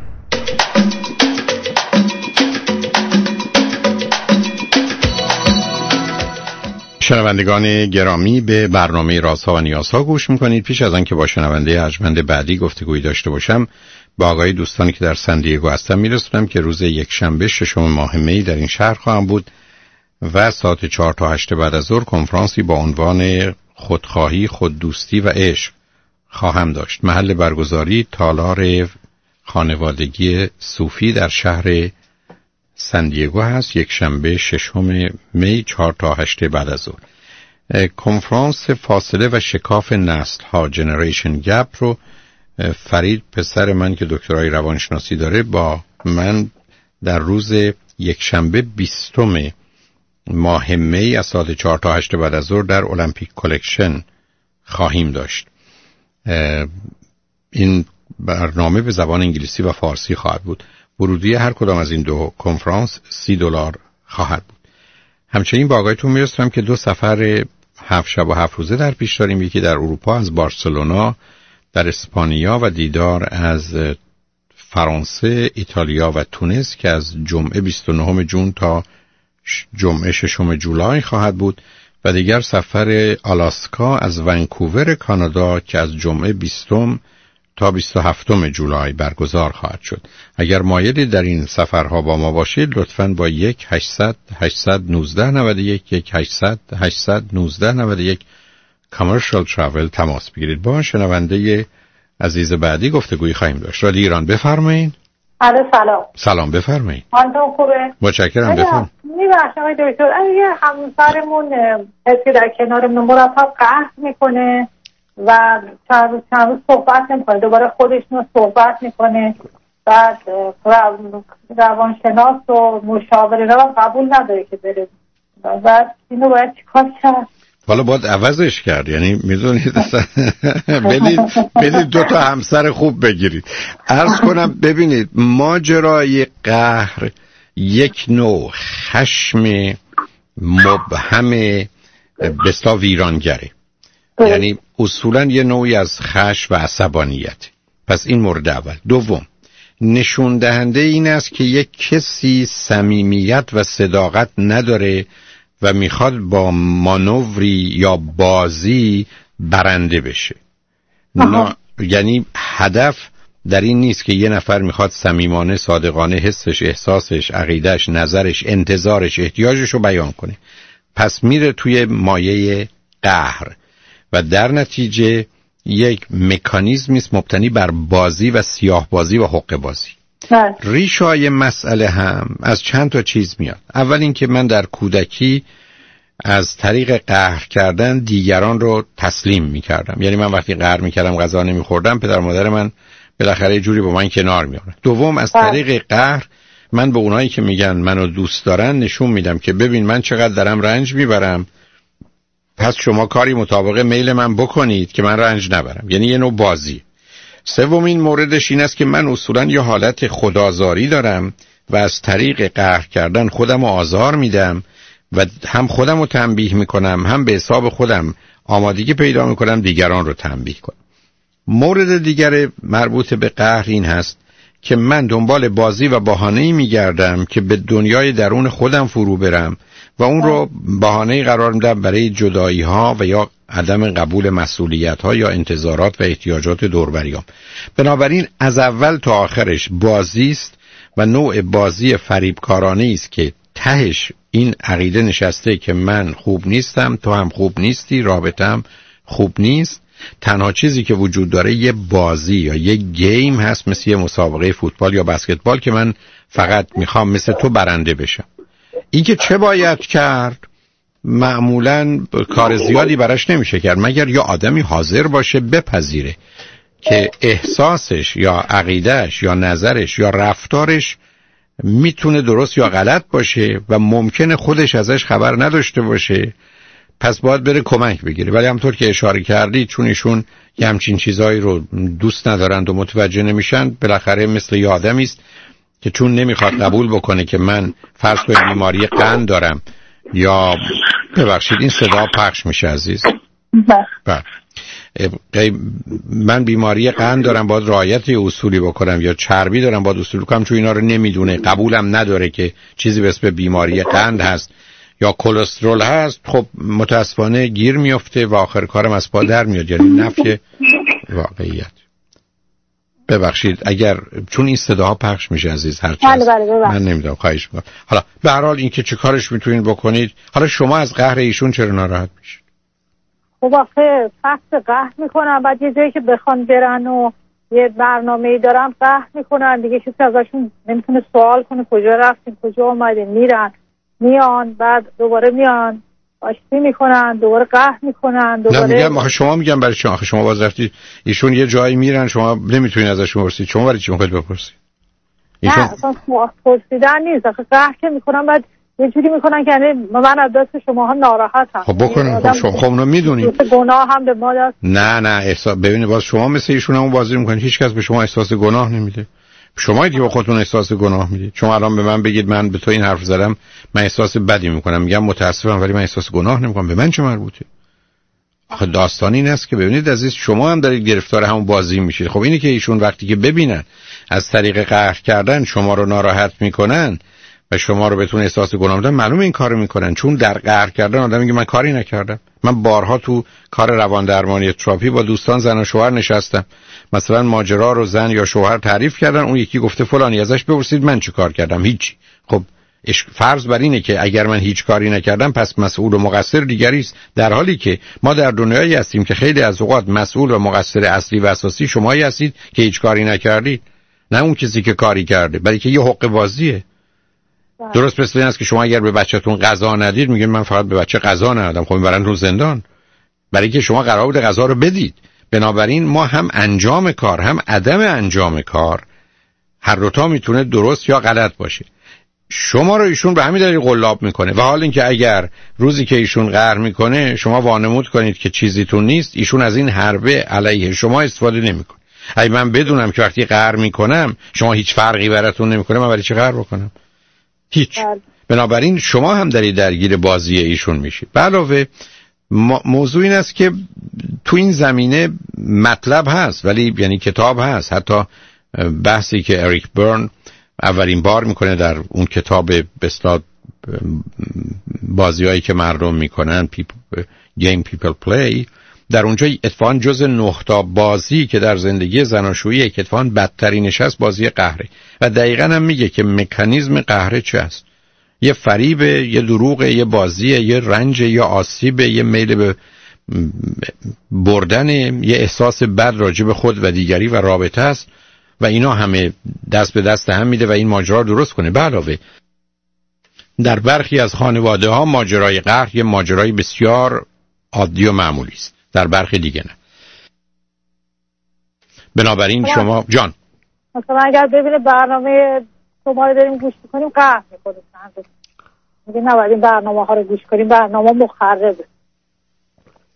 شنوندگان گرامی، به برنامه رازها و نیازها گوش میکنید. پیش از آن که با شنونده ارجمند بعدی گفتگویی داشته باشم، با آقای دوستانی که در سندیگو هستم میرسونم که روز یک شنبه ششم ماه می در این شهر خواهم بود و ساعت چهار تا هشت بعد از ظهر کنفرانسی با عنوان خودخواهی، خوددوستی و عشق خواهم داشت. محل برگزاری تالار خانوادگی صوفی در شهر سندیگو هست. یک شنبه ششم می چهار تا هشت بعد از ظهر. کنفرانس فاصله و شکاف نسل ها، جنریشن گپ، رو فرید پسر من که دکترای روانشناسی داره با من در روز یک شنبه بیستم ماه می از ساعت چهار تا هشت بعد از ظهر در المپیک کلکشن خواهیم داشت. این برنامه به زبان انگلیسی و فارسی خواهد بود. ورودی هر کدام از این دو کنفرانس سی دلار خواهد بود. همچنین با آقایتون میرسونم که دو سفر هفت شب و هفت روزه در پیش داریم. یکی در اروپا از بارسلونا در اسپانیا و دیدار از فرانسه، ایتالیا و تونس که از جمعه بیست و نهم ژوئن تا جمعه ششم جولای خواهد بود و دیگر سفر آلاسکا از ونکوور کانادا که از جمعه بیستم تا بیست و هفتم جولای برگزار خواهد شد. اگر مایلی در این سفرها با ما باشید لطفاً با یک هشتصد هشتصد و نوزده نود و یک یک هشتصد هشتصد و نوزده نود و یک کامرشال تراول تماس بگیرید. با شنونده عزیز بعدی گفتگویی خواهیم داشت. رادیو ایران، بفرمایید. الو سلام. سلام، بفرمایید. حالتون خوبه؟ متشکرم، بفرمایید. می‌بخشید آقای دکتر، اگه همسرمون حسی در کنارمون مرتب قهر میکنه و چند روز چند روز صحبت نمیکنه، دوباره خودش رو صحبت میکنه، بعد روانشناس و مشاوره رو قبول نداره که بره، بعد اینو باید چیکار کرد؟ حالا باید عوضش کرد. یعنی میدونید بدید بدید دو تا همسر خوب بگیرید. عرض کنم ببینید، ماجرای قهر یک نوع خشم مبهم بستا ویرانگره. یعنی اصولا یه نوعی از خشم و عصبانیت. پس این مورد اول. دوم، نشون دهنده این است که یک کسی صمیمیت و صداقت نداره و میخواد با مانوری یا بازی برنده بشه. نه، یعنی هدف در این نیست که یه نفر میخواد صمیمانه، صادقانه حسش، احساسش، عقیدش، نظرش، انتظارش، احتیاجش رو بیان کنه. پس میره توی مایه قهر و در نتیجه یک مکانیزمی است مبتنی بر بازی و سیاه بازی و حقه بازی. ریشه‌های مسئله هم از چند تا چیز میاد. اول این که من در کودکی از طریق قهر کردن دیگران رو تسلیم میکردم. یعنی من وقتی قهر میکردم غذا نمیخوردم، پدر مادر من بالاخره یه جوری با من کنار میآمدن. دوم، از طریق قهر من به اونایی که میگن منو دوست دارن نشون میدم که ببین من چقدر دارم رنج میبرم، پس شما کاری مطابق میل من بکنید که من رنج نبرم، یعنی یه نوع بازی. سومین موردش این است که من اصولا یه حالت خودآزاری دارم و از طریق قهر کردن خودم رو آزار میدم و هم خودم رو تنبیه میکنم، هم به حساب خودم آمادگی پیدا میکنم دیگران رو تنبیه کنم. مورد دیگر مربوط به قهر این هست که من دنبال بازی و بهانه‌ای میگردم که به دنیای درون خودم فرو برم و اون رو بهانه‌ای قرار میدم برای جدایی ها و یا عدم قبول مسئولیت ها یا انتظارات و احتیاجات دوربریام. بنابراین از اول تا آخرش بازی است و نوع بازی فریبکارانه است که تهش این عقیده نشسته که من خوب نیستم، تو هم خوب نیستی، رابطم خوب نیست. تنها چیزی که وجود داره یه بازی یا یه گیم هست، مثل یه مسابقه فوتبال یا بسکتبال که من فقط میخوام مثل تو برنده بشم. این که چه باید کرد معمولاً کار زیادی براش نمیشه کرد مگر یا آدمی حاضر باشه بپذیره که احساسش یا عقیدهش یا نظرش یا رفتارش میتونه درست یا غلط باشه و ممکنه خودش ازش خبر نداشته باشه، پس باید بره کمک بگیره. ولی همطور که اشاره کردی چون ایشون یه همچین چیزایی رو دوست ندارند و متوجه نمیشن، بالاخره مثل یه آدمی است که چون نمیخواد قبول بکنه که من فرض کنید بیماری قند دارم یا ببخشید این صدا پخش میشه عزیز. بله. من بیماری قند دارم باید رعایت اصولی بکنم یا چربی دارم باید اصول بکنم، چون اینا رو نمیدونه، قبولم نداره که چیزی به اسم بیماری قند هست یا کلسترول هست، خب متاسفانه گیر میفته و آخر کارم از پا در میاد، یعنی نفی واقعیت. ببخشید اگر چون این صداها پخش میشه عزیز هر چیز من نمیدونم، خواهش میکنم. حالا به هر حال این که چه کارش میتونین بکنید. حالا شما از قهر ایشون چرا ناراحت میشید؟ خب آخه فقط قهر میکنن، بعد یه جایی که بخوان برن و یه برنامه‌ای دارن قهر میکنن دیگه، کسی ازشون نمیتونه سوال کنه کجا رفتین کجا اومدین، میرن میان بعد دوباره میان آشتی میکنن دوباره قهر میکنن دوباره. نه میگم آخه شما میگم برای چی؟ آخه شما باز رفتید ایشون یه جایی میرن شما نمیتونید ازشون بپرسید، شما برای چی میخواید بپرسید؟ ایشون... نه اصلا پرسیدن نیست، آخه قهر که میکنن بعد یه جوری میکنن که یعنی من از دست شما ها ناراحتم. خب بکنن، خب شما خب اونو میدونید گناه هم به ما دست. نه نه احساس ببینید باز شما مثل ایشون همون بازی میکنید، هیچ کس به شما احساس گناه نمیده. شما دیگه با خودتون احساس گناه میدید. شما الان به من بگید من به تو این حرف زدم من احساس بدی میکنم، میگم متاسفم ولی من احساس گناه نمیکنم، به من چه مربوطه؟ آخه داستان این است که ببینید عزیز شما هم دارید گرفتار همون بازی میشید. خب اینی که ایشون وقتی که ببینن از طریق قهر کردن شما رو ناراحت میکنن و شما رو بهتون احساس گناه میدن، معلومه این کارو میکنن، چون در قهر کردن آدم میگه من کاری نکردم. من بارها تو کار روان درمانی تراپی با دوستان زن و شوهر نشستم، مثلا ماجرا رو زن یا شوهر تعریف کردن، اون یکی گفته فلانی، ازش بپرسید من چه کار کردم؟ هیچی. خب فرض بر اینه که اگر من هیچ کاری نکردم پس مسئول و مقصر دیگری است، در حالی که ما در دنیایی هستیم که خیلی از اوقات مسئول و مقصر اصلی و اساسی شمایی هستید که هیچ کاری نکردید، نه اون کسی که کاری کرده، بلکه یه حق بازیه. درست مثل این است که شما اگر به بچه‌تون غذا ندید میگین من فقط به بچه غذا ندادم، خب میبرن رو زندان، برای که شما قرار بود غذا رو بدید. بنابراین ما هم انجام کار هم عدم انجام کار هر دو تا میتونه درست یا غلط باشه. شما رو ایشون به همین دلیل قلاب میکنه و حال اینکه اگر روزی که ایشون قهر میکنه شما وانمود کنید که چیزیتون نیست، ایشون از این حربه علیه شما استفاده نمیکنه. اگه من بدونم که وقتی قهر میکنم شما هیچ فرقی براتون نمیکنه، من برای چی قهر بکنم؟ هیچ. بنابراین شما هم دارید درگیر بازی ایشون میشید. به علاوه موضوع این است که تو این زمینه مطلب هست، ولی یعنی کتاب هست، حتی بحثی که اریک برن اولین بار میکنه در اون کتاب به اصطلاح بازیایی که مردم میکنن people, game people play، در اونجا اتفاقا جز نه تا بازی که در زندگی زناشویی که اتفاقا بدترینش هست بازی قهره و دقیقاً هم میگه که مکانیزم قهره چه است. یه فریب، یه دروغ، یه بازی، یه رنج، یه آسیب، یه میل به بردن، یه احساس بد راجع به خود و دیگری و رابطه است و اینا همه دست به دست هم میده و این ماجرا درست کنه. به علاوه در برخی از خانواده ها ماجرای قهر یه ماجرای بسیار عادی و معمولی است، در برخی دیگه نه. بنابراین شما جان مثلا اگر ببینه برنامه شما رو داریم گوش میکنیم قهر میکنیم، میگه نباید این برنامه ها رو گوش کنیم، برنامه مخربه.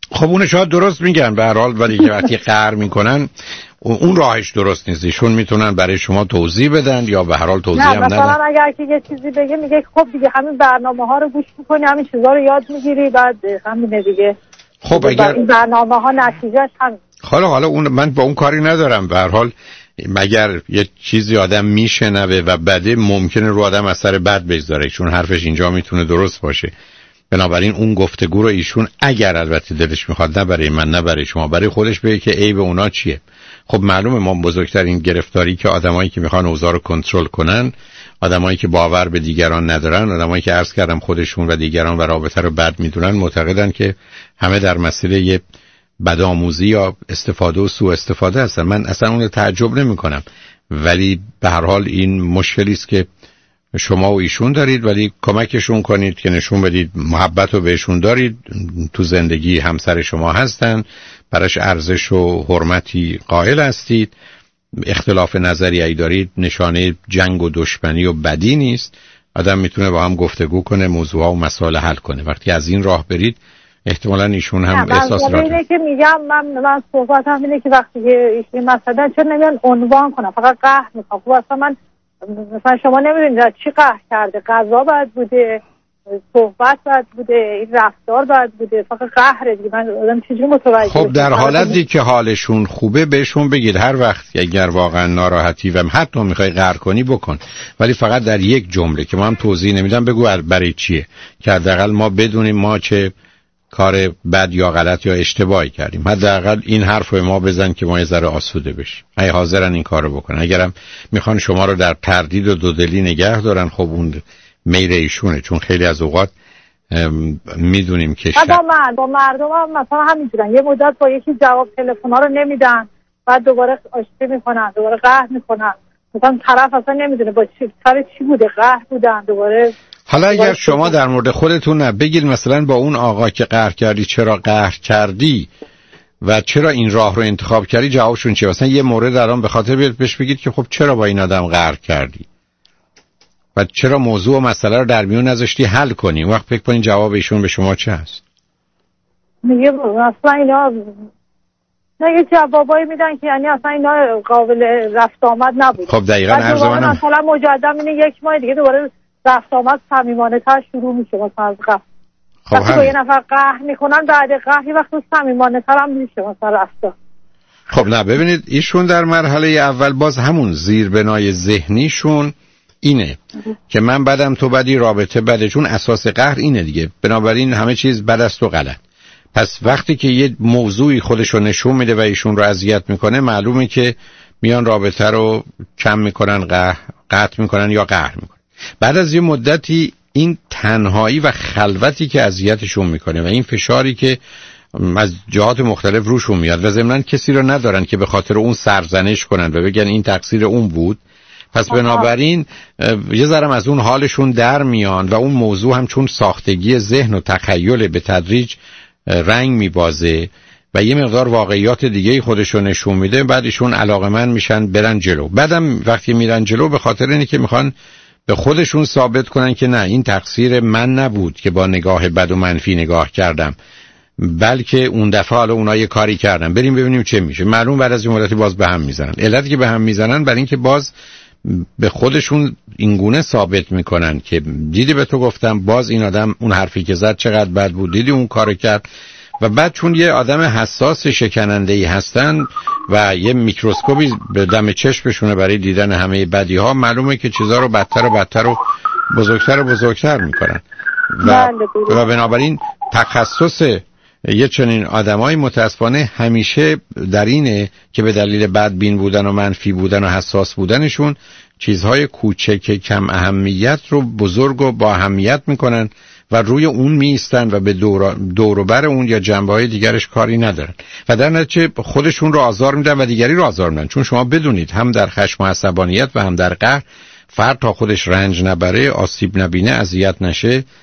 خب اون شاید درست میگن به هر حال، ولی که وقتی قهر میکنن اون راهش درست نیست. ایشون میتونن برای شما توضیح بدن یا به هر حال توضیح هم ندن. مثلا اگر که یه چیزی بگه میگه خب دیگه همین برنامه ها رو گوش میکنی، همین چیزا رو یاد میگیری، بعد همینه دیگه. خب اگر این برنامه ها نتیجهش همین. حالا حالا اون من با اون کاری ندارم. به هر حال مگر یه چیزی آدم میشنوه و بعد ممکنه رو آدم اثر بد بذاره، چون حرفش اینجا میتونه درست باشه. بنابراین اون گفتگو رو ایشون اگر البته دلش میخواد، نه برای من نه برای شما، برای خودش بگه که عیب اونا چیه. خب معلومه ما بزرگترین گرفتاری که آدمایی که میخوان اوضاع رو کنترل کنن، آدمایی که باور به دیگران ندارن، آدمایی که عرض کردم خودشون و دیگران و رابطه رو بد میدونن، معتقدن که همه در مسئله بدآموزی یا استفاده و سوء استفاده هستن. من اصلا اون رو تعجب نمی کنم، ولی به هر حال این مشکلی است که شما و ایشون دارید، ولی کمکشون کنید که نشون بدید محبت رو بهشون دارید، تو زندگی همسر شما هستن، براش ارزش و حرمتی قائل هستید. اختلاف نظری ای دارید نشانه جنگ و دشمنی و بدی نیست. آدم میتونه با هم گفتگو کنه، موضوعها و مسائل حل کنه. وقتی از این راه برید احتمالاً ایشون هم احساس راحت. اینه که میگم من من صحبتم اینه که وقتی که مثلا چه نمیان عنوان کنم، فقط قهر میخوام. خب اصلا من مثلا شما نمیدونید چی قهر کرده، غذا بد بوده، صحبت بد بوده، این رفتار بد بوده، فقط قهره دیگه. من آدم چجوری متوجه؟ خب در حالتی که حالشون خوبه بهشون بگید هر وقت اگر واقعا ناراحتی و حتی میخوای قهر کنی بکن، ولی فقط در یک جمله که ما هم توضیح نمیدم بگو برای چیه، که حداقل ما بدونیم ما چه کار بد یا غلط یا اشتباهی کردیم. حداقل این حرف رو ما بزن که ما یه ذره آسوده بشیم. اگه حاضرن این کارو بکنن. اگرم میخوان شما رو در تردید و دودلی نگه دارن، خب اون میل ایشونه، چون خیلی از اوقات میدونیم که با من با مردم هم مثلا همینجورن، یه مدت با یکی جواب تلفن‌ها رو نمیدن، بعد دوباره آشتی میکنن، دوباره قهر میکنن، مثلا طرف اصلا نمیدونه با چی سر چی بوده قهر بودن دوباره. حالا اگر شما در مورد خودتون نه بگید مثلا با اون آقا که قهر کردی چرا قهر کردی و چرا این راه رو انتخاب کردی، جوابشون چیه؟ مثلا یه مورد الان به خاطر بیاد بهش بگید که خب چرا با این آدم قهر کردی و چرا موضوع و مسئله رو در میون نذاشتی حل کنی. اون وقت فکر کنین جواب ایشون به شما چه هست. میگه اصلا اینا نه یه جوابایی میدن که یعنی اصلا اینا قابل رفت آمد نبود. خب دقیقاً عرض منم مثلا مجدد اینه یک ماه دیگه دوباره رفت آمد صمیمانه تر شروع میشه. مثلا از قهر خب وقتی با یه نفر قهر میکنن بعد قهر یه وقت صمیمانه تر هم میشه مثلا رفتار. خب نه ببینید ایشون در مرحله اول باز همون زیربنای ذهنیشون اینه که من بدم تو بدی، رابطه بده، چون اساس قهر اینه دیگه. بنابراین همه چیز بد است و غلط. پس وقتی که یه موضوعی خودشو نشون میده و ایشون رو اذیت میکنه، معلومه که میان رابطه رو کم میکنن، قهر قطع میکنن یا قهر میکنن. بعد از یه مدتی این تنهایی و خلوتی که اذیتشون میکنه و این فشاری که از جهات مختلف روشون میاد و ضمناً کسی رو ندارن که به خاطر اون سرزنش کنن و بگن این تقصیر اون بود، پس بنابراین یه ذرم از اون حالشون در میان و اون موضوع هم چون ساختگی ذهن و تخیل به تدریج رنگ میبازه و یه مقدار واقعیات دیگه خودشون نشون میده، بعدشون علاقمند میشن برن جلو. بعدم وقتی میرن جلو به خاطر اینه که میخوان به خودشون ثابت کنن که نه این تقصیر من نبود که با نگاه بد و منفی نگاه کردم، بلکه اون دفعه حالا اونها یه کاری کردن، بریم ببینیم چه میشه. معلوم بعد از یه مدتی باز به هم میزنن. علتی که به هم میزنن برای اینکه باز به خودشون اینگونه ثابت میکنن که دیدی به تو گفتم، باز این آدم اون حرفی که زد چقدر بد بود، دیدی اون کارو کرد. و بعد چون یه آدم حساس شکننده‌ای هستن و یه میکروسکوپی به دم چشمشونه برای دیدن همه بدی‌ها، معلومه که چیزا رو بدتر و بدتر و بزرگتر و بزرگتر میکنن و, و بنابراین تخصص یه چنین آدمای متاسفانه همیشه در اینه که به دلیل بدبین بودن و منفی بودن و حساس بودنشون چیزهای کوچک کم اهمیت رو بزرگ و با اهمیت میکنن و روی اون میستن و به دور دور و بر اون یا جنبه‌های دیگرش کاری ندارن و در نتیجه خودشون رو آزار میدن و دیگری رو آزار میدن. چون شما بدونید هم در خشم و عصبانیت و هم در قهر فرد تا خودش رنج نبره، آسیب نبینه، اذیت نشه،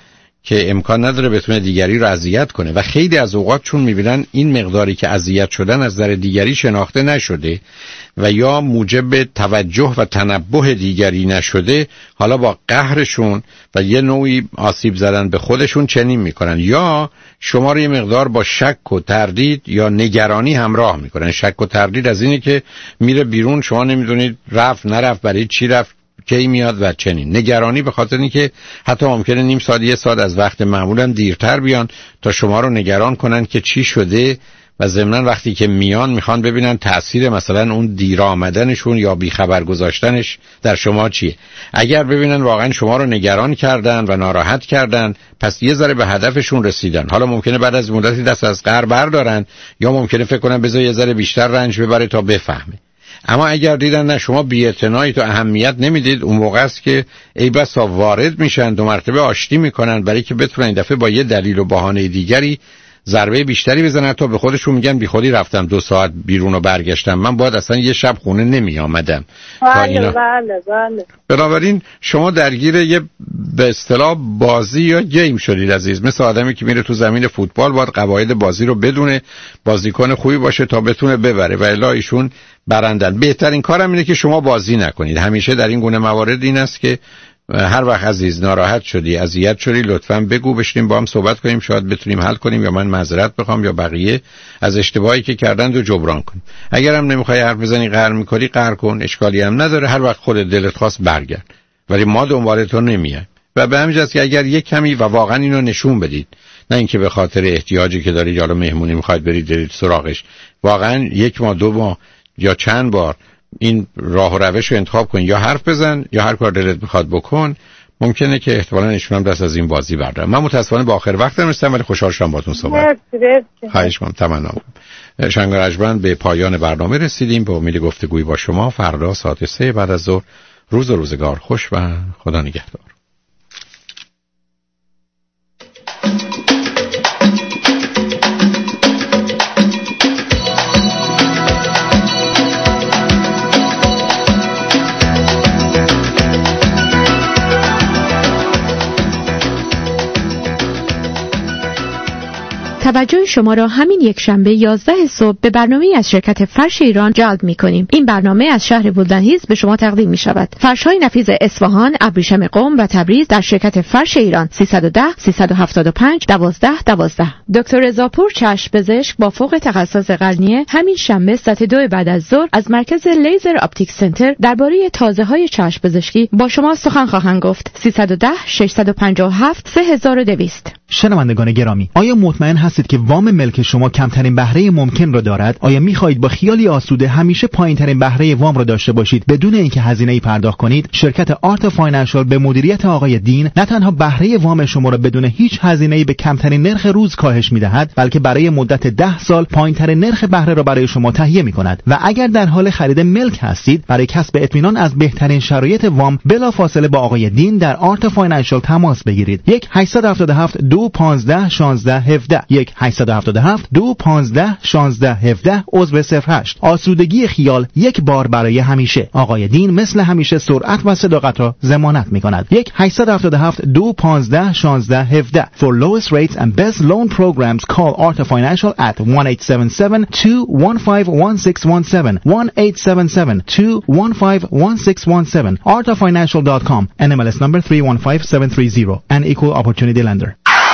که امکان نداره بتونه دیگری رو اذیت کنه و خیلی از اوقات چون میبینن این مقداری که اذیت شدن از نظر دیگری شناخته نشده و یا موجب توجه و تنبه دیگری نشده، حالا با قهرشون و یه نوعی آسیب زدن به خودشون چنین میکنن، یا شما رو یه مقدار با شک و تردید یا نگرانی همراه میکنن. شک و تردید از اینه که میره بیرون، شما نمیدونید رفت نرفت، برای چی رفت، کی میاد و چنین. نگرانی به خاطر اینکه حتی ممکنه نیم ساعت یه ساعت از وقت معمولا دیرتر بیان تا شما رو نگران کنن که چی شده و ضمناً وقتی که میان میخوان ببینن تأثیر مثلا اون دیر آمدنشون یا بیخبر گذاشتنش در شما چیه. اگر ببینن واقعا شما رو نگران کردن و ناراحت کردن، پس یه ذره به هدفشون رسیدن. حالا ممکنه بعد از مدتی دست از قهر بردارن یا ممکنه فکر کنن بذار یه ذره بیشتر رنج ببره تا بفهمه. اما اگر دیدن نه شما بی‌اعتنایی تو اهمیت نمیدید، اون موقع است که ای بسا وارد میشن، دو مرتبه آشتی میکنن برای که بتونن این دفعه با یه دلیل و بهانه دیگری ضربه بیشتری بزنن تا به خودشون میگن بی خودی رفتم دو ساعت بیرون و برگشتم، من باید اصلا یه شب خونه نمی آمدم. بله بله بله. بنابراین شما درگیر یه به اصطلاح بازی یا گیم شدید عزیز، مثل آدمی که میره تو زمین فوتبال باید قواعد بازی رو بدونه، بازیکن خوبی باشه تا بتونه ببره و الا ایشون برندن. بهترین کارم اینه که شما بازی نکنید. همیشه در این گونه موارد این است که هر وقت عزیز ناراحت شدی، اذیت شدی، لطفاً بگو، بشینیم با هم صحبت کنیم، شاید بتونیم حل کنیم یا من معذرت بخوام یا بقیه از اشتباهی که کردن رو جبران کنیم. اگر هم نمیخوای حرف بزنی، قهر میکنی، قهر کن، اشکالی هم نداره، هر وقت خودت دلت خواست برگرد، ولی ما دنبال تو نمیایم. و به همین جاست که اگر یک کمی و واقعا اینو نشون بدید، نه اینکه به خاطر احتیاجی که دارید یا مهمونی میخواید برید برید سراغش، واقعا یک ماه دو ماه یا چند بار این راه و روش رو انتخاب کن، یا حرف بزن یا هر کار دلت میخواد بکن، ممکنه که احتمالاً ایشون هم دست از این بازی بردارن. من متاسفانه با آخر وقت نمیستم ولی خوشحال شدم باهاتون صحبت. خواهش می‌کنم. تمنا. شنگ رجبن به پایان برنامه رسیدیم. به امید گفتگوی با شما فردا ساعت سه بعد از ظهر. روز و روزگار خوش و خدا نگهدار. توجه شما را همین یک شنبه یازده صبح به برنامه از شرکت فرش ایران جلب می کنیم. این برنامه از شهر بلدنهیز به شما تقدیم می شود. فرش های نفیذ اصفهان، ابریشم قم و تبریز در شرکت فرش ایران. سیصد و ده سیصد و هفتاد و پنج دوازده دوازده. دکتر رضاپور چشم پزشک با فوق تخصص قرنیه همین شنبه ساعت دو بعد از ظهر از مرکز لیزر آپتیک سنتر درباره تازه های چشم پزشکی با شما سخن خواهند گفت. سیصد و ده ششصد و پنجاه و هفت سه هزار و دویست. شنوندگان گرامی، آیا مطمئن هستید که وام ملک شما کمترین بهره ممکن را دارد؟ آیا می‌خواهید با خیالی آسوده همیشه پایین‌ترین بهره وام را داشته باشید بدون اینکه هزینه‌ای پرداخت کنید؟ شرکت آرت فاینانشال به مدیریت آقای دین نه تنها بهره وام شما را بدون هیچ هزینه‌ای به کمترین نرخ روز کاهش می‌دهد، بلکه برای مدت ده سال پایین‌ترین نرخ بهره را برای شما تهیه می‌کند. و اگر در حال خرید ملک هستید، برای کسب اطمینان از بهترین شرایط وام بلافاصله با آقای دین در آرت فاینانشال تماس بگیرید. یک هشت هفت هفت دو پانزده شانزده هفده یک هشت هفت هفت دو پانزده شانزده هفده عضو صفر هشت. آسودگی خیال یک بار برای همیشه. آقای دین مثل همیشه سرعت و صداقت را ضمانت می‌کند. یک هشت هفت هفت دو پانزده شانزده هفده. For lowest rates and best loan programs call Arta Financial at one eight seven seven two one five one six one seven one eight seven seven two one five one six one seven arta financial dot com. N M L S number three one five seven three zero. An equal opportunity lender.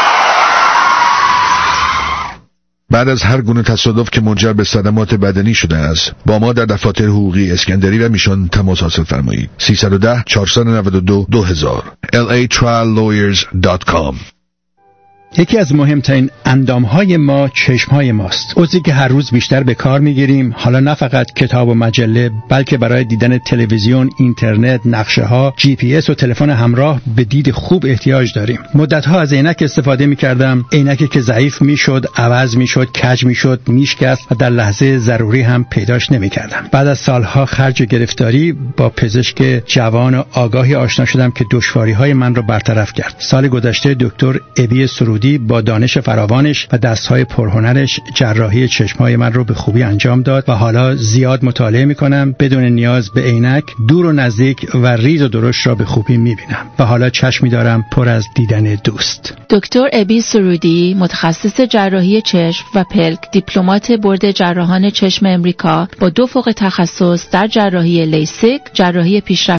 بعد از هر گونه تصادف که منجر به صدمات بدنی شده است، با ما در دفاتر حقوقی اسکندری و میشن تماس حاصل فرمایید. سیصد و ده چهارصد و نود و دو دو هزار L A trial lawyers dot com. یکی از مهمترین اندامهای ما چشمهای ماست. عضوی که هر روز بیشتر به کار میگیریم، حالا نه فقط کتاب و مجله، بلکه برای دیدن تلویزیون، اینترنت، نقشه ها، جی پی اس و تلفن همراه به دید خوب احتیاج داریم. مدتها از عینک استفاده میکردم، عینکی که ضعیف میشد، عوض میشد، کج میشد، میشکست و در لحظه ضروری هم پیداش نمیکردم. بعد از سالها خرج و گرفتاری با پزشک جوان و آگاهی آشنا شدم که دشواری‌های من را برطرف کرد. سال گذشته دکتر ابی سرودی سرودی با دانش فراوانش و دستهای پرهنرش جراحی چشمهای من رو به خوبی انجام داد و حالا زیاد مطالعه میکنم، بدون نیاز به عینک دور و نزدیک و ریز و درشت را به خوبی میبینم و حالا چشمی دارم پر از دیدن دوست. دکتر ابی سرودی، متخصص جراحی چشم و پلک، دیپلمات بورد جراحان چشم امریکا با دو فوق تخصص در جراحی لیسیک، جراحی پیشرفته